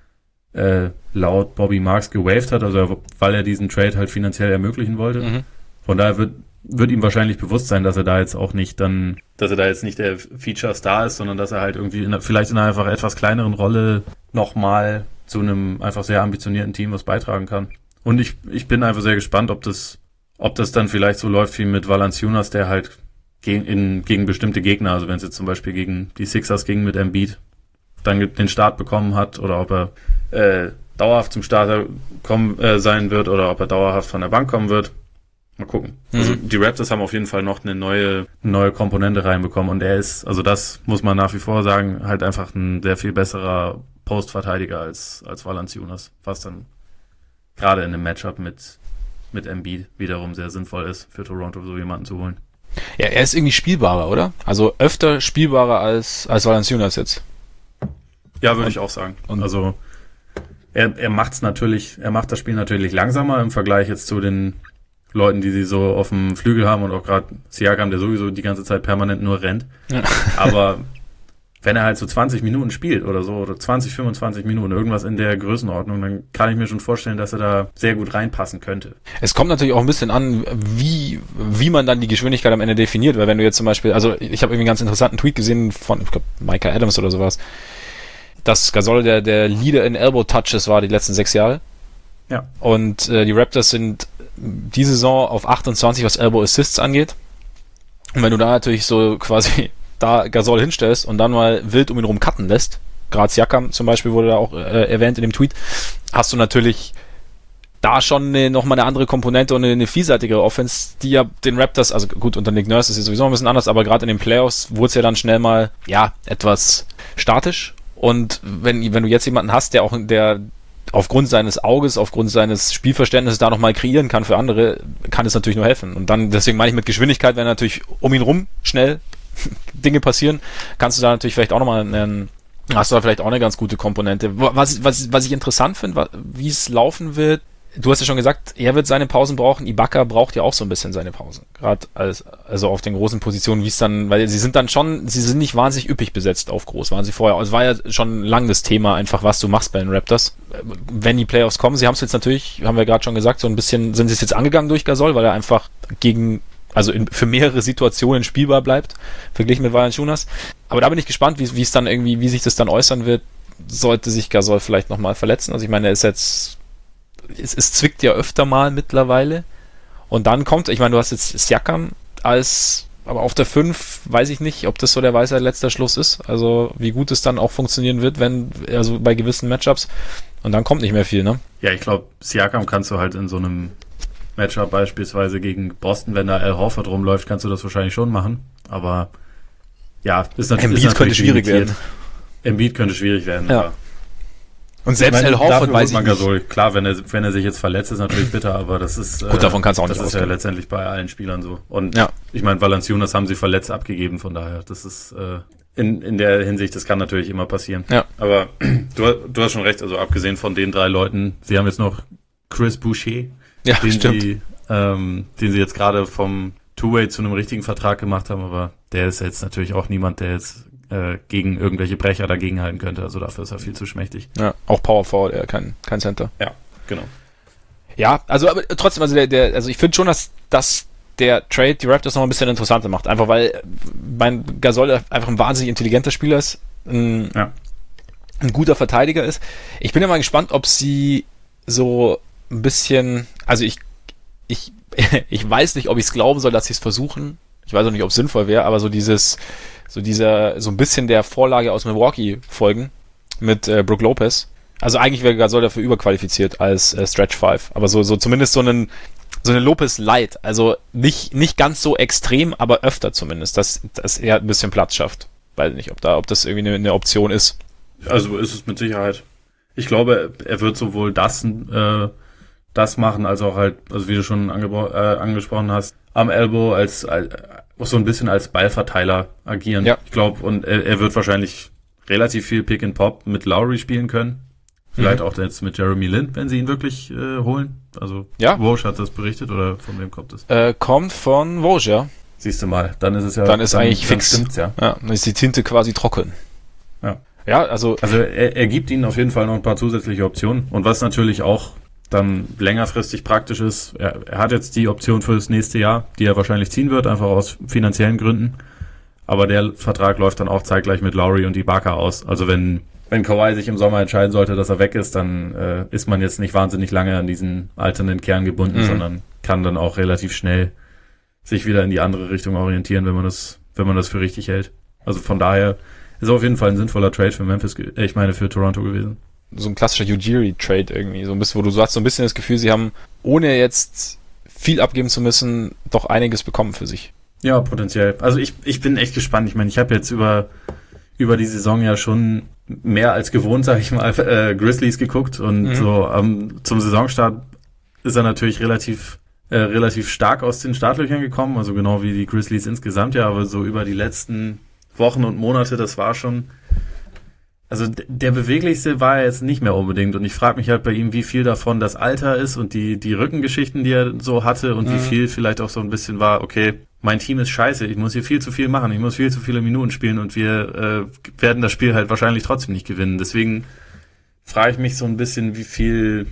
äh, laut Bobby Marks gewaved hat, also weil er diesen Trade halt finanziell ermöglichen wollte. Mhm. Von daher wird wird ihm wahrscheinlich bewusst sein, dass er da jetzt auch nicht dann, dass er da jetzt nicht der Feature-Star ist, sondern dass er halt irgendwie in, vielleicht in einer einfach etwas kleineren Rolle nochmal zu einem einfach sehr ambitionierten Team was beitragen kann. Und ich ich bin einfach sehr gespannt, ob das ob das dann vielleicht so läuft wie mit Valanciunas, der halt gegen, in, gegen bestimmte Gegner, also wenn es jetzt zum Beispiel gegen die Sixers ging mit Embiid, dann den Start bekommen hat oder ob er äh, dauerhaft zum Starter kommen äh, sein wird oder ob er dauerhaft von der Bank kommen wird. Mal gucken. Mhm. Also die Raptors haben auf jeden Fall noch eine neue neue Komponente reinbekommen und er ist, also das muss man nach wie vor sagen, halt einfach ein sehr viel besserer Postverteidiger als als Valanciunas, was dann gerade in einem Matchup mit mit Embiid wiederum sehr sinnvoll ist, für Toronto so jemanden zu holen. Ja, er ist irgendwie spielbarer, oder? Also öfter spielbarer als als Valanciunas jetzt. Ja, würde ich auch sagen. Und also er er macht's natürlich, er macht das Spiel natürlich langsamer im Vergleich jetzt zu den Leuten, die sie so auf dem Flügel haben und auch gerade Siakam, der sowieso die ganze Zeit permanent nur rennt. Ja. Aber wenn er halt so zwanzig Minuten spielt oder so, oder zwanzig, fünfundzwanzig Minuten, irgendwas in der Größenordnung, dann kann ich mir schon vorstellen, dass er da sehr gut reinpassen könnte. Es kommt natürlich auch ein bisschen an, wie wie man dann die Geschwindigkeit am Ende definiert, weil wenn du jetzt zum Beispiel, also ich habe irgendwie einen ganz interessanten Tweet gesehen von, ich glaube, Micah Adams oder sowas, dass Gasol der, der Leader in Elbow Touches war die letzten sechs Jahre. Ja. Und äh, die Raptors sind diese Saison auf achtundzwanzig, was Elbow Assists angeht. Und wenn du da natürlich so quasi da Gasol hinstellst und dann mal wild um ihn rum cutten lässt, gerade Siakam zum Beispiel wurde da auch äh, erwähnt in dem Tweet, hast du natürlich da schon eine, nochmal eine andere Komponente und eine, eine vielseitigere Offense, die ja den Raptors, also gut, unter Nick Nurse ist es sowieso ein bisschen anders, aber gerade in den Playoffs wurde es ja dann schnell mal, ja, etwas statisch. Und wenn, wenn du jetzt jemanden hast, der auch, der aufgrund seines Auges, aufgrund seines Spielverständnisses da nochmal kreieren kann für andere, kann es natürlich nur helfen. Und dann, deswegen meine ich mit Geschwindigkeit, wenn natürlich um ihn rum schnell Dinge passieren, kannst du da natürlich vielleicht auch nochmal einen, hast du da vielleicht auch eine ganz gute Komponente. Was, was, was ich interessant finde, wie es laufen wird, du hast ja schon gesagt, er wird seine Pausen brauchen, Ibaka braucht ja auch so ein bisschen seine Pausen. Gerade als, also auf den großen Positionen, wie es dann, weil sie sind dann schon, sie sind nicht wahnsinnig üppig besetzt auf groß, waren sie vorher. Es war ja schon lang das Thema einfach, was du machst bei den Raptors. Wenn die Playoffs kommen, sie haben es jetzt natürlich, haben wir gerade schon gesagt, so ein bisschen, sind sie es jetzt angegangen durch Gasol, weil er einfach gegen, also in, für mehrere Situationen spielbar bleibt, verglichen mit Valanciunas. Aber da bin ich gespannt, wie, wie es dann irgendwie, wie sich das dann äußern wird, sollte sich Gasol vielleicht nochmal verletzen. Also ich meine, er ist jetzt, Es, es zwickt ja öfter mal mittlerweile. Und dann kommt, ich meine, du hast jetzt Siakam als, aber auf der fünf weiß ich nicht, ob das so der Weisheit letzter Schluss ist. Also wie gut es dann auch funktionieren wird, wenn, also bei gewissen Matchups. Und dann kommt nicht mehr viel, ne? Ja, ich glaube, Siakam kannst du halt in so einem Matchup beispielsweise gegen Boston, wenn da Al Horford rumläuft, kannst du das wahrscheinlich schon machen. Aber ja, ist natürlich, Embiid könnte schwierig werden. Embiid könnte schwierig werden, ja. aber und selbst Al Horford weiß ich nicht. Gasol. Klar, wenn er, wenn er sich jetzt verletzt, ist natürlich bitter, aber das ist, gut, äh, davon kannst du auch das nicht ist ausgehen. Ja letztendlich bei allen Spielern so. Und ja. Ich meine, Valanciunas haben sie verletzt abgegeben, von daher, das ist äh, in, in der Hinsicht, das kann natürlich immer passieren. Ja. Aber du, du hast schon recht, also abgesehen von den drei Leuten, sie haben jetzt noch Chris Boucher, ja, den, stimmt. Sie, ähm, den sie jetzt gerade vom Two-Way zu einem richtigen Vertrag gemacht haben, aber der ist jetzt natürlich auch niemand, der jetzt gegen irgendwelche Brecher dagegenhalten könnte. Also dafür ist er viel zu schmächtig. Ja, auch Power Forward, er kein, kein Center. Ja, genau. Ja, also aber trotzdem, also der, der, also ich finde schon, dass, dass der Trade die Raptors noch ein bisschen interessanter macht. Einfach weil mein Gasol einfach ein wahnsinnig intelligenter Spieler ist, ein, ja. ein guter Verteidiger ist. Ich bin ja mal gespannt, ob sie so ein bisschen, also ich, ich, ich weiß nicht, ob ich es glauben soll, dass sie es versuchen. Ich weiß auch nicht, ob es sinnvoll wäre, aber so dieses so dieser, so ein bisschen der Vorlage aus Milwaukee folgen mit äh, Brook Lopez. Also eigentlich wäre Gasol dafür überqualifiziert als äh, Stretch Five, aber so, so zumindest so einen, so eine Lopez Light, also nicht, nicht ganz so extrem, aber öfter zumindest, dass, dass er ein bisschen Platz schafft. Weiß nicht, ob da, ob das irgendwie eine, eine Option ist. Also ist es mit Sicherheit. Ich glaube, er wird sowohl das, äh, das machen, als auch halt, also wie du schon angebro- äh, angesprochen hast, am Elbow als, als so ein bisschen als Ballverteiler agieren. Ja. Ich glaube, und er, er wird wahrscheinlich relativ viel Pick and Pop mit Lowry spielen können. Vielleicht mhm. auch jetzt mit Jeremy Lin, wenn sie ihn wirklich äh, holen. Also ja. Woj hat das berichtet oder von wem kommt das? Äh, kommt von Woj, ja. Siehst du mal, dann ist es ja. Dann ist dann, eigentlich dann fix. Stimmt's, ja. Ja, dann ist die Tinte quasi trocken. Ja. Ja, also. Also er, er gibt ihnen auf jeden Fall noch ein paar zusätzliche Optionen. Und was natürlich auch dann längerfristig praktisch ist, er, er hat jetzt die Option für das nächste Jahr, die er wahrscheinlich ziehen wird, einfach aus finanziellen Gründen. Aber der Vertrag läuft dann auch zeitgleich mit Lowry und Ibaka aus. Also wenn wenn Kawhi sich im Sommer entscheiden sollte, dass er weg ist, dann äh, ist man jetzt nicht wahnsinnig lange an diesen alternden Kern gebunden, mhm. sondern kann dann auch relativ schnell sich wieder in die andere Richtung orientieren, wenn man das wenn man das für richtig hält. Also von daher ist auf jeden Fall ein sinnvoller Trade für Memphis, äh, ich meine für Toronto gewesen. So ein klassischer Ujiri-Trade irgendwie, so ein bisschen, wo du so hast so ein bisschen das Gefühl, sie haben, ohne jetzt viel abgeben zu müssen, doch einiges bekommen für sich. Ja, potenziell. Also ich ich bin echt gespannt. Ich meine, ich habe jetzt über über die Saison ja schon mehr als gewohnt, sag ich mal, äh, Grizzlies geguckt und mhm. so ähm, zum Saisonstart ist er natürlich relativ äh, relativ stark aus den Startlöchern gekommen, also genau wie die Grizzlies insgesamt ja, aber so über die letzten Wochen und Monate, das war schon. Also der beweglichste war er jetzt nicht mehr unbedingt und ich frage mich halt bei ihm, wie viel davon das Alter ist und die die Rückengeschichten, die er so hatte und mhm. wie viel vielleicht auch so ein bisschen war, okay, mein Team ist scheiße, ich muss hier viel zu viel machen, ich muss viel zu viele Minuten spielen und wir äh, werden das Spiel halt wahrscheinlich trotzdem nicht gewinnen. Deswegen frage ich mich so ein bisschen, wie viel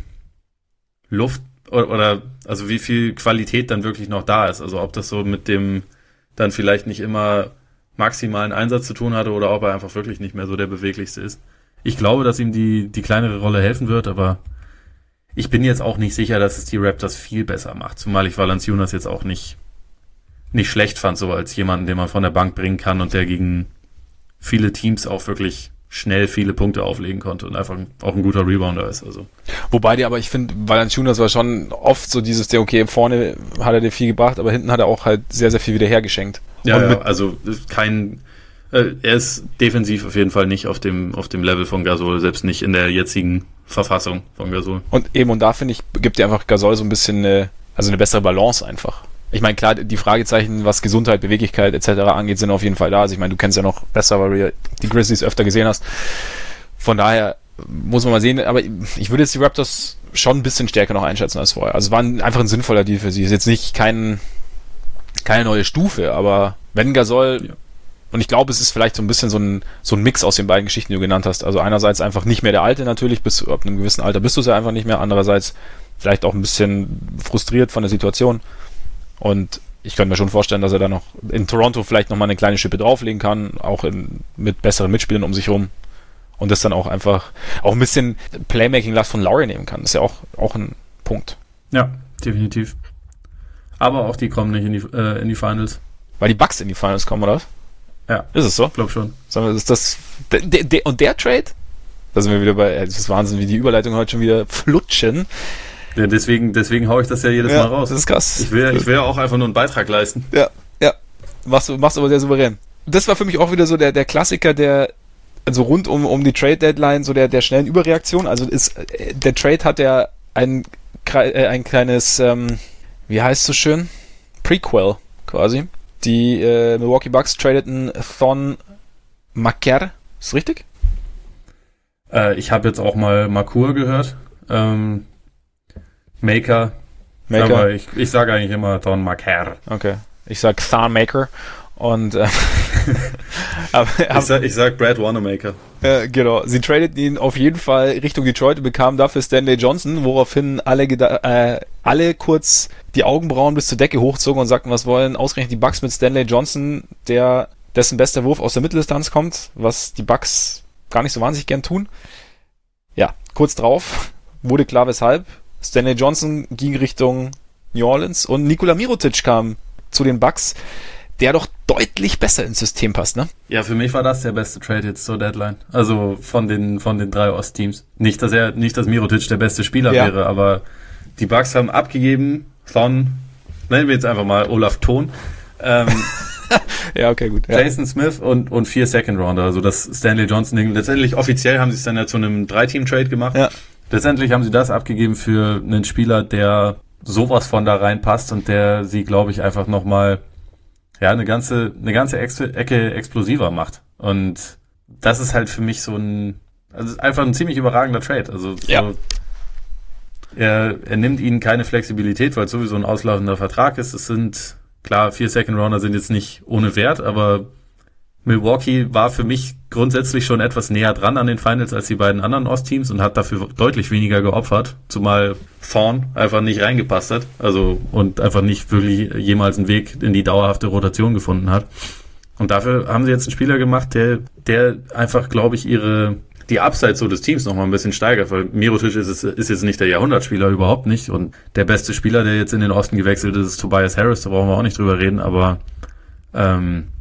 Luft oder, oder also wie viel Qualität dann wirklich noch da ist. Also ob das so mit dem dann vielleicht nicht immer maximalen Einsatz zu tun hatte oder ob er einfach wirklich nicht mehr so der beweglichste ist. Ich glaube, dass ihm die die kleinere Rolle helfen wird, aber ich bin jetzt auch nicht sicher, dass es die Raptors viel besser macht, zumal ich Valanciunas jetzt auch nicht nicht schlecht fand, so als jemanden, den man von der Bank bringen kann und der gegen viele Teams auch wirklich schnell viele Punkte auflegen konnte und einfach auch ein guter Rebounder ist. Also. Wobei dir aber, ich finde, Valanciunas war schon oft so dieses, der okay, vorne hat er dir viel gebracht, aber hinten hat er auch halt sehr, sehr viel wieder hergeschenkt. Ja, ja also kein, äh, er ist defensiv auf jeden Fall nicht auf dem auf dem Level von Gasol, selbst nicht in der jetzigen Verfassung von Gasol. Und eben, und da finde ich, gibt dir einfach Gasol so ein bisschen eine, also eine bessere Balance einfach. Ich meine, klar, die Fragezeichen, was Gesundheit, Beweglichkeit et cetera angeht, sind auf jeden Fall da. Also ich meine, du kennst ja noch besser, weil du ja die Grizzlies öfter gesehen hast. Von daher muss man mal sehen, aber ich würde jetzt die Raptors schon ein bisschen stärker noch einschätzen als vorher. Also es war ein, einfach ein sinnvoller Deal für sie. Ist jetzt nicht kein, keine neue Stufe, aber wenn Gasol, ja. Und ich glaube, es ist vielleicht so ein bisschen so ein, so ein Mix aus den beiden Geschichten, die du genannt hast. Also einerseits einfach nicht mehr der Alte natürlich, bis ab einem gewissen Alter bist du es ja einfach nicht mehr. Andererseits vielleicht auch ein bisschen frustriert von der Situation. Und ich könnte mir schon vorstellen, dass er da noch in Toronto vielleicht nochmal eine kleine Schippe drauflegen kann, auch in, mit besseren Mitspielern um sich rum. Und das dann auch einfach auch ein bisschen Playmaking-Last von Lowry nehmen kann. Das ist ja auch, auch ein Punkt. Ja, definitiv. Aber auch die kommen nicht in die, äh, in die Finals. Weil die Bucks in die Finals kommen, oder? Ja. Ist es so? Ich glaube schon. Sagen wir, ist das, der, der, und der Trade? Da sind wir wieder bei, das ist Wahnsinn, wie die Überleitung heute schon wieder flutschen. Ja, deswegen, deswegen hau ich das ja jedes ja, Mal raus. Das ist krass. Ich will, ich will ja auch einfach nur einen Beitrag leisten. Ja, ja. Machst du, machst aber sehr souverän. Das war für mich auch wieder so der, der Klassiker, der, also rund um, um die Trade-Deadline, so der, der schnellen Überreaktion. Also ist, der Trade hat ja ein, ein kleines, ähm, wie heißt es so schön? Prequel, quasi. Die äh, Milwaukee Bucks tradeten Thon Maker. Ist das richtig? Äh, ich habe jetzt auch mal Makur gehört. Ähm, Maker. Maker. Aber ich, ich sage eigentlich immer Thon Maker. Okay. Ich sag Thon Maker. Und äh, aber, ich, sag, ich sag Brad Wanamaker. Äh, genau. Sie tradeten ihn auf jeden Fall Richtung Detroit und bekamen dafür Stanley Johnson, woraufhin alle äh, alle kurz die Augenbrauen bis zur Decke hochzogen und sagten, was wollen ausgerechnet die Bucks mit Stanley Johnson, der dessen bester Wurf aus der Mitteldistanz kommt, was die Bucks gar nicht so wahnsinnig gern tun. Ja, kurz drauf wurde klar, weshalb. Stanley Johnson ging Richtung New Orleans und Nikola Mirotic kam zu den Bucks, der doch deutlich besser ins System passt, ne? Ja, für mich war das der beste Trade jetzt zur Deadline. Also von den von den drei Ostteams. Nicht, dass er, nicht, dass Mirotic der beste Spieler ja. wäre, aber die Bucks haben abgegeben von, nennen wir jetzt einfach mal Olaf Thon, ähm, ja, okay, gut. Ja. Jason Smith und und vier Second Rounder, also das Stanley Johnson Ding. Letztendlich offiziell haben sie es dann ja zu einem Drei-Team-Trade gemacht. Ja. Letztendlich haben sie das abgegeben für einen Spieler, der sowas von da reinpasst und der sie, glaube ich, einfach nochmal ja, eine ganze, eine ganze Ecke explosiver macht. Und das ist halt für mich so ein, also einfach ein ziemlich überragender Trade. Also, so, ja. er, er nimmt ihnen keine Flexibilität, weil es sowieso ein auslaufender Vertrag ist. Es sind, klar, vier Second Rounder sind jetzt nicht ohne Wert, aber Milwaukee war für mich grundsätzlich schon etwas näher dran an den Finals als die beiden anderen Ostteams und hat dafür deutlich weniger geopfert, zumal Thorn einfach nicht reingepasst hat, also und einfach nicht wirklich jemals einen Weg in die dauerhafte Rotation gefunden hat. Und dafür haben sie jetzt einen Spieler gemacht, der der einfach, glaube ich, ihre die Upside so des Teams noch mal ein bisschen steigert, weil Mirotic ist, es, ist jetzt nicht der Jahrhundertspieler, überhaupt nicht, und der beste Spieler, der jetzt in den Osten gewechselt ist, ist Tobias Harris, da brauchen wir auch nicht drüber reden, aber ähm,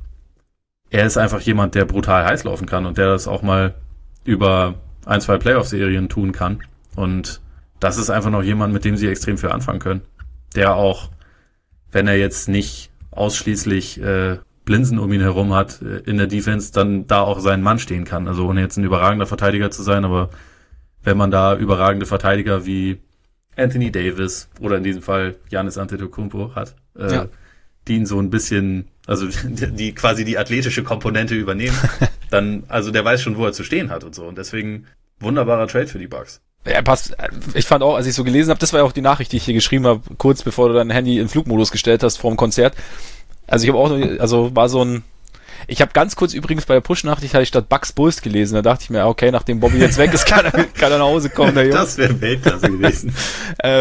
er ist einfach jemand, der brutal heiß laufen kann und der das auch mal über ein, zwei Playoff-Serien tun kann. Und das ist einfach noch jemand, mit dem sie extrem viel anfangen können. Der auch, wenn er jetzt nicht ausschließlich äh, Blinsen um ihn herum hat äh, in der Defense, dann da auch seinen Mann stehen kann. Also ohne jetzt ein überragender Verteidiger zu sein, aber wenn man da überragende Verteidiger wie Anthony Davis oder in diesem Fall Giannis Antetokounmpo hat, äh, ja. die ihn so ein bisschen, also die, die quasi die athletische Komponente übernehmen, dann, also der weiß schon, wo er zu stehen hat und so. Und deswegen wunderbarer Trade für die Bucks. Ja, passt. Ich fand auch, als ich so gelesen habe, das war ja auch die Nachricht, die ich hier geschrieben habe, kurz bevor du dein Handy in Flugmodus gestellt hast vor dem Konzert. Also ich habe auch, also war so ein, ich habe ganz kurz übrigens bei der Push-Nachricht hatte ich statt Bucks Bulls gelesen. Da dachte ich mir, okay, nachdem Bobby jetzt weg ist, kann er, kann er nach Hause kommen. Der das wäre Weltklasse gewesen. ähm,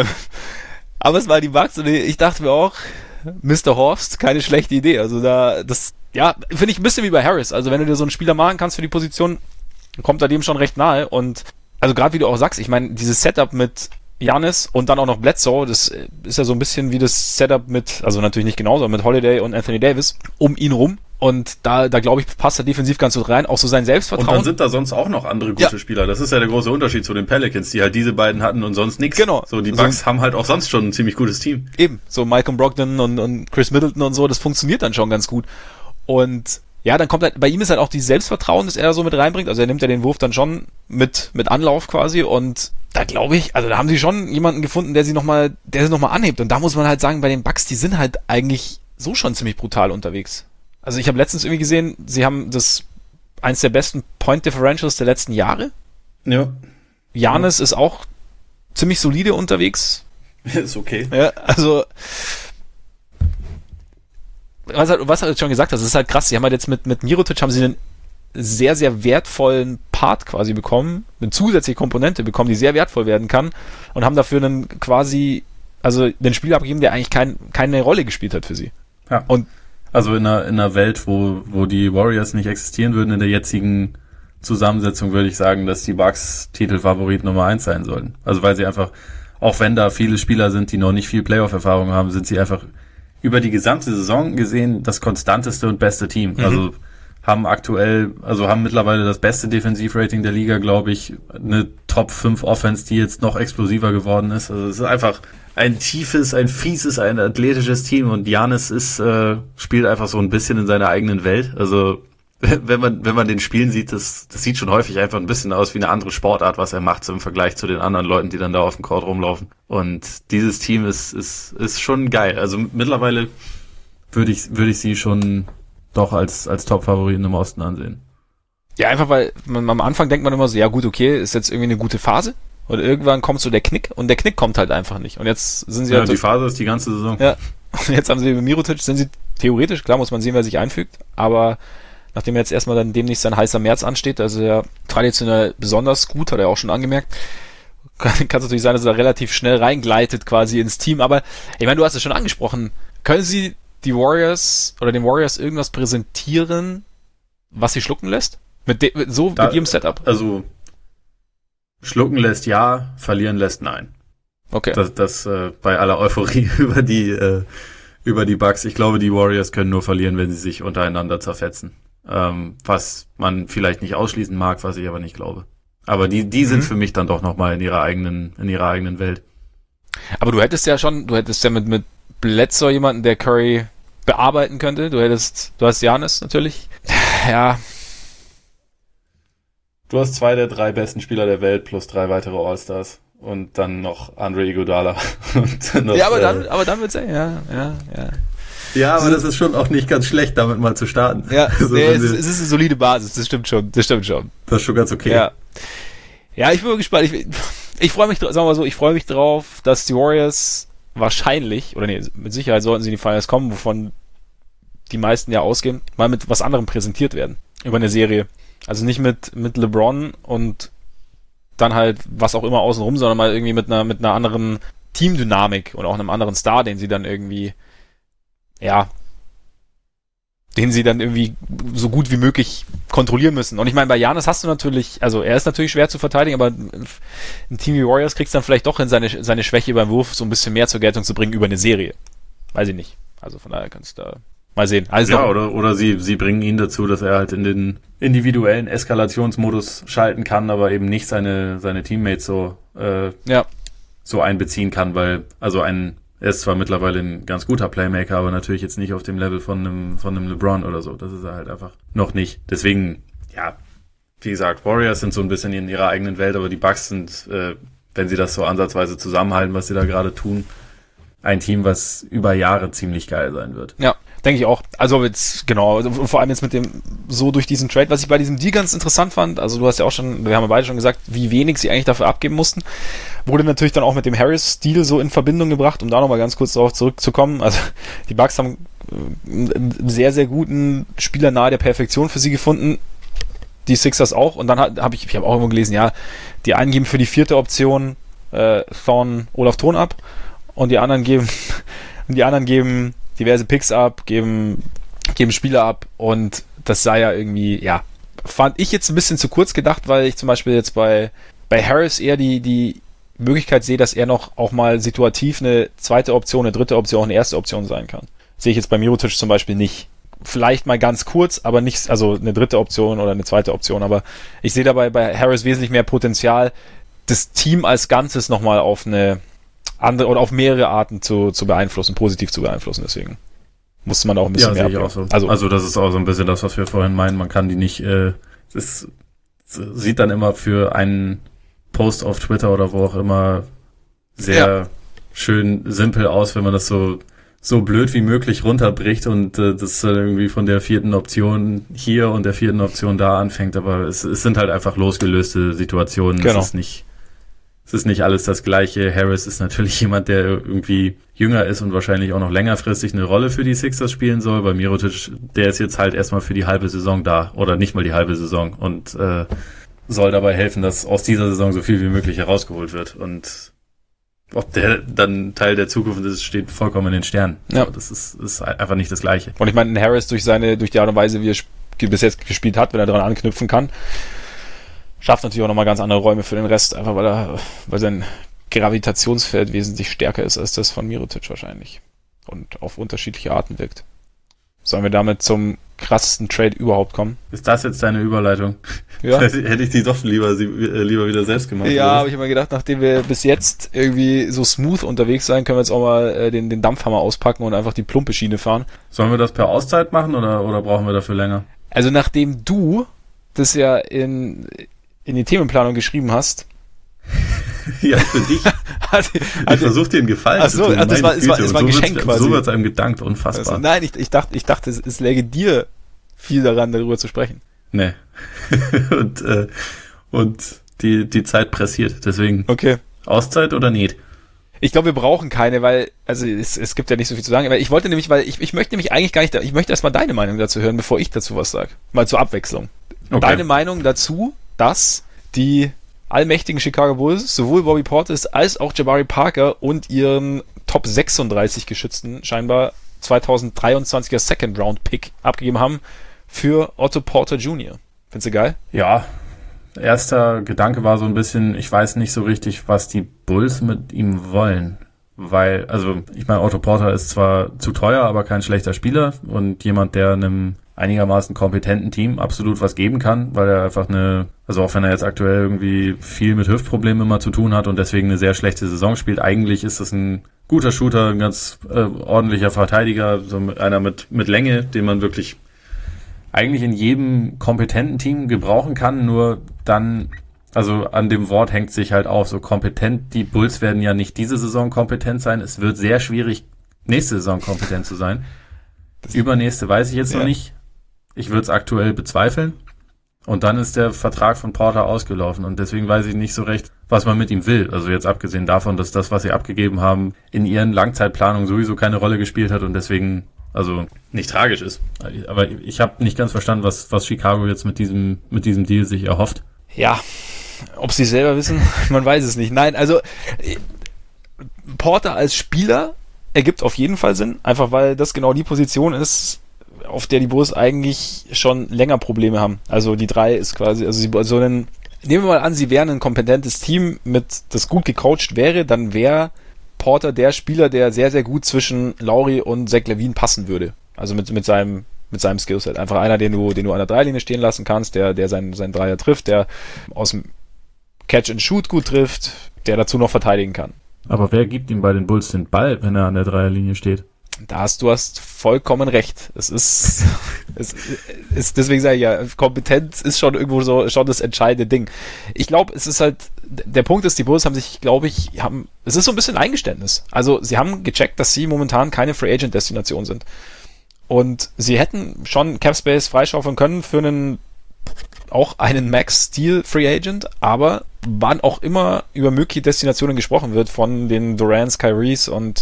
aber es war die Bucks und ich dachte mir auch, Mister Horst, keine schlechte Idee. Also da, das, ja, finde ich ein bisschen wie bei Harris. Also wenn du dir so einen Spieler machen kannst für die Position, kommt er dem schon recht nahe. Und also gerade wie du auch sagst, ich meine, dieses Setup mit Giannis und dann auch noch Bledsoe, das ist ja so ein bisschen wie das Setup mit, also natürlich nicht genauso, aber mit Holiday und Anthony Davis um ihn rum. Und da, da glaube ich, passt er defensiv ganz gut rein, auch so sein Selbstvertrauen. Und dann sind da sonst auch noch andere gute ja. Spieler. Das ist ja der große Unterschied zu den Pelicans, die halt diese beiden hatten und sonst nichts. Genau. So, die Bucks so, haben halt auch sonst schon ein ziemlich gutes Team. Eben, so Malcolm Brogdon und, und Chris Middleton und so, das funktioniert dann schon ganz gut. Und ja, dann kommt halt, bei ihm ist halt auch die Selbstvertrauen, das er so mit reinbringt. Also er nimmt ja den Wurf dann schon mit, mit Anlauf quasi und da glaube ich, also da haben sie schon jemanden gefunden, der sie nochmal, der sie nochmal anhebt. Und da muss man halt sagen, bei den Bucks, die sind halt eigentlich so schon ziemlich brutal unterwegs. Also ich habe letztens irgendwie gesehen, sie haben das eins der besten Point Differentials der letzten Jahre. Ja. Giannis ja. ist auch ziemlich solide unterwegs. Ist okay. Ja, also was halt, was halt schon gesagt hast, es ist halt krass. Sie haben halt jetzt mit, mit Mirotic haben sie einen sehr, sehr wertvollen Part quasi bekommen, eine zusätzliche Komponente bekommen, die sehr wertvoll werden kann und haben dafür einen quasi, also den Spieler abgegeben, der eigentlich kein, keine Rolle gespielt hat für sie. Ja. Und also in einer, in einer Welt, wo, wo die Warriors nicht existieren würden, in der jetzigen Zusammensetzung würde ich sagen, dass die Bucks Titelfavorit Nummer eins sein sollten. Also weil sie einfach, auch wenn da viele Spieler sind, die noch nicht viel Playoff-Erfahrung haben, sind sie einfach über die gesamte Saison gesehen das konstanteste und beste Team. Mhm. Also haben aktuell, also haben mittlerweile das beste Defensivrating der Liga, glaube ich, eine Top fünf Offense, die jetzt noch explosiver geworden ist. Also es ist einfach ein tiefes, ein fieses, ein athletisches Team und Giannis ist, äh, spielt einfach so ein bisschen in seiner eigenen Welt. Also wenn man, wenn man den spielen sieht, das, das sieht schon häufig einfach ein bisschen aus wie eine andere Sportart, was er macht, so im Vergleich zu den anderen Leuten, die dann da auf dem Court rumlaufen. Und dieses Team ist, ist, ist schon geil. Also mittlerweile würde ich, würde ich sie schon doch als, als Top-Favoriten im Osten ansehen. Ja, einfach weil man, am Anfang denkt man immer so, ja gut, okay, ist jetzt irgendwie eine gute Phase. Und irgendwann kommt so der Knick und der Knick kommt halt einfach nicht. Und jetzt sind sie ja, halt. Die Phase ist die ganze Saison. Ja. Und jetzt haben sie mit Mirotic, sind sie theoretisch, klar muss man sehen, wer sich einfügt, aber nachdem jetzt erstmal dann demnächst ein heißer März ansteht, also ja traditionell besonders gut, hat er auch schon angemerkt, kann es natürlich sein, dass er da relativ schnell reingleitet quasi ins Team, aber ich meine, du hast es schon angesprochen, können sie die Warriors oder den Warriors irgendwas präsentieren, was sie schlucken lässt? Mit, de- so da, mit ihrem Setup? Also schlucken lässt ja, verlieren lässt nein. Okay. Das, das äh, bei aller Euphorie über die äh, über die Bucks. Ich glaube, die Warriors können nur verlieren, wenn sie sich untereinander zerfetzen. Ähm, was man vielleicht nicht ausschließen mag, was ich aber nicht glaube. Aber die, die mhm. sind für mich dann doch nochmal in ihrer eigenen, in ihrer eigenen Welt. Aber du hättest ja schon, du hättest ja mit, mit Bledsoe jemanden, der Curry bearbeiten könnte. Du hättest, du hast Giannis natürlich. Ja. Du hast zwei der drei besten Spieler der Welt plus drei weitere All-Stars. Und dann noch Andre Iguodala. Und dann noch, ja, aber dann, äh, aber dann wird's ja, ja, ja, ja. Ja, aber das ist schon auch nicht ganz schlecht, damit mal zu starten. Ja, also, nee, es, ist, es ist eine solide Basis, das stimmt schon, das stimmt schon. Das ist schon ganz okay. Ja, ja, ich bin mal gespannt. Ich, ich freue mich, sagen wir mal so, ich freue mich drauf, dass die Warriors wahrscheinlich, oder nee, mit Sicherheit sollten sie in die Finals kommen, wovon die meisten ja ausgehen, mal mit was anderem präsentiert werden. Über eine Serie. Also nicht mit, mit LeBron und dann halt was auch immer außenrum, sondern mal irgendwie mit einer, mit einer anderen Teamdynamik und auch einem anderen Star, den sie dann irgendwie ja, den sie dann irgendwie so gut wie möglich kontrollieren müssen. Und ich meine, bei Giannis hast du natürlich, also er ist natürlich schwer zu verteidigen, aber ein Team wie Warriors kriegst dann vielleicht doch hin, seine, seine Schwäche beim Wurf so ein bisschen mehr zur Geltung zu bringen über eine Serie. Weiß ich nicht. Also von daher kannst du da mal sehen. Also ja, oder, oder sie, sie bringen ihn dazu, dass er halt in den individuellen Eskalationsmodus schalten kann, aber eben nicht seine, seine Teammates so, äh, ja. so einbeziehen kann, weil, also ein Er ist zwar mittlerweile ein ganz guter Playmaker, aber natürlich jetzt nicht auf dem Level von einem, von einem LeBron oder so. Das ist er halt einfach noch nicht. Deswegen, ja, wie gesagt, Warriors sind so ein bisschen in ihrer eigenen Welt, aber die Bucks sind, äh, wenn sie das so ansatzweise zusammenhalten, was sie da gerade tun, ein Team, was über Jahre ziemlich geil sein wird. Ja, denke ich auch. Also jetzt, genau, vor allem jetzt mit dem, so durch diesen Trade, was ich bei diesem Deal ganz interessant fand, also du hast ja auch schon, wir haben ja beide schon gesagt, wie wenig sie eigentlich dafür abgeben mussten, wurde natürlich dann auch mit dem Harris-Deal so in Verbindung gebracht, um da nochmal ganz kurz darauf zurückzukommen. Also die Bucks haben einen sehr, sehr guten Spieler nahe der Perfektion für sie gefunden, die Sixers auch, und dann habe ich, ich habe auch irgendwo gelesen, ja, die einen geben für die vierte Option äh, Thorn Olaf Thon ab und die anderen geben die anderen geben diverse Picks ab, geben, geben Spieler ab und das sei ja irgendwie, ja, fand ich jetzt ein bisschen zu kurz gedacht, weil ich zum Beispiel jetzt bei, bei Harris eher die, die Möglichkeit sehe, dass er noch auch mal situativ eine zweite Option, eine dritte Option, eine erste Option sein kann. Sehe ich jetzt bei Mirotic zum Beispiel nicht. Vielleicht mal ganz kurz, aber nicht, also eine dritte Option oder eine zweite Option, aber ich sehe dabei bei Harris wesentlich mehr Potenzial, das Team als Ganzes nochmal auf eine andere oder auf mehrere Arten zu, zu beeinflussen, positiv zu beeinflussen, deswegen. muss man auch ein bisschen ja, mehr sehe ich auch so. Also, also das ist auch so ein bisschen das, was wir vorhin meinen. Man kann die nicht, äh, das sieht dann immer für einen Post auf Twitter oder wo auch immer sehr ja. schön simpel aus, wenn man das so so blöd wie möglich runterbricht und äh, das äh, irgendwie von der vierten Option hier und der vierten Option da anfängt. Aber es, es sind halt einfach losgelöste Situationen. Genau. Es ist nicht Es ist nicht alles das Gleiche. Harris ist natürlich jemand, der irgendwie jünger ist und wahrscheinlich auch noch längerfristig eine Rolle für die Sixers spielen soll. Bei Mirotic, der ist jetzt halt erstmal für die halbe Saison da oder nicht mal die halbe Saison und äh, soll dabei helfen, dass aus dieser Saison so viel wie möglich herausgeholt wird. Und ob der dann Teil der Zukunft ist, steht vollkommen in den Sternen. Ja. So, das ist, ist einfach nicht das Gleiche. Und ich meine, Harris durch seine, durch die Art und Weise, wie er sp- bis jetzt gespielt hat, wenn er daran anknüpfen kann, schafft natürlich auch nochmal ganz andere Räume für den Rest, einfach weil er, weil sein Gravitationsfeld wesentlich stärker ist als das von Mirotic wahrscheinlich. Und auf unterschiedliche Arten wirkt. Sollen wir damit zum krassesten Trade überhaupt kommen? Ist das jetzt deine Überleitung? Ja. Hätte ich die doch lieber, lieber wieder selbst gemacht. Ja, habe ich immer gedacht, nachdem wir bis jetzt irgendwie so smooth unterwegs sein, können wir jetzt auch mal äh, den, den Dampfhammer auspacken und einfach die plumpe Schiene fahren. Sollen wir das per Auszeit machen oder, oder brauchen wir dafür länger? Also nachdem du das ja in, in die Themenplanung geschrieben hast. Ja, für dich. hat, ich hat, versuche dir einen Gefallen ach so, zu tun. Das war, es war, es war ein so Geschenk quasi. So wird es einem gedankt, unfassbar. Also, nein, ich, ich dachte, ich dachte es, es läge dir viel daran, darüber zu sprechen. Nee. und äh, und die, die Zeit pressiert, deswegen. Okay. Auszeit oder nicht? Ich glaube, wir brauchen keine, weil, also es, es gibt ja nicht so viel zu sagen, aber ich wollte nämlich, weil ich, ich möchte nämlich eigentlich gar nicht, ich möchte erstmal deine Meinung dazu hören, bevor ich dazu was sage. Mal zur Abwechslung. Okay. Deine Meinung dazu, dass die allmächtigen Chicago Bulls sowohl Bobby Portis als auch Jabari Parker und ihren Top sechsunddreißig geschützten, scheinbar zweitausenddreiundzwanziger Second Round Pick abgegeben haben für Otto Porter Junior Findest du geil? Ja. Erster Gedanke war so ein bisschen, ich weiß nicht so richtig, was die Bulls mit ihm wollen. Weil, also, ich meine, Otto Porter ist zwar zu teuer, aber kein schlechter Spieler und jemand, der einem einigermaßen kompetenten Team absolut was geben kann, weil er einfach eine, also auch wenn er jetzt aktuell irgendwie viel mit Hüftproblemen immer zu tun hat und deswegen eine sehr schlechte Saison spielt, eigentlich ist das ein guter Shooter, ein ganz äh, ordentlicher Verteidiger, so einer mit, mit Länge, den man wirklich eigentlich in jedem kompetenten Team gebrauchen kann, nur dann, also an dem Wort hängt sich halt auf, so kompetent, die Bulls werden ja nicht diese Saison kompetent sein, es wird sehr schwierig, nächste Saison kompetent zu sein. Das Übernächste weiß ich jetzt ja noch nicht. Ich würde es aktuell bezweifeln. Und dann ist der Vertrag von Porter ausgelaufen und deswegen weiß ich nicht so recht, was man mit ihm will. Also jetzt abgesehen davon, dass das, was sie abgegeben haben, in ihren Langzeitplanungen sowieso keine Rolle gespielt hat und deswegen also nicht tragisch ist. Aber ich habe nicht ganz verstanden, was, was Chicago jetzt mit diesem, mit diesem Deal sich erhofft. Ja, ob sie selber wissen, man weiß es nicht. Nein, also Porter als Spieler ergibt auf jeden Fall Sinn, einfach weil das genau die Position ist, auf der die Bulls eigentlich schon länger Probleme haben. Also die drei ist quasi, also sie so einen, nehmen wir mal an, sie wären ein kompetentes Team, mit das gut gecoacht wäre, dann wäre Porter der Spieler, der sehr, sehr gut zwischen Lauri und Zach LaVine passen würde. Also mit, mit seinem, mit seinem Skillset. Einfach einer, den du, den du an der Dreilinie stehen lassen kannst, der, der seinen, seinen Dreier trifft, der aus dem Catch and Shoot gut trifft, der dazu noch verteidigen kann. Aber wer gibt ihm bei den Bulls den Ball, wenn er an der Dreierlinie steht? Da hast du hast vollkommen recht. Es ist, es ist, deswegen sage ich ja, Kompetenz ist schon irgendwo so, schon das entscheidende Ding. Ich glaube, es ist halt, der Punkt ist, die Bulls haben sich, glaube ich, haben, es ist so ein bisschen Eingeständnis. Also, sie haben gecheckt, dass sie momentan keine Free Agent Destination sind. Und sie hätten schon Cap Space freischaufeln können für einen, auch einen Max Steel Free Agent, aber wann auch immer über mögliche Destinationen gesprochen wird von den Durants, Kyries und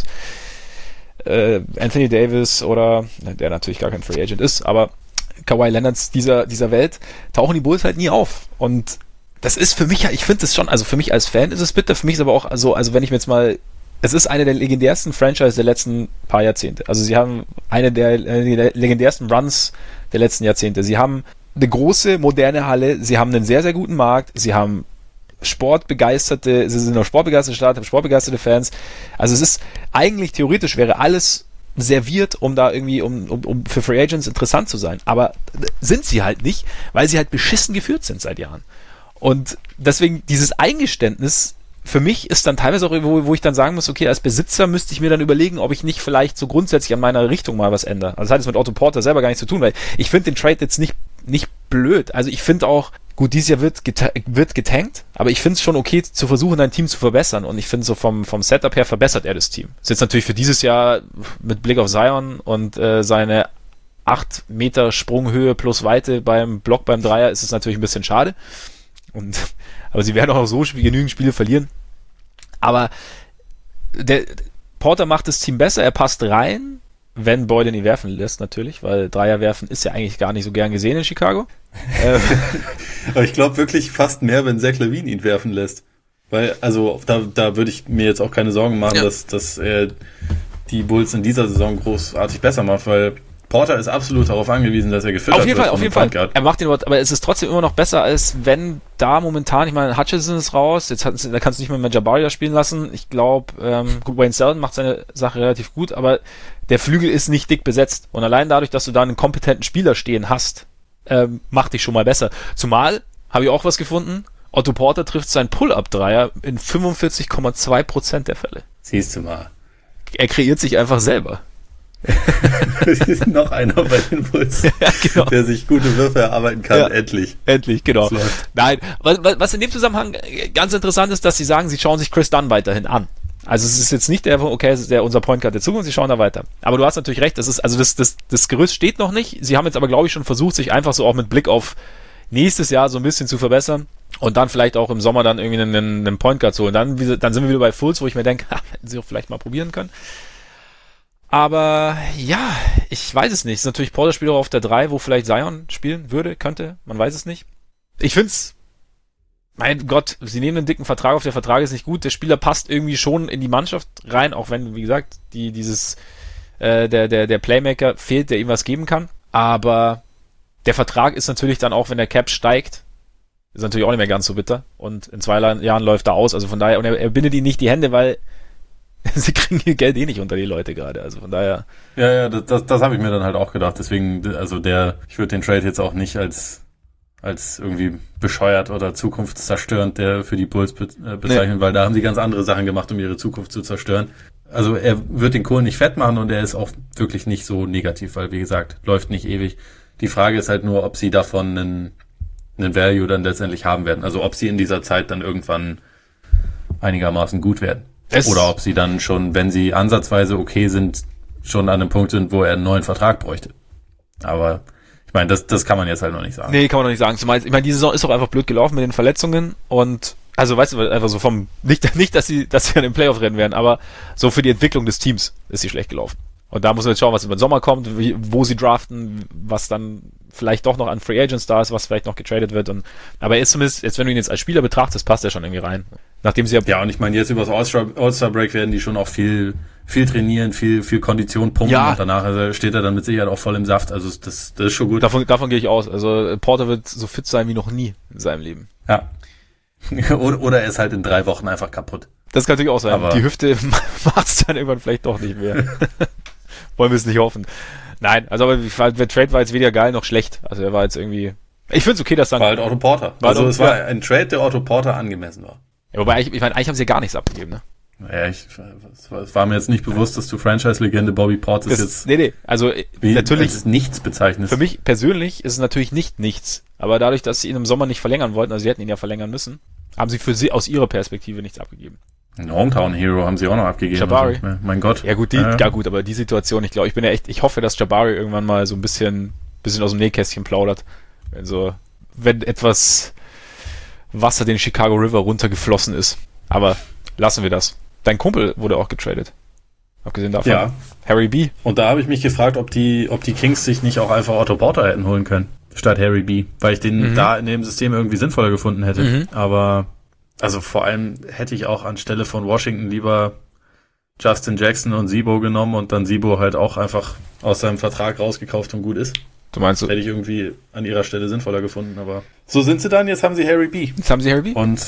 Anthony Davis oder, der natürlich gar kein Free Agent ist, aber Kawhi Leonards dieser, dieser Welt, tauchen die Bulls halt nie auf. Und das ist für mich ja, ich finde das schon, also für mich als Fan ist es bitter, für mich ist aber auch, also, also wenn ich mir jetzt mal, es ist eine der legendärsten Franchise der letzten paar Jahrzehnte. Also sie haben eine der, der legendärsten Runs der letzten Jahrzehnte. Sie haben eine große, moderne Halle, sie haben einen sehr, sehr guten Markt, sie haben sportbegeisterte, sie sind noch sportbegeisterte Stadt, haben sportbegeisterte Fans. Also es ist eigentlich theoretisch wäre alles serviert, um da irgendwie, um, um, um für Free Agents interessant zu sein. Aber sind sie halt nicht, weil sie halt beschissen geführt sind seit Jahren. Und deswegen dieses Eingeständnis für mich ist dann teilweise auch, wo, wo ich dann sagen muss, okay, als Besitzer müsste ich mir dann überlegen, ob ich nicht vielleicht so grundsätzlich an meiner Richtung mal was ändere. Also das hat jetzt mit Otto Porter selber gar nichts zu tun, weil ich finde den Trade jetzt nicht, nicht blöd. Also ich finde auch, gut, dieses Jahr wird, geta- wird getankt, aber ich finde es schon okay, zu versuchen, dein Team zu verbessern. Und ich finde so vom, vom Setup her verbessert er das Team. Ist jetzt natürlich für dieses Jahr mit Blick auf Zion und äh, seine acht Meter Sprunghöhe plus Weite beim Block beim Dreier ist es natürlich ein bisschen schade. Und, aber sie werden auch so genügend Spiele verlieren. Aber der Porter macht das Team besser, er passt rein, wenn Boyd ihn werfen lässt natürlich, weil Dreier werfen ist ja eigentlich gar nicht so gern gesehen in Chicago. Aber ich glaube wirklich fast mehr, wenn Zach LaVine ihn werfen lässt. Weil, also da, da würde ich mir jetzt auch keine Sorgen machen, ja. dass, dass er die Bulls in dieser Saison großartig besser macht, weil Porter ist absolut darauf angewiesen, dass er gefüttert auf jeden wird. Fall, auf jeden Fall. Er macht den, aber es ist trotzdem immer noch besser, als wenn da momentan, ich meine, Hutchinson ist raus, jetzt hat, da kannst du nicht mehr mit Jabari da spielen lassen. Ich glaube, ähm, gut, Wayne Selden macht seine Sache relativ gut, aber der Flügel ist nicht dick besetzt. Und allein dadurch, dass du da einen kompetenten Spieler stehen hast, ähm, macht dich schon mal besser. Zumal, habe ich auch was gefunden, Otto Porter trifft seinen Pull-Up-Dreier in fünfundvierzig Komma zwei Prozent der Fälle. Siehst du mal. Er kreiert sich einfach selber. Es ist noch einer bei den Bulls, ja, genau. der sich gute Würfe erarbeiten kann, ja, endlich. Endlich, genau. Nein, was, was in dem Zusammenhang ganz interessant ist, dass sie sagen, sie schauen sich Chris Dunn weiterhin an. Also es ist jetzt nicht der, okay, es ist der unser Point Guard der Zukunft, sie schauen da weiter. Aber du hast natürlich recht, das ist, also das, das, das Gerüst steht noch nicht. Sie haben jetzt aber, glaube ich, schon versucht, sich einfach so auch mit Blick auf nächstes Jahr so ein bisschen zu verbessern und dann vielleicht auch im Sommer dann irgendwie einen, einen Point Guard zu holen. Dann, dann sind wir wieder bei Fultz, wo ich mir denke, hätten sie auch vielleicht mal probieren können. Aber ja, ich weiß es nicht. Es ist natürlich Porter spielt auch auf der drei, wo vielleicht Zion spielen würde, könnte. Man weiß es nicht. Ich find's, mein Gott, sie nehmen einen dicken Vertrag auf, der Vertrag ist nicht gut. Der Spieler passt irgendwie schon in die Mannschaft rein, auch wenn, wie gesagt, die dieses äh, der der der Playmaker fehlt, der ihm was geben kann. Aber der Vertrag ist natürlich dann auch, wenn der Cap steigt, ist natürlich auch nicht mehr ganz so bitter. Und in zwei Jahren läuft er aus. Also von daher, und er, er bindet ihm nicht die Hände, weil sie kriegen ihr Geld eh nicht unter die Leute gerade, also von daher. Ja, ja, das, das, das habe ich mir dann halt auch gedacht, deswegen, also der, ich würde den Trade jetzt auch nicht als, als irgendwie bescheuert oder zukunftszerstörend der für die Bulls be, äh, bezeichnen, nee. Weil da haben sie ganz andere Sachen gemacht, um ihre Zukunft zu zerstören. Also er wird den Kohl nicht fett machen und er ist auch wirklich nicht so negativ, weil wie gesagt, läuft nicht ewig. Die Frage ist halt nur, ob sie davon einen, einen Value dann letztendlich haben werden, also ob sie in dieser Zeit dann irgendwann einigermaßen gut werden. Es Oder ob sie dann schon, wenn sie ansatzweise okay sind, schon an einem Punkt sind, wo er einen neuen Vertrag bräuchte. Aber ich meine, das, das kann man jetzt halt noch nicht sagen. Nee, kann man noch nicht sagen. Zumal, ich meine, die Saison ist auch einfach blöd gelaufen mit den Verletzungen und also weißt du, einfach so vom, nicht, nicht dass sie, dass sie an den Playoff-Rennen werden, aber so für die Entwicklung des Teams ist sie schlecht gelaufen. Und da muss man jetzt schauen, was über den Sommer kommt, wie, wo sie draften, was dann vielleicht doch noch an Free Agents da ist, was vielleicht noch getradet wird. Und aber er ist zumindest, jetzt wenn du ihn jetzt als Spieler betrachtest, passt er schon irgendwie rein. Nachdem sie ja, ja, und ich meine, jetzt über das All-Star, All-Star Break werden die schon auch viel, viel trainieren, viel, viel Kondition pumpen, ja. Und danach also steht er dann mit Sicherheit auch voll im Saft. Also das, das ist schon gut. Davon, davon gehe ich aus. Also Porter wird so fit sein wie noch nie in seinem Leben. Ja. oder, oder er ist halt in drei Wochen einfach kaputt. Das kann natürlich auch sein. Aber die Hüfte macht's dann irgendwann vielleicht doch nicht mehr. Wollen wir es nicht hoffen. Nein, also aber der Trade war jetzt weder geil noch schlecht. Also er war jetzt irgendwie. Ich finde es okay, dass dann. War halt Otto Porter. War also doch, es war ja. ein Trade, der Otto Porter angemessen war. Ja, wobei ich, ich meine, eigentlich haben sie ja gar nichts abgegeben, ne? Ja, ich, es war, es war mir jetzt nicht bewusst, dass du Franchise-Legende Bobby Portis das, jetzt. Nee, nee, also wie, natürlich. Als nichts bezeichnest. Für mich persönlich ist es natürlich nicht nichts. Aber dadurch, dass sie ihn im Sommer nicht verlängern wollten, also sie hätten ihn ja verlängern müssen, haben sie für sie aus ihrer Perspektive nichts abgegeben. Ein Hometown Hero haben sie auch noch abgegeben. Jabari. Also, mein Gott. Ja gut, die, ja. ja gut, aber die Situation, ich glaube, ich bin ja echt, ich hoffe, dass Jabari irgendwann mal so ein bisschen, bisschen aus dem Nähkästchen plaudert. Wenn so, wenn etwas Wasser den Chicago River runtergeflossen ist. Aber lassen wir das. Dein Kumpel wurde auch getradet. Abgesehen davon. Ja. Harry B. Und da habe ich mich gefragt, ob die, ob die Kings sich nicht auch einfach Otto Porter hätten holen können, statt Harry B. Weil ich den mhm. da in dem System irgendwie sinnvoller gefunden hätte. Mhm. Aber also vor allem hätte ich auch anstelle von Washington lieber Justin Jackson und Sibo genommen und dann Sibo halt auch einfach aus seinem Vertrag rausgekauft und gut ist. Du meinst so? Hätte ich irgendwie an ihrer Stelle sinnvoller gefunden, aber so sind sie dann, jetzt haben sie Harry B. Jetzt haben sie Harry B. Und,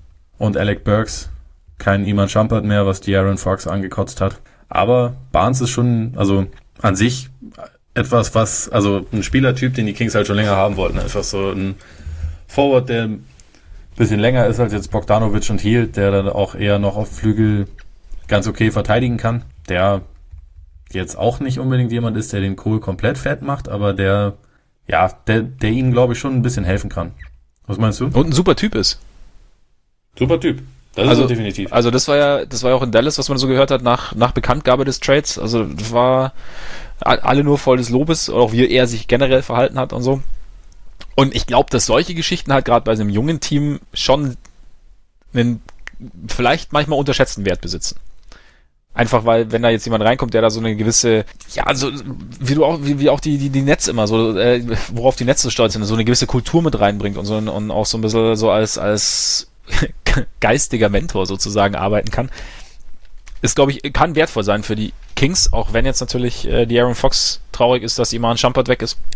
und Alec Burks. Kein Iman Shumpert mehr, was De'Aaron Fox angekotzt hat. Aber Barnes ist schon, also an sich etwas, was, also ein Spielertyp, den die Kings halt schon länger haben wollten. Einfach so ein Forward, der bisschen länger ist als jetzt Bogdanovic und Hield, der dann auch eher noch auf Flügel ganz okay verteidigen kann. Der jetzt auch nicht unbedingt jemand ist, der den Kohl komplett fett macht, aber der, ja, der, der ihnen, glaube ich, schon ein bisschen helfen kann. Was meinst du? Und ein super Typ ist. Super Typ. Das also, ist definitiv. Also das war ja, das war ja auch in Dallas, was man so gehört hat, nach, nach Bekanntgabe des Trades. Also das war alle nur voll des Lobes, auch wie er sich generell verhalten hat und so. Und ich glaube, dass solche Geschichten halt gerade bei so einem jungen Team schon einen vielleicht manchmal unterschätzten Wert besitzen. Einfach weil, wenn da jetzt jemand reinkommt, der da so eine gewisse, ja, so wie du auch, wie, wie auch die, die, die Nets immer, so, äh, worauf die Nets so stolz sind, so eine gewisse Kultur mit reinbringt und so und auch so ein bisschen so als, als geistiger Mentor sozusagen arbeiten kann, ist, glaube ich, kann wertvoll sein für die Kings, auch wenn jetzt natürlich äh, die Aaron Fox traurig ist, dass Iman Shumpert weg ist.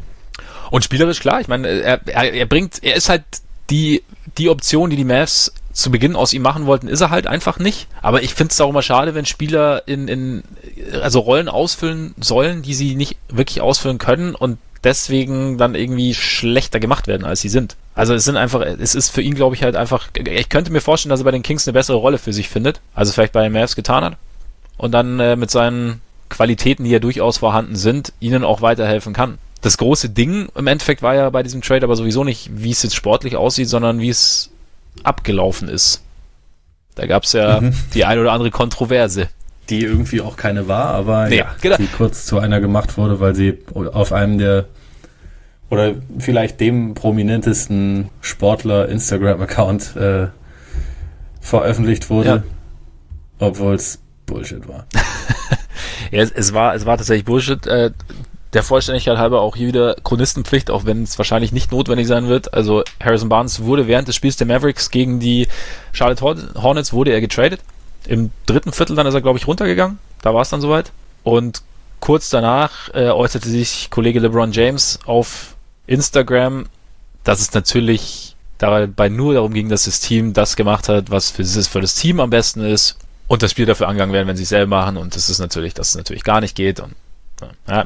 Und spielerisch, klar, ich meine, er, er, er bringt, er ist halt die, die Option, die die Mavs zu Beginn aus ihm machen wollten, ist er halt einfach nicht. Aber ich finde es auch immer schade, wenn Spieler in, in also Rollen ausfüllen sollen, die sie nicht wirklich ausfüllen können und deswegen dann irgendwie schlechter gemacht werden, als sie sind. Also es sind einfach, es ist für ihn, glaube ich, halt einfach, ich könnte mir vorstellen, dass er bei den Kings eine bessere Rolle für sich findet, also vielleicht bei den Mavs getan hat und dann äh, mit seinen Qualitäten, die ja durchaus vorhanden sind, ihnen auch weiterhelfen kann. Das große Ding im Endeffekt war ja bei diesem Trade aber sowieso nicht, wie es jetzt sportlich aussieht, sondern wie es abgelaufen ist. Da gab es ja mhm. die ein oder andere Kontroverse. Die irgendwie auch keine war, aber nee, ja, genau. die kurz zu einer gemacht wurde, weil sie auf einem der oder vielleicht dem prominentesten Sportler-Instagram-Account äh, veröffentlicht wurde, ja. Obwohl es Bullshit war. ja, es, es war es war tatsächlich Bullshit. Äh, Der Vollständigkeit halber auch hier wieder Chronistenpflicht, auch wenn es wahrscheinlich nicht notwendig sein wird. Also Harrison Barnes wurde während des Spiels der Mavericks gegen die Charlotte Hornets wurde er getradet. Im dritten Viertel dann ist er, glaube ich, runtergegangen. Da war es dann soweit. Und kurz danach äh, äußerte sich Kollege LeBron James auf Instagram, dass es natürlich dabei nur darum ging, dass das Team das gemacht hat, was für, für das Team am besten ist und das Spiel dafür angegangen werden, wenn sie es selber machen. Und das ist natürlich, dass es natürlich gar nicht geht. Und ja.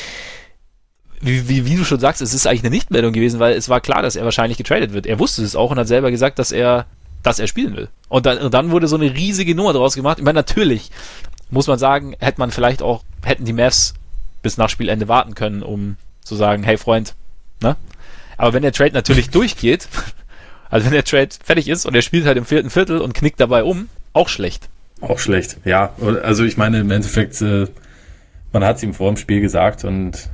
Wie, wie, wie du schon sagst, es ist eigentlich eine Nichtmeldung gewesen, weil es war klar, dass er wahrscheinlich getradet wird. Er wusste es auch und hat selber gesagt, dass er, dass er spielen will. Und dann, und dann wurde so eine riesige Nummer draus gemacht. Ich meine, natürlich muss man sagen, hätte man vielleicht auch, hätten die Mavs bis nach Spielende warten können, um zu sagen, hey Freund, ne? Aber wenn der Trade natürlich durchgeht, also wenn der Trade fertig ist und er spielt halt im vierten Viertel und knickt dabei um, auch schlecht. Auch schlecht, ja. Also ich meine, im Endeffekt, äh, man hat es ihm vor dem Spiel gesagt und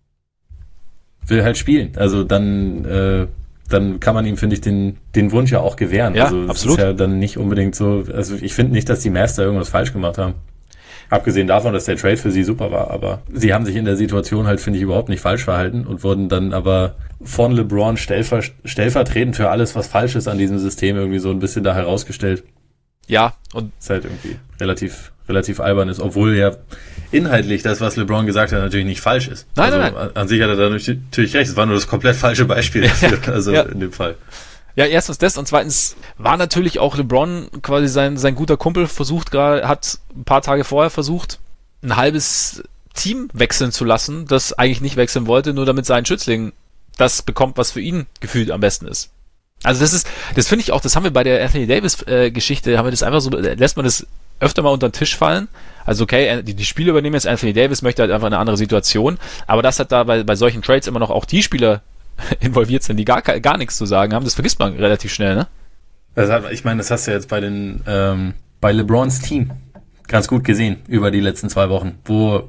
will halt spielen. Also dann, äh, dann kann man ihm, finde ich, den, den Wunsch ja auch gewähren. Ja, also absolut. Ist ja dann nicht unbedingt so, also ich finde nicht, dass die Mavs da irgendwas falsch gemacht haben. Abgesehen davon, dass der Trade für sie super war, aber sie haben sich in der Situation halt, finde ich, überhaupt nicht falsch verhalten und wurden dann aber von LeBron stellver, stellvertretend für alles, was falsch ist an diesem System, irgendwie so ein bisschen da herausgestellt. Ja, und ist halt irgendwie relativ, relativ albern ist, obwohl ja inhaltlich das, was LeBron gesagt hat, natürlich nicht falsch ist. Nein, also nein, nein. An, an sich hat er da natürlich recht. Es war nur das komplett falsche Beispiel dafür, also ja. in dem Fall. Ja, erstens das und zweitens war natürlich auch LeBron quasi sein, sein guter Kumpel versucht gerade, hat ein paar Tage vorher versucht, ein halbes Team wechseln zu lassen, das eigentlich nicht wechseln wollte, nur damit sein Schützling das bekommt, was für ihn gefühlt am besten ist. Also das ist, das finde ich auch, das haben wir bei der Anthony Davis äh, Geschichte, haben wir das einfach so, lässt man das öfter mal unter den Tisch fallen. Also okay, die, die Spieler übernehmen jetzt, Anthony Davis möchte halt einfach eine andere Situation, aber das hat da bei, bei solchen Trades immer noch auch die Spieler involviert sind, die gar, gar nichts zu sagen haben, das vergisst man relativ schnell, ne? Also ich meine, das hast du jetzt bei den ähm, bei LeBrons Team ganz gut gesehen über die letzten zwei Wochen, wo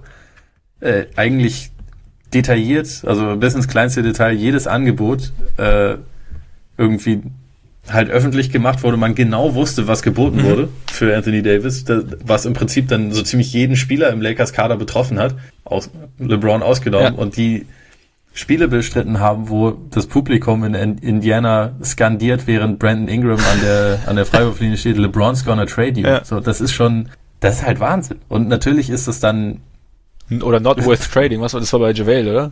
äh, eigentlich detailliert, also bis ins kleinste Detail, jedes Angebot äh, irgendwie halt öffentlich gemacht wurde, man genau wusste, was geboten mhm. wurde für Anthony Davis, das, was im Prinzip dann so ziemlich jeden Spieler im Lakers-Kader betroffen hat, aus LeBron ausgenommen, ja. Und die Spiele bestritten haben, wo das Publikum in Indiana skandiert, während Brandon Ingram an der an der Freiwurflinie steht, LeBron's gonna trade you. Ja. So, das ist schon, das ist halt Wahnsinn. Und natürlich ist es dann oder not worth trading, was war das war bei JaVale, oder?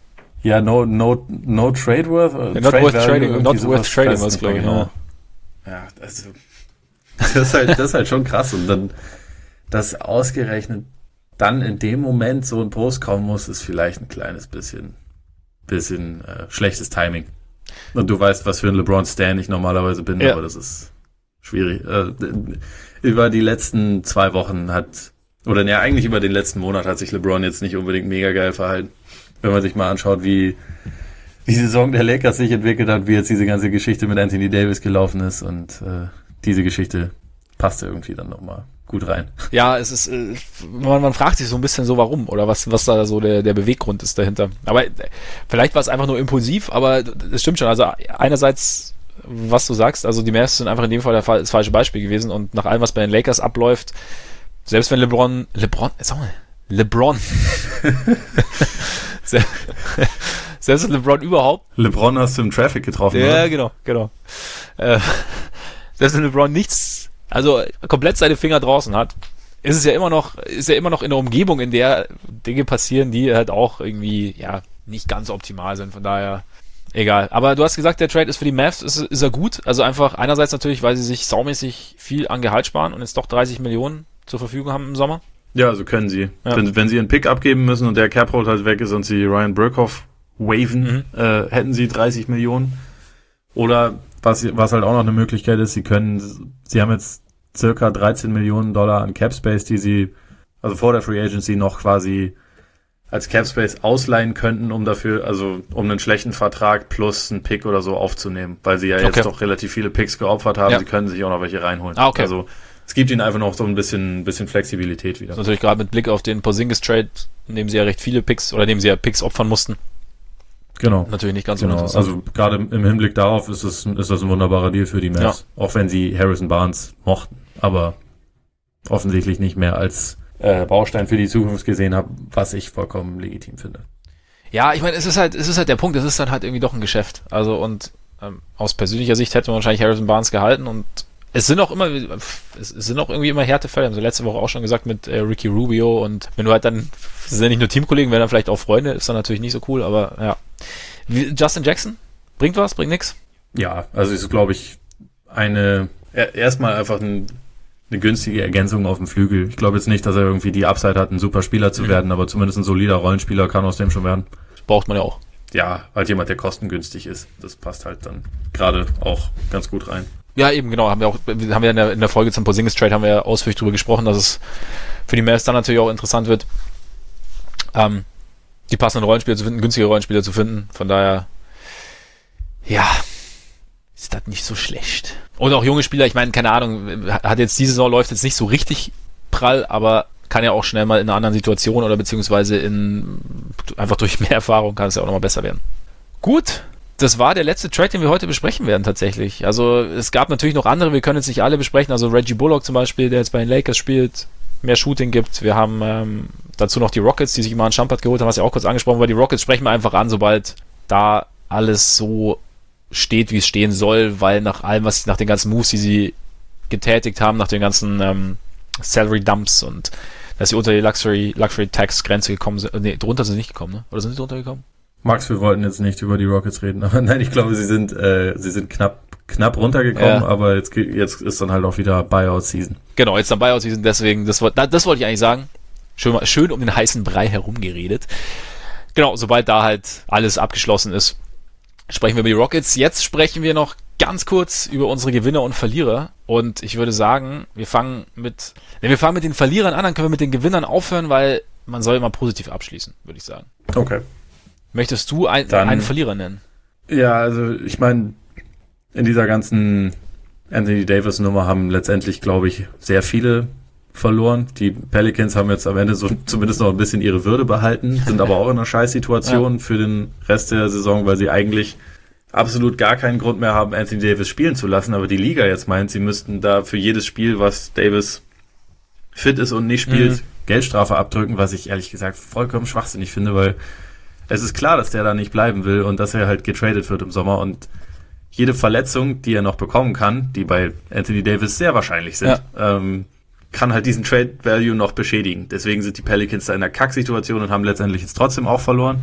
Ja, no no no trade worth. Ja, not trade worth trading, not worth sowas, trading was glaube ich. Genau. Ja. ja, also das ist halt das ist halt schon krass und dann das ausgerechnet dann in dem Moment so ein Post kommen muss, ist vielleicht ein kleines bisschen bisschen äh, schlechtes Timing. Und du weißt, was für ein LeBron-Stan ich normalerweise bin, ja. aber das ist schwierig. Äh, über die letzten zwei Wochen hat, oder ja, eigentlich über den letzten Monat hat sich LeBron jetzt nicht unbedingt mega geil verhalten. Wenn man sich mal anschaut, wie die Saison der Lakers sich entwickelt hat, wie jetzt diese ganze Geschichte mit Anthony Davis gelaufen ist und äh, diese Geschichte passte irgendwie dann nochmal gut rein. Ja, es ist, äh, man, man fragt sich so ein bisschen so, warum oder was, was da so der, der Beweggrund ist dahinter. Aber äh, vielleicht war es einfach nur impulsiv, aber es stimmt schon. Also einerseits, was du sagst, also die Mavs sind einfach in dem Fall der, das falsche Beispiel gewesen und nach allem, was bei den Lakers abläuft, selbst wenn LeBron, LeBron, sag mal, LeBron, selbst wenn LeBron überhaupt, LeBron hast du im Traffic getroffen, ja, oder? genau, genau. Äh, selbst wenn LeBron nichts, also komplett seine Finger draußen hat, ist es ja immer noch, ist ja immer noch in einer Umgebung, in der Dinge passieren, die halt auch irgendwie, ja, nicht ganz optimal sind. Von daher, egal. Aber du hast gesagt, der Trade ist für die Mavs, ist, ist er gut. Also einfach einerseits natürlich, weil sie sich saumäßig viel an Gehalt sparen und jetzt doch dreißig Millionen zur Verfügung haben im Sommer. Ja, also können sie. Ja. Wenn, wenn sie einen Pick abgeben müssen und der Cap-Hold halt weg ist und sie Ryan Burkhoff waven, Mhm. äh, hätten sie dreißig Millionen. Oder was, was halt auch noch eine Möglichkeit ist, sie können, sie haben jetzt circa dreizehn Millionen Dollar an Cap Space, die sie, also vor der Free Agency noch quasi als Cap Space ausleihen könnten, um dafür, also um einen schlechten Vertrag plus einen Pick oder so aufzunehmen, weil sie ja jetzt Okay. doch relativ viele Picks geopfert haben, Ja. sie können sich auch noch welche reinholen. Ah, okay. Also es gibt ihnen einfach noch so ein bisschen, bisschen Flexibilität wieder. Das ist natürlich gerade mit Blick auf den Porzingis-Trade, in dem sie ja recht viele Picks, oder in dem sie ja Picks opfern mussten, Genau. natürlich nicht ganz Genau, uninteressant. also gerade im Hinblick darauf ist es ist das ein wunderbarer Deal für die Mavs, auch wenn sie Harrison Barnes mochten, aber offensichtlich nicht mehr als äh, Baustein für die Zukunft gesehen haben, was ich vollkommen legitim finde. Ja, ich meine, es ist halt, es ist halt der Punkt, es ist dann halt irgendwie doch ein Geschäft. Also und ähm, aus persönlicher Sicht hätte man wahrscheinlich Harrison Barnes gehalten und es sind auch immer, es sind auch irgendwie immer Härtefälle. Haben sie letzte Woche auch schon gesagt mit äh, Ricky Rubio und wenn du halt dann, das sind ja nicht nur Teamkollegen, wenn dann vielleicht auch Freunde, ist dann natürlich nicht so cool, aber ja. Wie, Justin Jackson? Bringt was? Bringt nix? Ja, also ist, glaube ich, eine, er, erstmal einfach ein, eine günstige Ergänzung auf dem Flügel. Ich glaube jetzt nicht, dass er irgendwie die Upside hat, ein super Spieler zu Mhm. werden, aber zumindest ein solider Rollenspieler kann aus dem schon werden. Das braucht man ja auch. Ja, halt jemand, der kostengünstig ist. Das passt halt dann gerade auch ganz gut rein. Ja, eben, genau. Haben wir auch, haben wir in der, in der Folge zum Porzingis-Trade haben wir ja ausführlich drüber gesprochen, dass es für die Mavs dann natürlich auch interessant wird, ähm, die passenden Rollenspieler zu finden, günstige Rollenspieler zu finden. Von daher, ja, ist das nicht so schlecht. Und auch junge Spieler, ich meine, keine Ahnung, hat jetzt diese Saison läuft jetzt nicht so richtig prall, aber kann ja auch schnell mal in einer anderen Situation oder beziehungsweise in, einfach durch mehr Erfahrung kann es ja auch nochmal besser werden. Gut. Das war der letzte Trade, den wir heute besprechen werden tatsächlich. Also es gab natürlich noch andere, wir können jetzt nicht alle besprechen. Also Reggie Bullock zum Beispiel, der jetzt bei den Lakers spielt, mehr Shooting gibt. Wir haben ähm, dazu noch die Rockets, die sich immer einen Shumpert geholt haben, was ja auch kurz angesprochen war. Die Rockets sprechen wir einfach an, sobald da alles so steht, wie es stehen soll, weil nach allem, was nach den ganzen Moves, die sie getätigt haben, nach den ganzen ähm, Salary Dumps und dass sie unter die Luxury, Luxury Tax Grenze gekommen sind. Nee, drunter sind sie nicht gekommen, ne? Oder sind sie drunter gekommen? Max, wir wollten jetzt nicht über die Rockets reden, aber nein, ich glaube, sie sind äh, sie sind knapp knapp runtergekommen, Ja. aber jetzt ge- jetzt ist dann halt auch wieder Buyout-Season. Genau, jetzt dann Buyout-Season, deswegen, das, wollt- das wollte ich eigentlich sagen. Schön, mal- schön um den heißen Brei herumgeredet. Genau, sobald da halt alles abgeschlossen ist, sprechen wir über die Rockets. Jetzt sprechen wir noch ganz kurz über unsere Gewinner und Verlierer. Und ich würde sagen, wir fangen mit, ne, wir fangen mit den Verlierern an, dann können wir mit den Gewinnern aufhören, weil man soll immer positiv abschließen, würde ich sagen. Okay. Möchtest du ein, Dann- einen Verlierer nennen? Ja, also ich meine, in dieser ganzen Anthony Davis Nummer haben letztendlich, glaube ich, sehr viele verloren. Die Pelicans haben jetzt am Ende so zumindest noch ein bisschen ihre Würde behalten, sind aber auch in einer Scheißsituation ja. für den Rest der Saison, weil sie eigentlich absolut gar keinen Grund mehr haben, Anthony Davis spielen zu lassen, aber die Liga jetzt meint, sie müssten da für jedes Spiel, was Davis fit ist und nicht spielt, mhm. Geldstrafe abdrücken, was ich ehrlich gesagt vollkommen schwachsinnig finde, weil es ist klar, dass der da nicht bleiben will und dass er halt getradet wird im Sommer und jede Verletzung, die er noch bekommen kann, die bei Anthony Davis sehr wahrscheinlich sind, ja. ähm, kann halt diesen Trade Value noch beschädigen. Deswegen sind die Pelicans da in einer Kacksituation und haben letztendlich jetzt trotzdem auch verloren.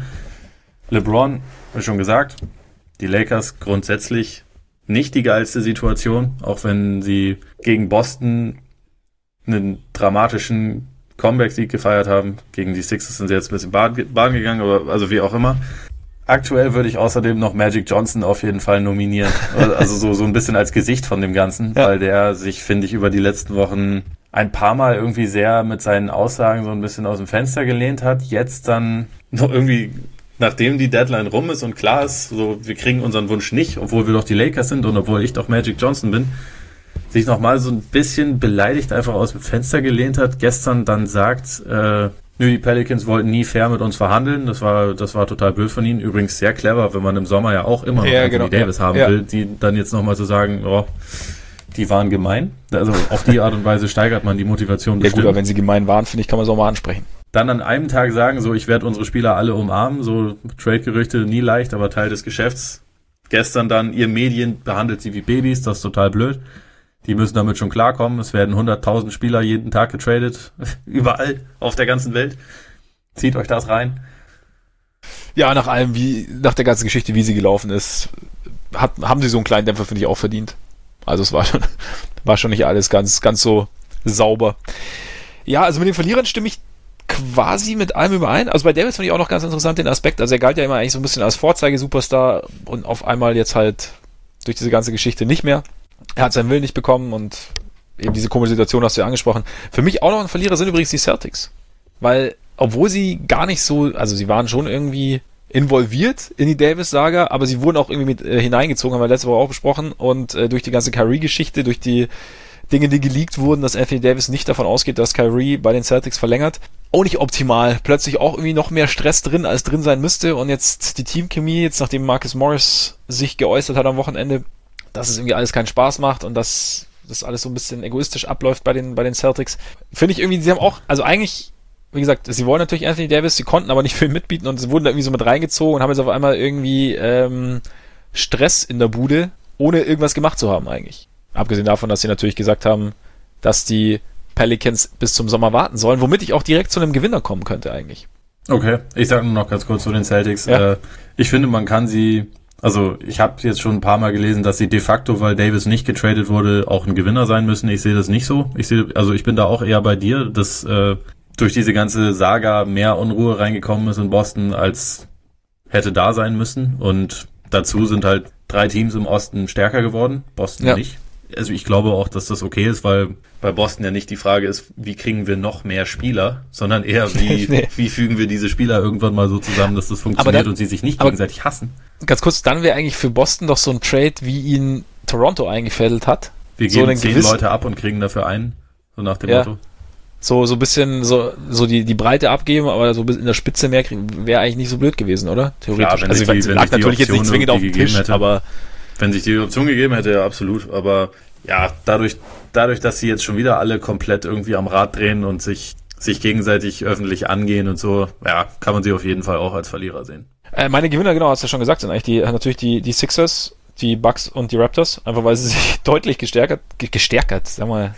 LeBron, wie schon gesagt, die Lakers grundsätzlich nicht die geilste Situation, auch wenn sie gegen Boston einen dramatischen Comeback-Sieg gefeiert haben. Gegen die Sixers sind sie jetzt ein bisschen Bahn, Bahn gegangen, aber also wie auch immer. Aktuell würde ich außerdem noch Magic Johnson auf jeden Fall nominieren. Also so, so ein bisschen als Gesicht von dem Ganzen, ja. Weil der sich, finde ich, über die letzten Wochen ein paar Mal irgendwie sehr mit seinen Aussagen so ein bisschen aus dem Fenster gelehnt hat. Jetzt dann noch irgendwie, nachdem die Deadline rum ist und klar ist, so wir kriegen unseren Wunsch nicht, obwohl wir doch die Lakers sind und obwohl ich doch Magic Johnson bin, sich nochmal so ein bisschen beleidigt einfach aus dem Fenster gelehnt hat. Gestern dann sagt, äh, nö, die Pelicans wollten nie fair mit uns verhandeln. Das war, das war total blöd von ihnen. Übrigens sehr clever, wenn man im Sommer ja auch immer noch ja, Anthony genau, Davis ja, haben ja. will, die dann jetzt nochmal zu sagen, oh, die waren gemein. Also auf die Art und Weise steigert man die Motivation bestimmt. Ja gut, aber wenn sie gemein waren, finde ich, kann man es auch mal ansprechen. Dann an einem Tag sagen, so, ich werde unsere Spieler alle umarmen, so Trade-Gerüchte nie leicht, aber Teil des Geschäfts. Gestern dann, ihr Medien behandelt sie wie Babys, das ist total blöd. Die müssen damit schon klarkommen. Es werden hunderttausend Spieler jeden Tag getradet, überall auf der ganzen Welt. Zieht euch das rein. Ja, nach allem, wie, nach der ganzen Geschichte, wie sie gelaufen ist, hat, haben sie so einen kleinen Dämpfer, finde ich, auch verdient. Also es war schon, war schon nicht alles ganz, ganz so sauber. Ja, also mit den Verlierern stimme ich quasi mit allem überein. Also bei Davis fand ich auch noch ganz interessant den Aspekt. Also er galt ja immer eigentlich so ein bisschen als Vorzeige-Superstar und auf einmal jetzt halt durch diese ganze Geschichte nicht mehr. Er hat seinen Willen nicht bekommen und eben diese komische Situation hast du ja angesprochen. Für mich auch noch ein Verlierer sind übrigens die Celtics. Weil, obwohl sie gar nicht so, also sie waren schon irgendwie involviert in die Davis-Saga, aber sie wurden auch irgendwie mit äh, hineingezogen, haben wir letzte Woche auch besprochen, und äh, durch die ganze Kyrie-Geschichte, durch die Dinge, die geleakt wurden, dass Anthony Davis nicht davon ausgeht, dass Kyrie bei den Celtics verlängert. Auch nicht optimal. Plötzlich auch irgendwie noch mehr Stress drin, als drin sein müsste, und jetzt die Teamchemie, jetzt nachdem Marcus Morris sich geäußert hat am Wochenende, dass es irgendwie alles keinen Spaß macht und dass das alles so ein bisschen egoistisch abläuft bei den, bei den Celtics. Finde ich irgendwie, sie haben auch, also eigentlich, wie gesagt, sie wollen natürlich Anthony Davis, sie konnten aber nicht viel mitbieten und sie wurden da irgendwie so mit reingezogen und haben jetzt auf einmal irgendwie ähm, Stress in der Bude, ohne irgendwas gemacht zu haben eigentlich. Abgesehen davon, dass sie natürlich gesagt haben, dass die Pelicans bis zum Sommer warten sollen, womit ich auch direkt zu einem Gewinner kommen könnte eigentlich. Okay, ich sage nur noch ganz kurz zu den Celtics. Ja. Äh, ich finde, man kann sie... Also ich habe jetzt schon ein paar Mal gelesen, dass sie de facto, weil Davis nicht getradet wurde, auch ein Gewinner sein müssen. Ich sehe das nicht so. Ich sehe, also ich bin da auch eher bei dir, dass äh, durch diese ganze Saga mehr Unruhe reingekommen ist in Boston, als hätte da sein müssen. Und dazu sind halt drei Teams im Osten stärker geworden, Boston ja. nicht. Also ich glaube auch, dass das okay ist, weil bei Boston ja nicht die Frage ist, wie kriegen wir noch mehr Spieler, sondern eher, wie, nee. wie fügen wir diese Spieler irgendwann mal so zusammen, dass das funktioniert dann, und sie sich nicht gegenseitig hassen. Ganz kurz, dann wäre eigentlich für Boston doch so ein Trade, wie ihn Toronto eingefädelt hat. Wir so geben zehn gewissen, Leute ab und kriegen dafür einen, so nach dem ja, Motto. So so ein bisschen so so die die Breite abgeben, aber so in der Spitze mehr kriegen, wäre eigentlich nicht so blöd gewesen, oder? Theoretisch. Klar, also die, ich lag natürlich jetzt nicht zwingend auf dem Tisch, hätte, aber wenn sich die Option gegeben hätte, ja absolut. Aber ja, dadurch dadurch, dass sie jetzt schon wieder alle komplett irgendwie am Rad drehen und sich sich gegenseitig öffentlich angehen und so, ja, kann man sie auf jeden Fall auch als Verlierer sehen. Äh, meine Gewinner, genau, hast du ja schon gesagt, sind eigentlich die natürlich die die Sixers, die Bucks und die Raptors, einfach weil sie sich deutlich gestärkt, gestärkt, sag mal.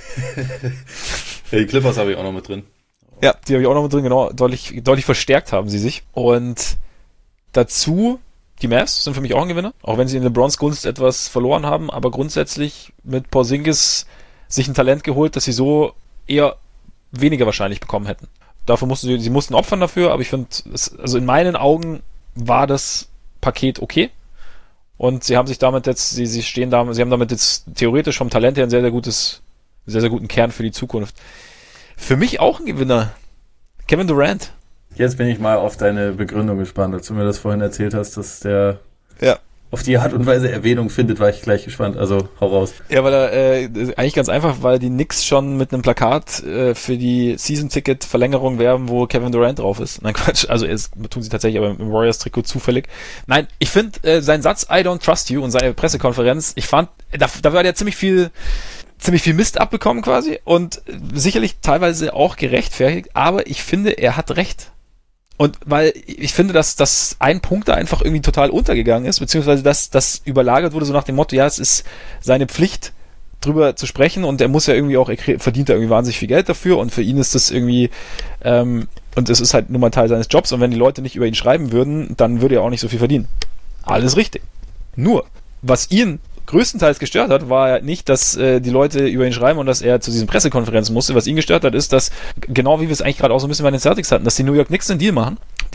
Ja, die Clippers habe ich auch noch mit drin. Ja, die habe ich auch noch mit drin, genau, deutlich deutlich verstärkt haben sie sich. Und dazu, die Mavs sind für mich auch ein Gewinner, auch wenn sie in LeBrons Gunst etwas verloren haben, aber grundsätzlich mit Porzingis sich ein Talent geholt, das sie so eher weniger wahrscheinlich bekommen hätten. Dafür mussten sie, sie mussten opfern dafür, aber ich finde, also in meinen Augen war das Paket okay. Und sie haben sich damit jetzt, sie, sie stehen da, sie haben damit jetzt theoretisch vom Talent her ein sehr, sehr gutes, sehr, sehr guten Kern für die Zukunft. Für mich auch ein Gewinner. Kevin Durant. Jetzt bin ich mal auf deine Begründung gespannt, als du mir das vorhin erzählt hast, dass der ja. auf die Art und Weise Erwähnung findet, war ich gleich gespannt. Also, hau raus. Ja, weil er, äh, eigentlich ganz einfach, weil die Knicks schon mit einem Plakat äh, für die Season-Ticket-Verlängerung werben, wo Kevin Durant drauf ist. Nein, Quatsch, also es tun sie tatsächlich aber im Warriors-Trikot zufällig. Nein, ich finde, äh, sein Satz I don't trust you und seine Pressekonferenz, ich fand, da, da war der ziemlich viel ziemlich viel Mist abbekommen quasi und sicherlich teilweise auch gerechtfertigt, aber ich finde, er hat recht. Und weil ich finde, dass, dass ein Punkt da einfach irgendwie total untergegangen ist, beziehungsweise dass das überlagert wurde, so nach dem Motto, ja, es ist seine Pflicht, drüber zu sprechen und er muss ja irgendwie auch, er verdient da irgendwie wahnsinnig viel Geld dafür und für ihn ist das irgendwie, ähm, und es ist halt nur mal Teil seines Jobs und wenn die Leute nicht über ihn schreiben würden, dann würde er auch nicht so viel verdienen. Alles richtig. Nur, was ihn größtenteils gestört hat, war ja nicht, dass äh, die Leute über ihn schreiben und dass er zu diesen Pressekonferenzen musste. Was ihn gestört hat, ist, dass, genau wie wir es eigentlich gerade auch so ein bisschen bei den Celtics hatten, dass die New York Knicks einen Deal machen,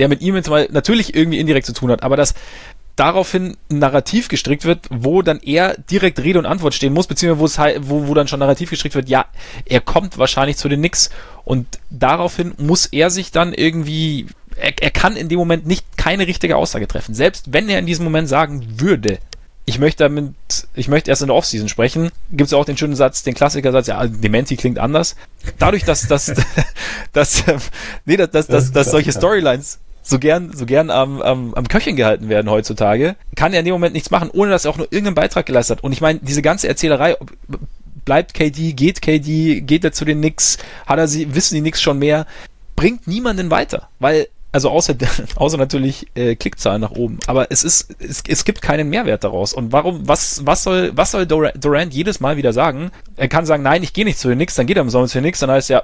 der mit ihm jetzt mal natürlich irgendwie indirekt zu tun hat, aber dass daraufhin ein Narrativ gestrickt wird, wo dann er direkt Rede und Antwort stehen muss, beziehungsweise wo es halt, wo, wo dann schon Narrativ gestrickt wird, ja, er kommt wahrscheinlich zu den Knicks und daraufhin muss er sich dann irgendwie, er, er kann in dem Moment nicht keine richtige Aussage treffen, selbst wenn er in diesem Moment sagen würde, ich möchte damit, ich möchte erst in der Offseason sprechen, gibt es ja auch den schönen Satz, den Klassikersatz, ja, Dementi klingt anders. Dadurch, dass, dass, dass, nee, dass, dass, dass, dass solche Storylines so gern, so gern am, am, am Köcheln gehalten werden heutzutage, kann er in dem Moment nichts machen, ohne dass er auch nur irgendeinen Beitrag geleistet hat. Und ich meine, diese ganze Erzählerei, bleibt K D, geht K D, geht er zu den Knicks, hat er sie, wissen die Knicks schon mehr, bringt niemanden weiter, weil also außer, außer natürlich äh, Klickzahlen nach oben. Aber es ist, es, es gibt keinen Mehrwert daraus. Und warum, was, was soll, was soll Durant jedes Mal wieder sagen? Er kann sagen, nein, ich gehe nicht zu den Knicks, dann geht er im Sommer zu den Knicks, dann heißt ja,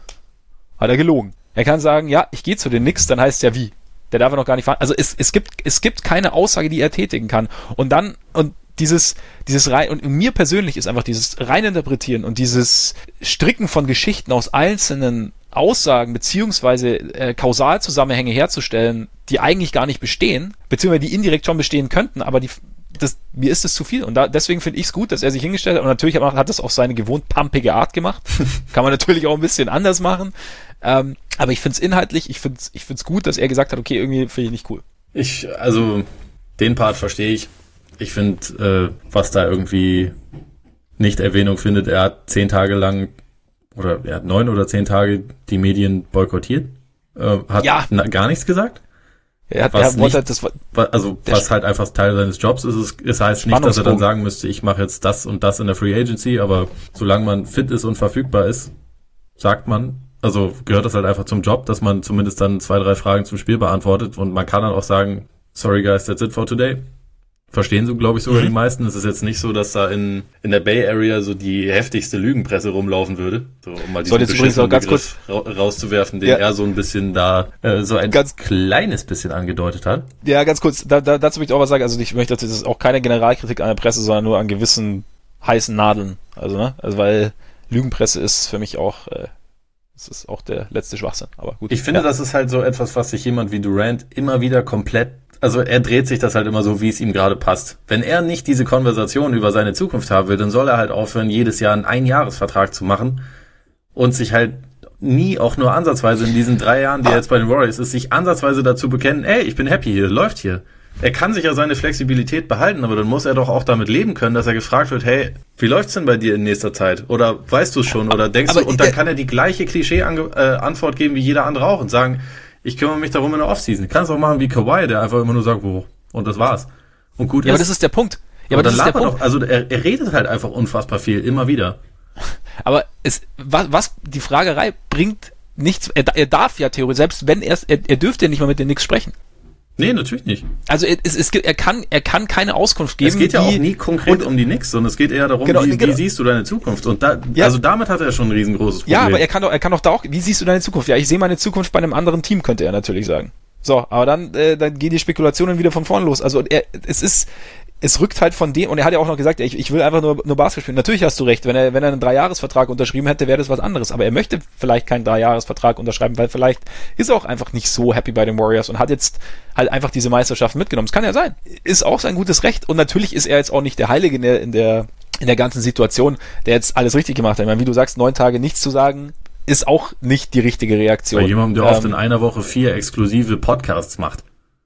hat er gelogen. Er kann sagen, ja, ich gehe zu den Knicks, dann heißt ja wie. Der darf er noch gar nicht fahren. Also es, es gibt, es gibt keine Aussage, die er tätigen kann. Und dann, und dieses, dieses rein, und mir persönlich ist einfach dieses rein interpretieren und dieses Stricken von Geschichten aus einzelnen Aussagen beziehungsweise äh, Kausalzusammenhänge herzustellen, die eigentlich gar nicht bestehen, beziehungsweise die indirekt schon bestehen könnten, aber die, das, mir ist es zu viel. Und da, deswegen finde ich es gut, dass er sich hingestellt hat. Und natürlich hat, hat das auf seine gewohnt pumpige Art gemacht. Kann man natürlich auch ein bisschen anders machen. Ähm, aber ich finde es inhaltlich, ich finde es ich find's gut, dass er gesagt hat, okay, irgendwie finde ich nicht cool. Ich, also, den Part verstehe ich. Ich finde, äh, was da irgendwie nicht Erwähnung findet, er hat zehn Tage lang oder er hat neun oder zehn Tage die Medien boykottiert, äh, hat ja. na, gar nichts gesagt. Er hat, was er wollte, nicht, das war, also was halt einfach Teil seines Jobs ist. Es, es heißt nicht, dass er dann sagen müsste, ich mache jetzt das und das in der Free Agency, aber solange man fit ist und verfügbar ist, sagt man, also gehört das halt einfach zum Job, dass man zumindest dann zwei, drei Fragen zum Spiel beantwortet und man kann dann auch sagen, sorry guys, that's it for today. Verstehen so, glaube ich, sogar mhm. die meisten. Es ist jetzt nicht so, dass da in in der Bay Area so die heftigste Lügenpresse rumlaufen würde. So, um mal diesen jetzt übrigens auch ganz kurz ra- rauszuwerfen, den ja. er so ein bisschen da äh, so ein ganz kleines bisschen angedeutet hat. Ja, ganz kurz, da, da, dazu möchte ich auch was sagen. Also ich möchte, das ist auch keine Generalkritik an der Presse, sondern nur an gewissen heißen Nadeln. Also, ne? Also weil Lügenpresse ist für mich auch, äh, das ist auch der letzte Schwachsinn. Aber gut. Ich finde, ja. das ist halt so etwas, was sich jemand wie Durant immer wieder komplett, also er dreht sich das halt immer so, wie es ihm gerade passt. Wenn er nicht diese Konversation über seine Zukunft haben will, dann soll er halt aufhören, jedes Jahr einen Einjahresvertrag zu machen und sich halt nie auch nur ansatzweise in diesen drei Jahren, die er jetzt bei den Warriors ist, sich ansatzweise dazu bekennen, ey, ich bin happy hier, läuft hier. Er kann sich ja seine Flexibilität behalten, aber dann muss er doch auch damit leben können, dass er gefragt wird, hey, wie läuft's denn bei dir in nächster Zeit? Oder weißt du es schon? Oder denkst aber du, und dann kann er die gleiche Klischee-Antwort geben wie jeder andere auch und sagen, ich kümmere mich darum in der Offseason. Kannst auch machen wie Kawhi, der einfach immer nur sagt, wo, und das war's. Und gut ja, ist. aber das ist der Punkt. Ja, aber, aber das dann ist der Punkt. Doch, also er, er redet halt einfach unfassbar viel, immer wieder. Aber es, was, was die Fragerei bringt nichts, er, er darf ja theoretisch, selbst wenn er, er, er dürfte ja nicht mal mit den Knicks sprechen. Nee, natürlich nicht. Also es, es, er kann er kann keine Auskunft geben. Es geht ja auch nie konkret und, um die Knicks, sondern es geht eher darum, genau, wie, genau. wie siehst du deine Zukunft? Und da, ja. also damit hat er schon ein riesengroßes Problem. Ja, aber er kann doch, er kann doch da auch, wie siehst du deine Zukunft? Ja, ich sehe meine Zukunft bei einem anderen Team, könnte er natürlich sagen. So, aber dann, äh, dann gehen die Spekulationen wieder von vorn los. Also er, es ist, es rückt halt von dem, und er hat ja auch noch gesagt, ich, ich will einfach nur, nur Basketball spielen. Natürlich hast du recht, wenn er, wenn er einen Dreijahresvertrag unterschrieben hätte, wäre das was anderes. Aber er möchte vielleicht keinen Dreijahresvertrag unterschreiben, weil vielleicht ist er auch einfach nicht so happy bei den Warriors und hat jetzt halt einfach diese Meisterschaft mitgenommen. Das kann ja sein. Ist auch sein gutes Recht. Und natürlich ist er jetzt auch nicht der Heilige in der, in der, in der ganzen Situation, der jetzt alles richtig gemacht hat. Ich meine, wie du sagst, neun Tage nichts zu sagen, ist auch nicht die richtige Reaktion. Bei jemandem, der ähm, oft in einer Woche vier exklusive Podcasts macht.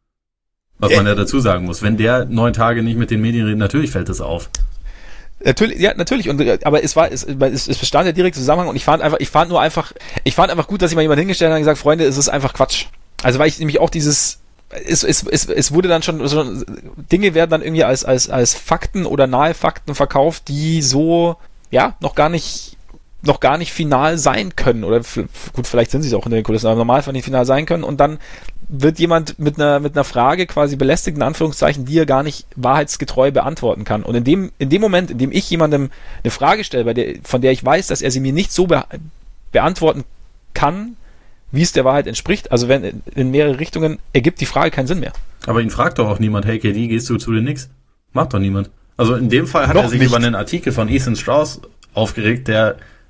Was man äh, ja dazu sagen muss. Wenn der neun Tage nicht mit den Medien redet, natürlich fällt das auf. Natürlich, ja, natürlich. Und, aber es war, es, es, es bestand ja direkt Zusammenhang und ich fand einfach, ich fand nur einfach, ich fand einfach gut, dass sich mal jemand hingestellt hat und gesagt, Freunde, es ist einfach Quatsch. Also weil ich nämlich auch dieses, es, es, es, es wurde dann schon, so, Dinge werden dann irgendwie als, als, als Fakten oder nahe Fakten verkauft, die so, ja, noch gar nicht, noch gar nicht final sein können. Oder gut, vielleicht sind sie es auch in den Kulissen, aber normal nicht final sein können und dann wird jemand mit einer mit einer Frage quasi belästigt, in Anführungszeichen, die er gar nicht wahrheitsgetreu beantworten kann. Und in dem in dem Moment, in dem ich jemandem eine Frage stelle, bei der, von der ich weiß, dass er sie mir nicht so be- beantworten kann, wie es der Wahrheit entspricht, also wenn in mehrere Richtungen, ergibt die Frage keinen Sinn mehr. Aber ihn fragt doch auch niemand, hey K D, gehst du zu den Knicks? Macht doch niemand. Also in dem Fall hat Noch er sich nicht. über einen Artikel von Ethan Strauss aufgeregt, der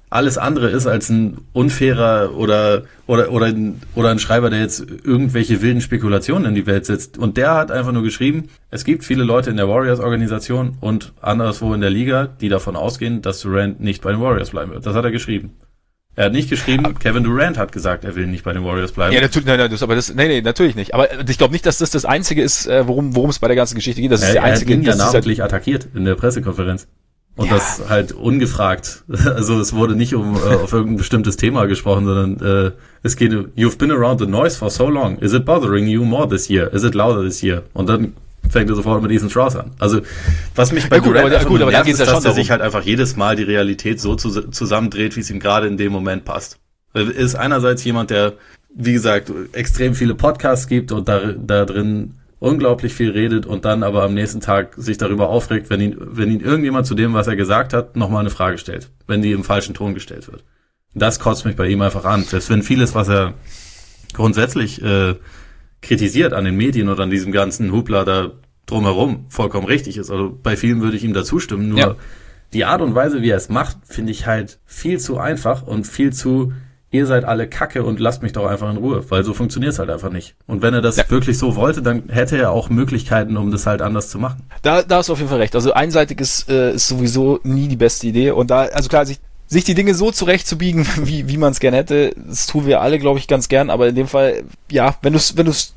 alles andere ist als ein unfairer oder oder oder ein, oder ein Schreiber, der jetzt irgendwelche wilden Spekulationen in die Welt setzt. Und der hat einfach nur geschrieben, es gibt viele Leute in der Warriors-Organisation und anderswo in der Liga, die davon ausgehen, dass Durant nicht bei den Warriors bleiben wird. Das hat er geschrieben. Er hat nicht geschrieben, aber Kevin Durant hat gesagt, er will nicht bei den Warriors bleiben. Ja, natürlich, nein, nein, das, aber das, nee, nee, natürlich nicht. Aber ich glaube nicht, dass das das Einzige ist, worum worum es bei der ganzen Geschichte geht. Das ist er, der einzige. Er hat ihn ja namentlich attackiert in der Pressekonferenz. Und ja. das halt ungefragt. Also es wurde nicht um äh, auf irgendein bestimmtes Thema gesprochen, sondern äh, es geht, you've been around the noise for so long. Is it bothering you more this year? Is it louder this year? Und dann fängt er sofort mit Ethan Strauss an. Also was mich bei ja, gut, Durant aber, gut, aber nervt, ist, dass ja er sich halt einfach jedes Mal die Realität so zu, zusammendreht, wie es ihm gerade in dem Moment passt. Er ist einerseits jemand, der, wie gesagt, extrem viele Podcasts gibt und da, da drin unglaublich viel redet und dann aber am nächsten Tag sich darüber aufregt, wenn ihn, wenn ihn irgendjemand zu dem, was er gesagt hat, nochmal eine Frage stellt, wenn die im falschen Ton gestellt wird. Das kotzt mich bei ihm einfach an. Selbst wenn vieles, was er grundsätzlich äh, kritisiert an den Medien oder an diesem ganzen Hubla da drumherum vollkommen richtig ist. Also bei vielen würde ich ihm da zustimmen, nur ja. die Art und Weise, wie er es macht, finde ich halt viel zu einfach und viel zu ihr seid alle Kacke und lasst mich doch einfach in Ruhe, weil so funktioniert es halt einfach nicht. Und wenn er das ja. wirklich so wollte, dann hätte er auch Möglichkeiten, um das halt anders zu machen. Da, da hast du auf jeden Fall recht. Also einseitig ist, äh, ist sowieso nie die beste Idee. Und da, also klar, sich, sich die Dinge so zurechtzubiegen, wie, wie man es gerne hätte, das tun wir alle, glaube ich, ganz gern. Aber in dem Fall, ja, wenn du es wenn du's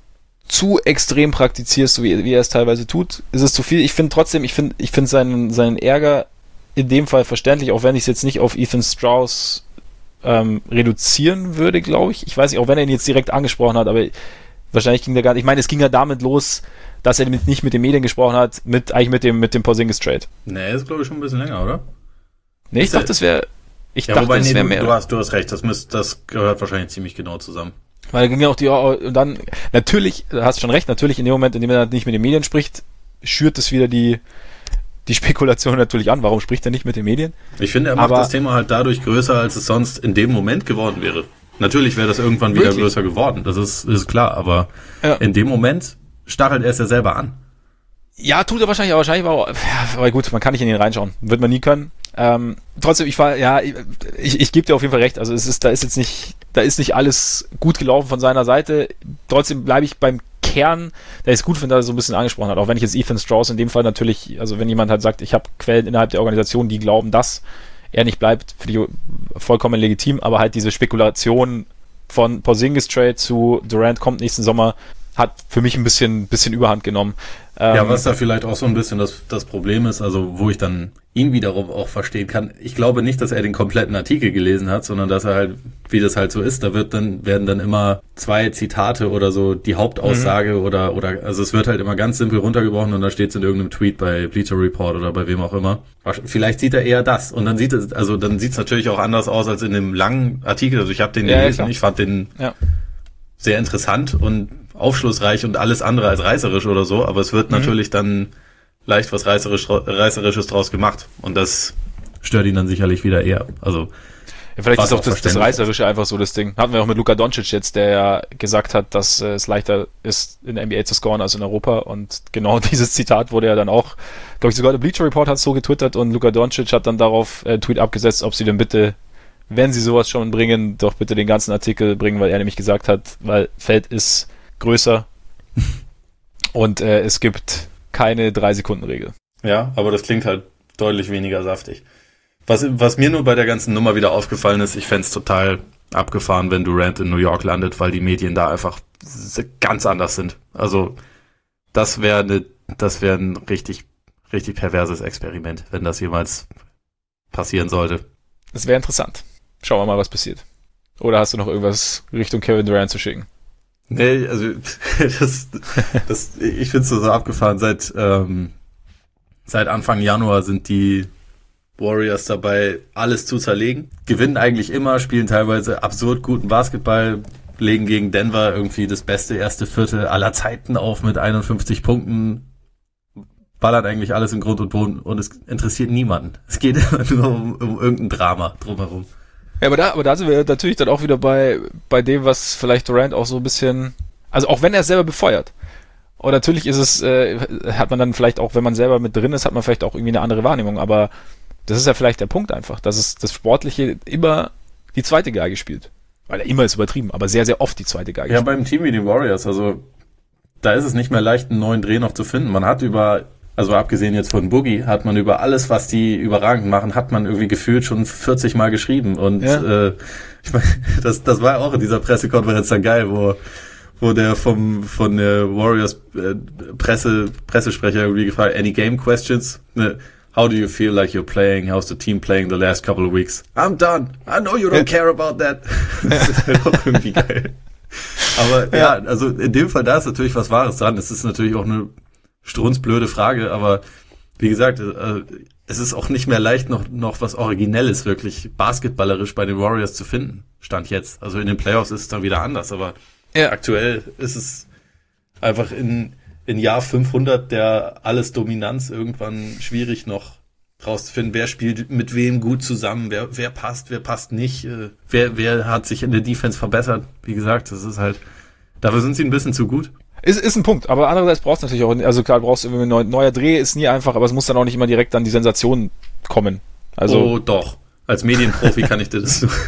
zu extrem praktizierst, so wie, wie er es teilweise tut, ist es zu viel. Ich finde trotzdem, ich finde ich finde seinen, seinen Ärger in dem Fall verständlich, auch wenn ich es jetzt nicht auf Ethan Strauss Ähm, reduzieren würde, glaube ich. Ich weiß nicht, auch wenn er ihn jetzt direkt angesprochen hat, aber wahrscheinlich ging der gar nicht. Ich meine, es ging ja damit los, dass er mit, nicht mit den Medien gesprochen hat, mit eigentlich mit dem mit dem Porzingis-Trade. Nee, das ist, glaube ich, schon ein bisschen länger, oder? Nee, ich dachte, das wäre ich ja, dachte, wobei, das nee, wäre du, mehr. Du hast, du hast recht, das, müsst, das gehört wahrscheinlich ziemlich genau zusammen. Weil da ging ja auch die, und dann, natürlich, du hast schon recht, natürlich in dem Moment, in dem er nicht mit den Medien spricht, schürt es wieder die die Spekulation natürlich an. Warum spricht er nicht mit den Medien? Ich finde, er macht aber das Thema halt dadurch größer, als es sonst in dem Moment geworden wäre. Natürlich wäre das irgendwann wieder wirklich? größer geworden, das ist, ist klar, aber ja. in dem Moment stachelt er es ja selber an. Ja, tut er wahrscheinlich, aber wahrscheinlich war auch, ja, aber gut, man kann nicht in ihn reinschauen. Wird man nie können. Ähm, trotzdem, ich war, ja, ich, ich, ich gebe dir auf jeden Fall recht. Also es ist, da ist jetzt nicht, da ist nicht alles gut gelaufen von seiner Seite. Trotzdem bleibe ich beim Kern, der ist gut, wenn er so ein bisschen angesprochen hat. Auch wenn ich jetzt Ethan Strauss in dem Fall natürlich, also wenn jemand halt sagt, ich habe Quellen innerhalb der Organisation, die glauben, dass er nicht bleibt, finde ich vollkommen legitim, aber halt diese Spekulation von Porzingis-Trade zu Durant kommt nächsten Sommer, hat für mich ein bisschen, bisschen Überhand genommen. Ja, ähm, was da vielleicht auch so ein bisschen das, das Problem ist, also wo ich dann ihn wiederum auch verstehen kann. Ich glaube nicht, dass er den kompletten Artikel gelesen hat, sondern dass er halt, wie das halt so ist, da wird dann, werden dann immer zwei Zitate oder so die Hauptaussage mhm. oder, oder, also es wird halt immer ganz simpel runtergebrochen und da steht es in irgendeinem Tweet bei Bleacher Report oder bei wem auch immer. Vielleicht sieht er eher das und dann sieht es, also dann sieht es natürlich auch anders aus als in dem langen Artikel. Also ich habe den ja, gelesen, ja, ich fand den ja. sehr interessant und aufschlussreich und alles andere als reißerisch oder so, aber es wird mhm. natürlich dann leicht was reißerisch, Reißerisches draus gemacht und das stört ihn dann sicherlich wieder eher. Also ja, vielleicht ist auch das, das Reißerische einfach so das Ding. Hatten wir auch mit Luka Doncic jetzt, der ja gesagt hat, dass äh, es leichter ist, in der N B A zu scoren als in Europa und genau dieses Zitat wurde ja dann auch, glaube ich sogar der Bleacher Report hat es so getwittert und Luka Doncic hat dann darauf äh, Tweet abgesetzt, ob sie denn bitte, wenn sie sowas schon bringen, doch bitte den ganzen Artikel bringen, weil er nämlich gesagt hat, weil Feld ist größer und äh, es gibt keine drei-Sekunden-Regel. Ja, aber das klingt halt deutlich weniger saftig. Was, was mir nur bei der ganzen Nummer wieder aufgefallen ist, ich fände es total abgefahren, wenn Durant in New York landet, weil die Medien da einfach ganz anders sind. Also das wäre ne, das wäre ein richtig, richtig perverses Experiment, wenn das jemals passieren sollte. Das wäre interessant. Schauen wir mal, was passiert. Oder hast du noch irgendwas Richtung Kevin Durant zu schicken? Nee, also das, das ich finde es so, so abgefahren. Seit ähm, seit Anfang Januar sind die Warriors dabei, alles zu zerlegen. Gewinnen eigentlich immer, spielen teilweise absurd guten Basketball, legen gegen Denver irgendwie das beste erste Viertel aller Zeiten auf mit einundfünfzig Punkten, ballert eigentlich alles in Grund und Boden und es interessiert niemanden. Es geht immer nur um, um irgendein Drama drumherum. Ja, aber da, aber da sind wir natürlich dann auch wieder bei, bei dem, was vielleicht Durant auch so ein bisschen, also auch wenn er es selber befeuert. Und natürlich ist es, äh, hat man dann vielleicht auch, wenn man selber mit drin ist, hat man vielleicht auch irgendwie eine andere Wahrnehmung, aber Das ist ja vielleicht der Punkt einfach, dass es das Sportliche immer die zweite Geige spielt. Weil er immer ist übertrieben, aber sehr, sehr oft die zweite Geige Ja, spielt. beim Team wie die Warriors, also da ist es nicht mehr leicht, einen neuen Dreh noch zu finden. Man hat über, also abgesehen jetzt von Boogie, hat man über alles, was die überragend machen, hat man irgendwie gefühlt schon vierzig Mal geschrieben. Und ja. äh, ich meine, das, das war auch in dieser Pressekonferenz dann geil, wo wo der vom von der Warriors äh, Presse Pressesprecher irgendwie gefragt, any game questions? Ne, how do you feel like you're playing? How's the team playing the last couple of weeks? I'm done. I know you don't care about that. Das ist halt auch irgendwie geil. Aber ja. ja, also in dem Fall, da ist natürlich was Wahres dran. Es ist natürlich auch eine strunzblöde Frage, aber wie gesagt, äh, es ist auch nicht mehr leicht, noch noch was Originelles wirklich basketballerisch bei den Warriors zu finden. Stand jetzt. Also in den Playoffs ist es dann wieder anders, aber ja. Aktuell ist es einfach in, in Jahr fünfhundert der alles Dominanz irgendwann schwierig noch rauszufinden, wer spielt mit wem gut zusammen, wer, wer passt, wer passt nicht, äh, wer, wer hat sich in der Defense verbessert. Wie gesagt, das ist halt, dafür sind sie ein bisschen zu gut. Ist, ist ein Punkt, aber andererseits brauchst du natürlich auch, also klar, du brauchst irgendwie ein neuer, neuer Dreh, ist nie einfach, aber es muss dann auch nicht immer direkt dann die Sensation kommen. Also oh, doch. Als Medienprofi kann ich dir das so,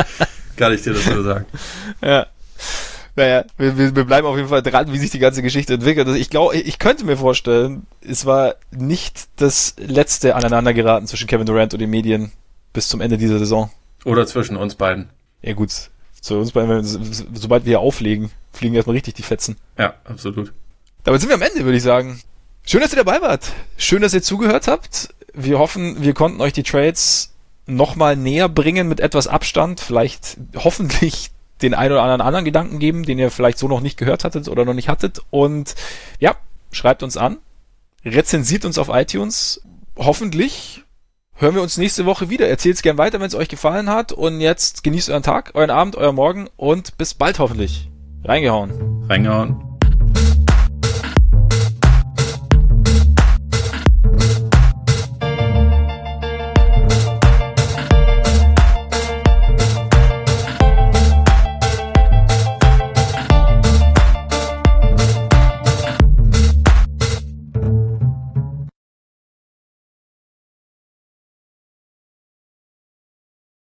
kann ich dir das so sagen. Ja. Naja, wir, wir bleiben auf jeden Fall dran, wie sich die ganze Geschichte entwickelt. Also ich glaube, ich könnte mir vorstellen, es war nicht das letzte Aneinandergeraten zwischen Kevin Durant und den Medien bis zum Ende dieser Saison. Oder zwischen uns beiden. Ja gut, zu uns beiden, sobald wir hier auflegen, fliegen erstmal richtig die Fetzen. Ja, absolut. Damit sind wir am Ende, würde ich sagen. Schön, dass ihr dabei wart. Schön, dass ihr zugehört habt. Wir hoffen, wir konnten euch die Trades nochmal näher bringen mit etwas Abstand. Vielleicht hoffentlich den einen oder anderen anderen Gedanken geben, den ihr vielleicht so noch nicht gehört hattet oder noch nicht hattet. Und ja, schreibt uns an, rezensiert uns auf iTunes. Hoffentlich hören wir uns nächste Woche wieder. Erzählt es gern weiter, wenn es euch gefallen hat. Und jetzt genießt euren Tag, euren Abend, euren Morgen und bis bald hoffentlich. Reingehauen. Reingehauen.